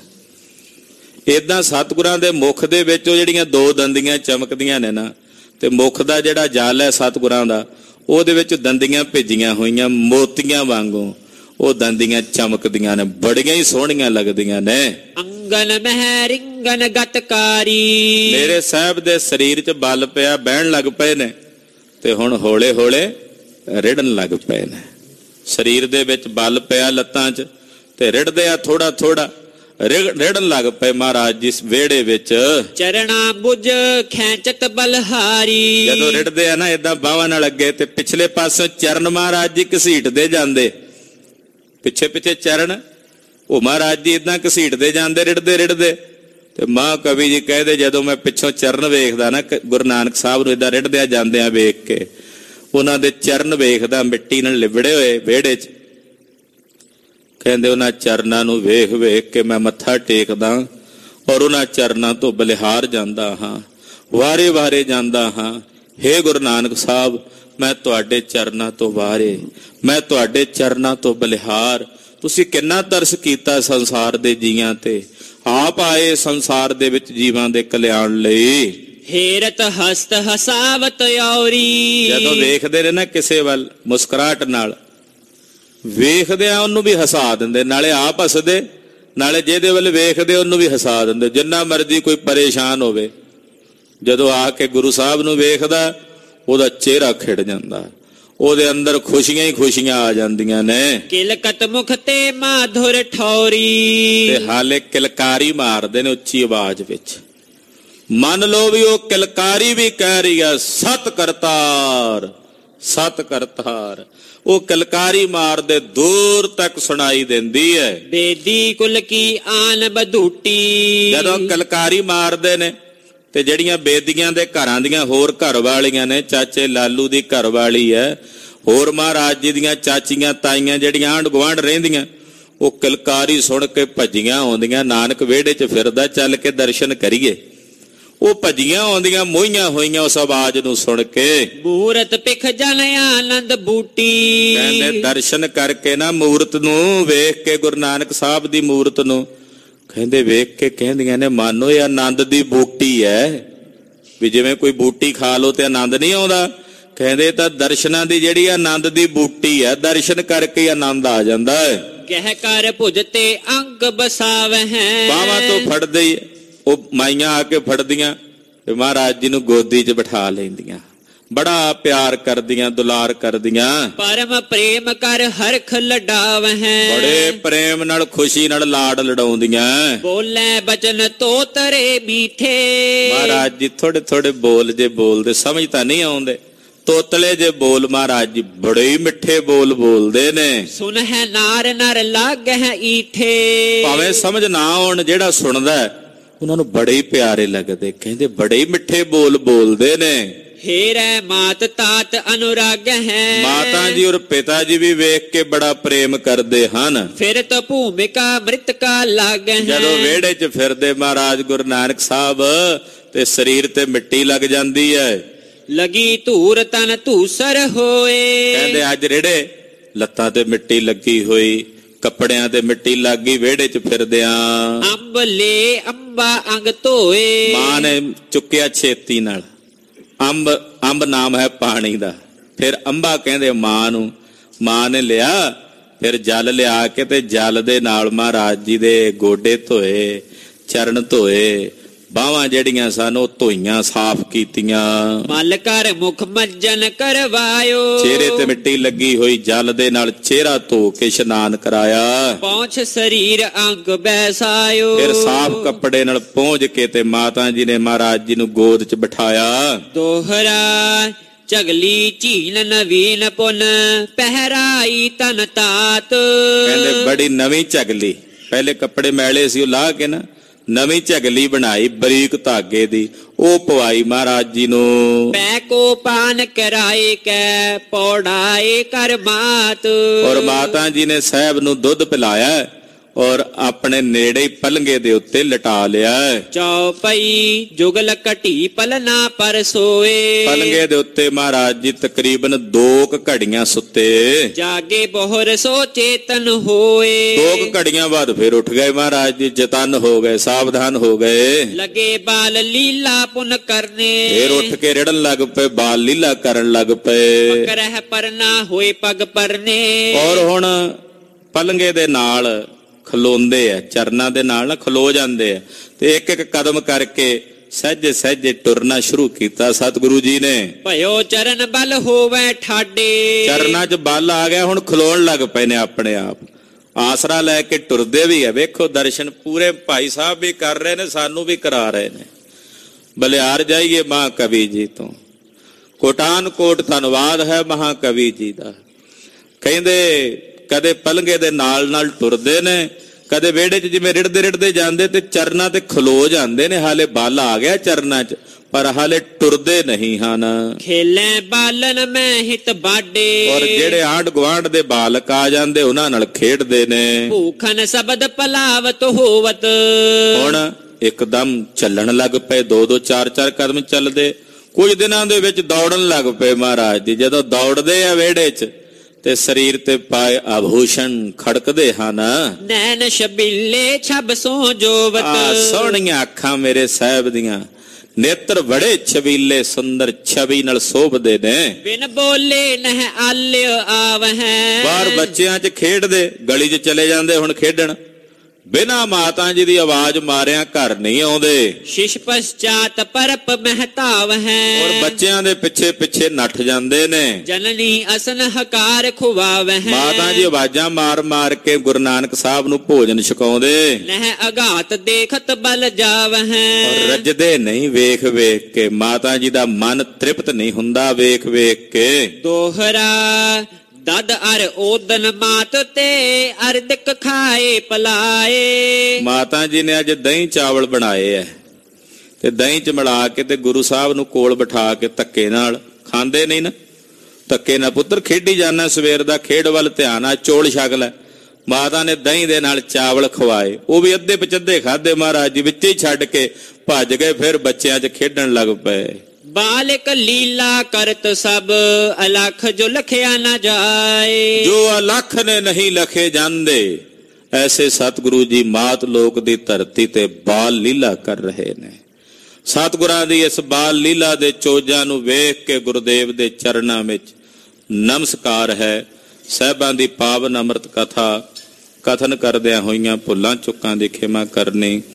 ਏਦਾਂ ਸਤਿਗੁਰਾਂ ਦੇ ਮੁਖ ਦੇ ਵਿੱਚ ਉਹ ਜਿਹੜੀਆਂ ਦੋ ਦੰਦੀਆਂ ਚਮਕਦੀਆਂ ਨੇ ਨਾ, ਤੇ ਮੁਖ ਦਾ ਜਿਹੜਾ ਜਲ ਹੈ ਸਤਿਗੁਰਾਂ ਦਾ, ਉਹਦੇ ਵਿੱਚ ਦੰਦੀਆਂ ਭੇਜੀਆਂ ਹੋਈਆਂ ਮੋਤੀਆਂ ਵਾਂਗੂ। ਉਹ ਦੰਦੀਆਂ ਚਮਕਦੀਆਂ ਨੇ, ਬੜੀਆਂ ਹੀ ਸੋਹਣੀਆਂ ਲੱਗਦੀਆਂ ਨੇ। ਅੰਗਨ ਮਹਿ ਰਿੰਗਨ ਗਤਕਾਰੀ, ਮੇਰੇ ਸਾਹਿਬ ਦੇ ਸਰੀਰ 'ਚ ਬਲ ਪਿਆ, ਬਹਿਣ ਲੱਗ ਪਏ ਨੇ ਤੇ ਹੁਣ ਹੌਲੇ ਹੌਲੇ ਰਿੜਨ ਲੱਗ ਪਏ ਨੇ। ਸਰੀਰ ਦੇ ਵਿੱਚ ਬਲ ਪਿਆ ਲੱਤਾਂ 'ਚ ਤੇ ਰਿੜਦੇ ਆ ਥੋੜਾ ਥੋੜਾ, ਰਿੜਨ ਲੱਗ ਪਏ ਮਹਾਰਾਜ ਜੀ ਵਿਹੜੇ ਵਿੱਚ। ਚਰਣਾ ਬੁਝ ਖੈਂਚਤ ਬਲਹਾਰੀ, ਜਦੋਂ ਰਿੜਦੇ ਆ ਨਾ ਏਦਾਂ ਬਾਹਾਂ ਨਾਲ ਅੱਗੇ ਤੇ ਪਿਛਲੇ ਪਾਸੋਂ ਚਰਨ ਮਹਾਰਾਜ ਜੀ ਘਸੀਟਦੇ ਜਾਂਦੇ, ਪਿੱਛੇ ਪਿੱਛੇ ਚਰਨ ਉਹ ਮਹਾਰਾਜ ਜੀ ਏਦਾਂ ਘਸੀਟਦੇ ਜਾਂਦੇ ਰਿੜਦੇ ਰਿੜਦੇ। ਤੇ ਮਾਂ ਕਵੀ ਜੀ ਕਹਿੰਦੇ ਜਦੋਂ ਮੈਂ ਪਿੱਛੋਂ ਚਰਨ ਵੇਖਦਾ ਨਾ ਗੁਰੂ ਨਾਨਕ ਸਾਹਿਬ ਨੂੰ ਏਦਾਂ ਰਿੜਦਿਆਂ ਜਾਂਦਿਆਂ ਵੇਖ ਕੇ, ਉਹਨਾਂ ਦੇ ਚਰਨ ਵੇਖਦਾ ਮਿੱਟੀ ਨਾਲ ਲਿਬੜੇ ਹੋਏ ਵਿਹੜੇ 'ਚ, ਕਹਿੰਦੇ ਉਹਨਾਂ ਚਰਨਾਂ ਨੂੰ ਵੇਖ ਵੇਖ ਕੇ ਮੈਂ ਮੱਥਾ ਟੇਕਦਾ ਔਰ ਉਹਨਾਂ ਚਰਨਾਂ ਤੋਂ ਬਲਿਹਾਰ ਜਾਂਦਾ ਹਾਂ, ਵਾਰੇ ਵਾਰੇ ਜਾਂਦਾ ਹਾਂ। ਹੇ ਗੁਰੂ ਨਾਨਕ ਸਾਹਿਬ, ਮੈਂ ਤੁਹਾਡੇ ਚਰਨਾਂ ਤੋਂ ਵਾਰੇ, ਮੈਂ ਤੁਹਾਡੇ ਚਰਨਾਂ ਤੋਂ ਬਲਿਹਾਰ। ਤੁਸੀਂ ਕਿੰਨਾ ਤਰਸ ਕੀਤਾ ਸੰਸਾਰ ਦੇ ਜੀਆਂ ਤੇ, ਆਪ ਆਏ ਸੰਸਾਰ ਦੇ ਵਿੱਚ ਜੀਵਾਂ ਦੇ ਕਲਿਆਣ ਲਈ। ਹੇਰਤ ਹਸਤ ਹਸਾਵਤ ਔਰੀ, ਜਦੋਂ ਵੇਖਦੇ ਨੇ ਨਾ ਕਿਸੇ ਵੱਲ ਮੁਸਕਰਾਹਟ ਨਾਲ, ਵੇਖਦੇ ਆ ਉਹਨੂੰ ਵੀ ਹਸਾ ਦਿੰਦੇ, ਨਾਲੇ ਆਪ ਹੱਸਦੇ ਨਾਲੇ ਜਿਹਦੇ ਵੱਲ ਵੇਖਦੇ ਉਹਨੂੰ ਵੀ ਹਸਾ ਦਿੰਦੇ। ਜਿੰਨਾ ਮਰਜ਼ੀ ਕੋਈ ਪਰੇਸ਼ਾਨ ਹੋਵੇ, ਜਦੋਂ ਆ ਕੇ ਗੁਰੂ ਸਾਹਿਬ ਨੂੰ ਵੇਖਦਾ ਉਹਦਾ ਚਿਹਰਾ ਖਿੜ ਜਾਂਦਾ, ਉਹਦੇ ਅੰਦਰ ਖੁਸ਼ੀਆਂ ਹੀ ਖੁਸ਼ੀਆਂ ਆ ਜਾਂਦੀਆਂ ਨੇ। ਕਿਲਕਤ ਮੁਖ ਤੇ ਮਾਧੁਰ ਠੌਰੀ, ਤੇ ਹਾਲੇ ਕਿਲਕਾਰੀ ਮਾਰਦੇ ਨੇ ਉੱਚੀ ਆਵਾਜ਼ ਵਿੱਚ। ਮੰਨ ਲਓ ਵੀ ਉਹ ਕਿਲਕਾਰੀ ਵੀ ਕਹਿ ਰਹੀ ਆ ਸਤ ਕਰਤਾਰ ਸਤ ਕਰਤਾਰ, ਉਹ ਕਿਲਕਾਰੀ ਮਾਰਦੇ ਦੂਰ ਤੱਕ ਸੁਣਾਈ ਦਿੰਦੀ ਹੈ। ਬੇਦੀ ਕੁਲ ਕੀ ਆਨ ਬਧੂਟੀ, ਜਦੋਂ ਕਿਲਕਾਰੀ ਮਾਰਦੇ ਨੇ ਤੇ ਜਿਹੜੀਆਂ ਬੇਦੀਆਂ ਦੇ ਘਰਾਂ ਦੀਆਂ ਹੋਰ ਘਰ ਵਾਲੀਆਂ ਨੇ, ਚਾਚੇ ਲਾਲੂ ਦੀ ਘਰ ਵਾਲੀ ਹੈ, ਹੋਰ ਮਹਾਰਾਜ ਜੀ ਦੀਆਂ ਚਾਚੀਆਂ ਤਾਈਆਂ ਜਿਹੜੀਆਂ ਆਂਢ ਗੁਆਂਢ ਰਹਿੰਦੀਆਂ, ਉਹ ਕਿਲਕਾਰੀ ਸੁਣ ਕੇ ਭੱਜੀਆਂ ਆਉਂਦੀਆਂ, ਨਾਨਕ ਵਿਹੜੇ 'ਚ ਫਿਰਦਾ ਚੱਲ ਕੇ ਦਰਸ਼ਨ ਕਰੀਏ। ਉਹ ਭੱਜੀਆਂ ਆਉਂਦੀਆਂ ਮੋਹੀਆਂ ਹੋਈਆਂ ਉਸ ਆਵਾਜ਼ ਨੂੰ ਸੁਣ ਕੇ। ਮੂਰਤ ਪਿਖ ਜਨ ਆਨੰਦ ਬੂਟੀ, ਕਹਿੰਦੇ ਦਰਸ਼ਨ ਕਰਕੇ ਨਾ ਮੂਰਤ ਨੂੰ ਵੇਖ ਕੇ, ਗੁਰੂ ਨਾਨਕ ਸਾਹਿਬ ਦੀ ਮੂਰਤ ਨੂੰ ਕਹਿੰਦੇ ਵੇਖ ਕੇ ਕਹਿੰਦੀਆਂ ਨੇ ਮਾਨੋ ਇਹ ਆਨੰਦ ਦੀ ਬੂਟੀ ਹੈ। ਵੀ ਜਿਵੇਂ ਕੋਈ ਬੂਟੀ ਖਾ ਲੋ ਤੇ ਆਨੰਦ ਨਹੀਂ ਆਉਂਦਾ, ਕਹਿੰਦੇ ਤਾਂ ਦਰਸ਼ਨਾਂ ਦੀ ਜਿਹੜੀ ਆਨੰਦ ਦੀ ਬੂਟੀ ਹੈ, ਦਰਸ਼ਨ ਕਰਕੇ ਆਨੰਦ ਆ ਜਾਂਦਾ ਹੈ। ਕਹਿ ਕਰ ਭੁਜ ਤੇ ਅੰਗ ਬਸਾਵਹਿ, ਬਾਹਾਂ ਤੋਂ ਫੜਦੇ ਹੀ ਉਹ ਮਾਈਆਂ ਆ ਕੇ ਫੜਦੀਆਂ ਤੇ ਮਹਾਰਾਜ ਜੀ ਨੂੰ ਗੋਦੀ 'ਚ ਬਿਠਾ ਲੈਂਦੀਆਂ, ਬੜਾ ਪਿਆਰ ਕਰਦੀਆਂ, ਦੁਲਾਰ ਕਰਦੀਆਂ। ਪਰਮ ਪ੍ਰੇਮ ਕਰ ਹਰਖ ਲਡਾਵਹਿ, ਬੜੇ ਪ੍ਰੇਮ ਨਾਲ ਖੁਸ਼ੀ ਨਾਲ ਲਾਡ ਲਡਾਉਂਦੀਆਂ। ਬੋਲੇ ਬਚਨ ਤੋਤਰੇ ਮੀਠੇ, ਮਹਾਰਾਜ ਜੀ ਥੋੜੇ ਥੋੜੇ ਬੋਲ ਜੇ ਬੋਲਦੇ, ਸਮਝ ਤਾਂ ਨਹੀਂ ਆਉਂਦੇ, ਤੋਤਲੇ ਜੇ ਬੋਲ ਮਹਾਰਾਜ ਜੀ ਬੜੇ ਹੀ ਮਿੱਠੇ ਬੋਲ ਬੋਲਦੇ ਨੇ। ਸੁਨ ਹੈ ਨਾਰ ਨਰ ਲਾਗਹਿ ਈਠੇ, ਭਾਵੇਂ ਸਮਝ ਨਾ ਆਉਣ, ਜਿਹੜਾ ਸੁਣਦਾ ਉਹਨਾਂ ਨੂੰ ਬੜੇ ਹੀ ਪਿਆਰੇ ਲੱਗਦੇ। ਕਹਿੰਦੇ ਬੜੇ ਹੀ ਮਿੱਠੇ ਬੋਲ ਬੋਲਦੇ ਨੇ। ਹੇਰੇ ਮਾਤ ਤਾਤ ਅਨੁਰਾਗ ਹੈ, ਮਾਤਾ ਜੀ ਔਰ ਪਿਤਾ ਜੀ ਵੀ ਵੇਖ ਕੇ ਬੜਾ ਪ੍ਰੇਮ ਕਰਦੇ ਹਨ। ਫਿਰ ਤਾਂ ਭੂਮਿਕਾ ਮ੍ਰਿਤਕਾ ਲੱਗ ਹੈ, ਜਦੋਂ ਵਿਹੜੇ 'ਚ ਫਿਰਦੇ ਮਹਾਰਾਜ ਗੁਰੂ ਨਾਨਕ ਸਾਹਿਬ ਤੇ ਸਰੀਰ ਤੇ ਮਿੱਟੀ ਲੱਗ ਜਾਂਦੀ ਹੈ। ਲਗੀ ਧੂਰ ਤਨ ਧੂਸਰ ਹੋਏ, ਕਹਿੰਦੇ ਅੱਜ ਰਿੜੇ ਲੱਤਾਂ ਤੇ ਮਿੱਟੀ ਲੱਗੀ ਹੋਈ, ਕੱਪੜਿਆਂ ਤੇ ਮਿੱਟੀ ਲੱਗ ਗਈ, ਵਿਹੜੇ 'ਚ ਫਿਰਦਿਆਂ। ਅੰਬ ਲੈ ਅੰਬਾ ਅੰਗ ਧੋਏ, ਮਾਂ ਨੇ ਚੁੱਕਿਆ ਛੇਤੀ ਨਾਲ ਅੰਬ, ਅੰਬ ਨਾਮ ਹੈ ਪਾਣੀ ਦਾ, ਫਿਰ ਅੰਬਾ ਕਹਿੰਦੇ ਮਾਂ ਨੂੰ। ਮਾਂ ਨੇ ਲਿਆ, ਫਿਰ ਜਲ ਲਿਆ ਕੇ ਤੇ ਜਲ ਦੇ ਨਾਲ ਮਹਾਰਾਜ ਜੀ ਦੇ ਗੋਡੇ ਧੋਏ, ਚਰਨ ਧੋਏ, ਬਾਹਾਂ ਜਿਹੜੀਆਂ ਸਨ ਉਹ ਧੋਈਆਂ, ਸਾਫ਼ ਕੀਤੀਆਂ। ਮਲ ਕਰ ਮੁਖ ਮੱਜਨ ਕਰਵਾਇਓ, ਚਿਹਰੇ ਤੇ ਮਿੱਟੀ ਲੱਗੀ ਹੋਈ, ਜਲ ਦੇ ਨਾਲ ਚਿਹਰਾ ਧੋ ਕੇ ਇਸ਼ਨਾਨ ਕਰਾਇਆ। ਪਹੁੰਚ ਸਰੀਰ ਅੰਗ ਬੈਸਾਇਓ, ਫਿਰ ਸਾਫ਼ ਕੱਪੜੇ ਨਾਲ ਪਹੁੰਚ ਕੇ ਤੇ ਮਾਤਾ ਜੀ ਨੇ ਮਹਾਰਾਜ ਜੀ ਨੂੰ ਗੋਦ 'ਚ ਬਿਠਾਇਆ। ਦੋਹਰਾ ਝਗਲੀ ਝੀਲ ਨਵੀਨ ਪੁਨ ਪਹਿਰਾਈ ਤਨ ਤਾਤ, ਕਹਿੰਦੇ ਬੜੀ ਨਵੀਂ ਝਗਲੀ, ਪਹਿਲੇ ਕੱਪੜੇ ਮੈਲੇ ਸੀ ਉਹ ਲਾਹ ਕੇ ਨਾ ਨਵੀਂ ਝਗਲੀ ਬਣਾਈ ਬਰੀਕ ਧਾਗੇ ਦੀ, ਉਹ ਪਵਾਈ ਮਹਾਰਾਜ ਜੀ ਨੂੰ। ਪੈ ਕੋ ਪਾਨ ਕਰਾਏ ਕੈ ਪੌੜਾਏ ਕਰ ਮਾਤ, ਔਰ ਮਾਤਾ ਜੀ ਨੇ ਸਾਹਿਬ ਨੂੰ ਦੁੱਧ ਪਿਲਾਇਆ ਔਰ ਆਪਣੇ ਨੇੜੇ ਹੀ ਪਲੰਗੇ ਦੇ ਉੱਤੇ ਲਟਾ ਲਿਆ। ਚੌਪਈ ਜੁਗਲ ਘਟੀ ਪਲਨਾ ਪਰ ਸੋਏ, ਪਲੰਗੇ ਦੇ ਉੱਤੇ ਮਹਾਰਾਜ ਜੀ ਤਕਰੀਬਨ ਦੋ ਕੁ ਘੜੀਆਂ ਸੁੱਤੇ। ਜਾਗੇ ਬਹੁਰ ਸੋ ਚੇਤਨ ਹੋਏ, ਦੋ ਕੁ ਘੜੀਆਂ ਬਾਅਦ ਫਿਰ ਉੱਠ ਗਏ ਮਹਾਰਾਜ ਜੀ, ਚੇਤਨ ਹੋ ਗਏ, ਸਾਵਧਾਨ ਹੋ ਗਏ। ਲਗੇ ਬਾਲ ਲੀਲਾ ਪੁਨ ਕਰਨੇ, ਫਿਰ ਉੱਠ ਕੇ ਰਿੜਨ ਲੱਗ ਪਏ, ਬਾਲ ਲੀਲਾ ਕਰਨ ਲੱਗ ਪਏ। ਪਕਰਹਿ ਪਰਨਾ ਹੋਏ ਪਗ ਪਰਨੇ, ਔਰ ਹੁਣ ਪਲੰਗੇ ਦੇ ਨਾਲ ਖਲੋਂਦੇ ਆ, ਚਰਨਾਂ ਦੇ ਨਾਲ ਨਾ ਖਲੋ ਜਾਂਦੇ ਆ, ਤੇ ਇੱਕ ਇੱਕ ਕਦਮ ਕਰਕੇ ਸਹਿਜੇ ਸਹਿਜੇ ਟੁਰਨਾ ਸ਼ੁਰੂ ਕੀਤਾ ਸਤਿਗੁਰੂ ਜੀ ਨੇ। ਭਇਓ ਚਰਨ ਬਲ ਹੋਵੇ ਠਾਡੇ, ਚਰਨਾਂ 'ਚ ਬਲ ਆ ਗਿਆ, ਹੁਣ ਖਲੋਣ ਲੱਗ ਪਏ ਨੇ ਆਪਣੇ ਆਪ, ਆਸਰਾ ਲੈ ਕੇ ਟੁਰਦੇ ਵੀ ਆ। ਵੇਖੋ ਦਰਸ਼ਨ ਪੂਰੇ ਭਾਈ ਸਾਹਿਬ ਵੀ ਕਰ ਰਹੇ ਨੇ, ਸਾਨੂੰ ਵੀ ਕਰਾ ਰਹੇ ਨੇ। ਬਲਿਆਰ ਜਾਈਏ ਮਹਾਕਵੀ ਜੀ ਤੋਂ, ਕੋਟਾਨ ਕੋਟ ਧੰਨਵਾਦ ਹੈ ਮਹਾਕਵੀ ਜੀ ਦਾ। ਕਹਿੰਦੇ ਕਦੇ ਪਲੰਗੇ ਦੇ ਨਾਲ ਨਾਲ ਟੁਰਦੇ ਨੇ, ਕਦੇ ਵਿਹੜੇ 'ਚ ਜਿਵੇਂ ਰਿੜਦੇ ਰਿੜਦੇ ਜਾਂਦੇ ਤੇ ਚਰਨਾਂ ਤੇ ਖਲੋ ਜਾਂਦੇ ਨੇ। ਹਾਲੇ ਬਲ ਆ ਗਿਆ ਚਰਨਾਂ 'ਚ, ਪਰ ਹਾਲੇ ਟੁਰਦੇ ਨਹੀਂ ਹਨ। ਖੇਲੇ ਬਾਲਨ ਮੈਂ ਹਿਤ ਬਾਡੇ, ਔਰ ਜਿਹੜੇ ਆਂਢ ਗੁਆਂਢ ਦੇ ਬਾਲਕ ਆ ਜਾਂਦੇ ਉਹਨਾਂ ਨਾਲ ਖੇਡਦੇ ਨੇ। ਭੂਖਨ ਸ਼ਬਦ ਪਲਾਵਤ ਹੋਵਤ, ਹੁਣ ਇੱਕਦਮ ਚੱਲਣ ਲੱਗ ਪਏ, ਦੋ ਦੋ ਚਾਰ ਚਾਰ ਕਦਮ ਚੱਲਦੇ। ਕੁਝ ਦਿਨਾਂ ਦੇ ਵਿੱਚ ਦੌੜਨ ਲੱਗ ਪਏ ਮਹਾਰਾਜ ਜੀ। ਜਦੋਂ ਦੌੜਦੇ ਆ ਵਿਹੜੇ 'ਚ ਤੇ ਸਰੀਰ ਤੇ ਪਾਏ ਆਭੂਸ਼ਣ ਖੜਕਦੇ ਹਨ। ਨੈਣ ਛਬੀਲੇ ਛਬ ਸੋ ਜੋਵਤ, ਆ ਸੋਹਣੀਆਂ ਅੱਖਾਂ ਮੇਰੇ ਸਾਹਿਬ ਦੀਆਂ, ਨੇਤਰ ਬੜੇ ਛਬੀਲੇ ਸੁੰਦਰ ਛਵੀ ਨਾਲ ਸੋਭਦੇ ਨੇ। ਬਿਨ ਬੋਲੇ ਨਹਿ ਆਲਿਓ ਆਵਹਿ, ਬਾਹਰ ਬੱਚਿਆਂ 'ਚ ਖੇਡਦੇ, ਗਲੀ 'ਚ ਚਲੇ ਜਾਂਦੇ ਹੁਣ ਖੇਡਣ, ਬਿਨਾਂ ਮਾਤਾ ਜੀ ਦੀ ਆਵਾਜ਼ ਮਾਰਿਆਂ ਘਰ ਨਹੀਂ ਆਉਂਦੇ। ਸ਼ਿਸ਼ ਪਛਾਤ ਪਰਪ ਮਹਤਾਵ ਹੈ, ਔਰ ਬੱਚਿਆਂ ਦੇ ਪਿੱਛੇ ਪਿੱਛੇ ਨੱਠ ਜਾਂਦੇ ਨੇ। ਜਨਨੀ ਅਸਨ ਹਕਾਰ ਖੁਵਾਵਹਿ, ਮਾਤਾ ਜੀ ਆਵਾਜ਼ਾਂ ਮਾਰ ਮਾਰ ਕੇ ਗੁਰੂ ਨਾਨਕ ਸਾਹਿਬ ਨੂੰ ਭੋਜਨ ਛਕਾਉਂਦੇ। ਨਹਿ ਅਗਾਤ ਦੇਖਤ ਬਲ ਜਾਵਹਿ, ਔਰ ਰੱਜਦੇ ਨਹੀਂ ਵੇਖ ਵੇਖ ਕੇ, ਮਾਤਾ ਜੀ ਦਾ ਮਨ ਤ੍ਰਿਪਤ ਨਹੀਂ ਹੁੰਦਾ ਵੇਖ ਵੇਖ ਕੇ। ਦੋਹਰਾ ਦਦ ਅਰ ਓਦਨ ਮਾਤ ਤੇ ਅਰਦਕ ਖਾਏ ਪਲਾਏ, ਮਾਤਾ ਜੀ ਨੇ ਅੱਜ ਦਹੀਂ ਚਾਵਲ ਬਣਾਏ ਐ, ਤੇ ਦਹੀਂ 'ਚ ਮਿਲਾ ਕੇ ਤੇ ਗੁਰੂ ਸਾਹਿਬ ਨੂੰ ਕੋਲ ਬਿਠਾ ਕੇ ਧੱਕੇ ਨਾਲ ਖਾਂਦੇ ਨਹੀਂ ਨਾ। ਧੱਕੇ ਨਾਲ ਪੁੱਤਰ ਖੇਡੀ ਜਾਣਾ, ਸਵੇਰ ਦਾ ਖੇਡ ਵੱਲ ਧਿਆਨ ਆ, ਚੋਲ ਛਕ ਲੈ। ਮਾਤਾ ਨੇ ਦਹੀਂ ਦੇ ਨਾਲ ਚਾਵਲ ਖਵਾਏ, ਉਹ ਵੀ ਅੱਧੇ ਪਚੱਧੇ ਖਾਦੇ। ਮਹਾਰਾਜ ਜੀ ਵਿੱਚ ਹੀ ਛੱਡ ਕੇ ਭੱਜ ਗਏ, ਫਿਰ ਬੱਚਿਆਂ 'ਚ ਖੇਡਣ ਲੱਗ ਪਏ। ਬਾਲਕ ਲੀਲਾ ਕਰਤ ਸਭ ਅਲਖ ਜੋ ਲਖਿਆ ਨਾ ਜਾਏ, ਜੋ ਅਲਖ ਨੇ ਨਹੀਂ ਲਖੇ ਜਾਂਦੇ, ਐਸੇ ਸਤਿਗੁਰੂ ਜੀ ਮਾਤ ਲੋਕ ਦੀ ਧਰਤੀ ਤੇ ਬਾਲ ਲੀਲਾ ਕਰ ਰਹੇ ਨੇ। ਸਤਿਗੁਰਾਂ ਦੀ ਇਸ ਬਾਲ ਲੀਲਾ ਦੇ ਚੋਜਾਂ ਨੂੰ ਵੇਖ ਕੇ ਗੁਰਦੇਵ ਦੇ ਚਰਨਾਂ ਵਿੱਚ ਨਮਸਕਾਰ ਹੈ। ਸਾਹਿਬਾਂ ਦੀ ਪਾਵਨ ਅੰਮ੍ਰਿਤ ਕਥਾ ਕਥਨ ਕਰਦਿਆਂ ਹੋਈਆਂ ਭੁੱਲਾਂ ਚੁੱਕਾਂ ਦੀ ਖਿਮਾ ਕਰਨੀ।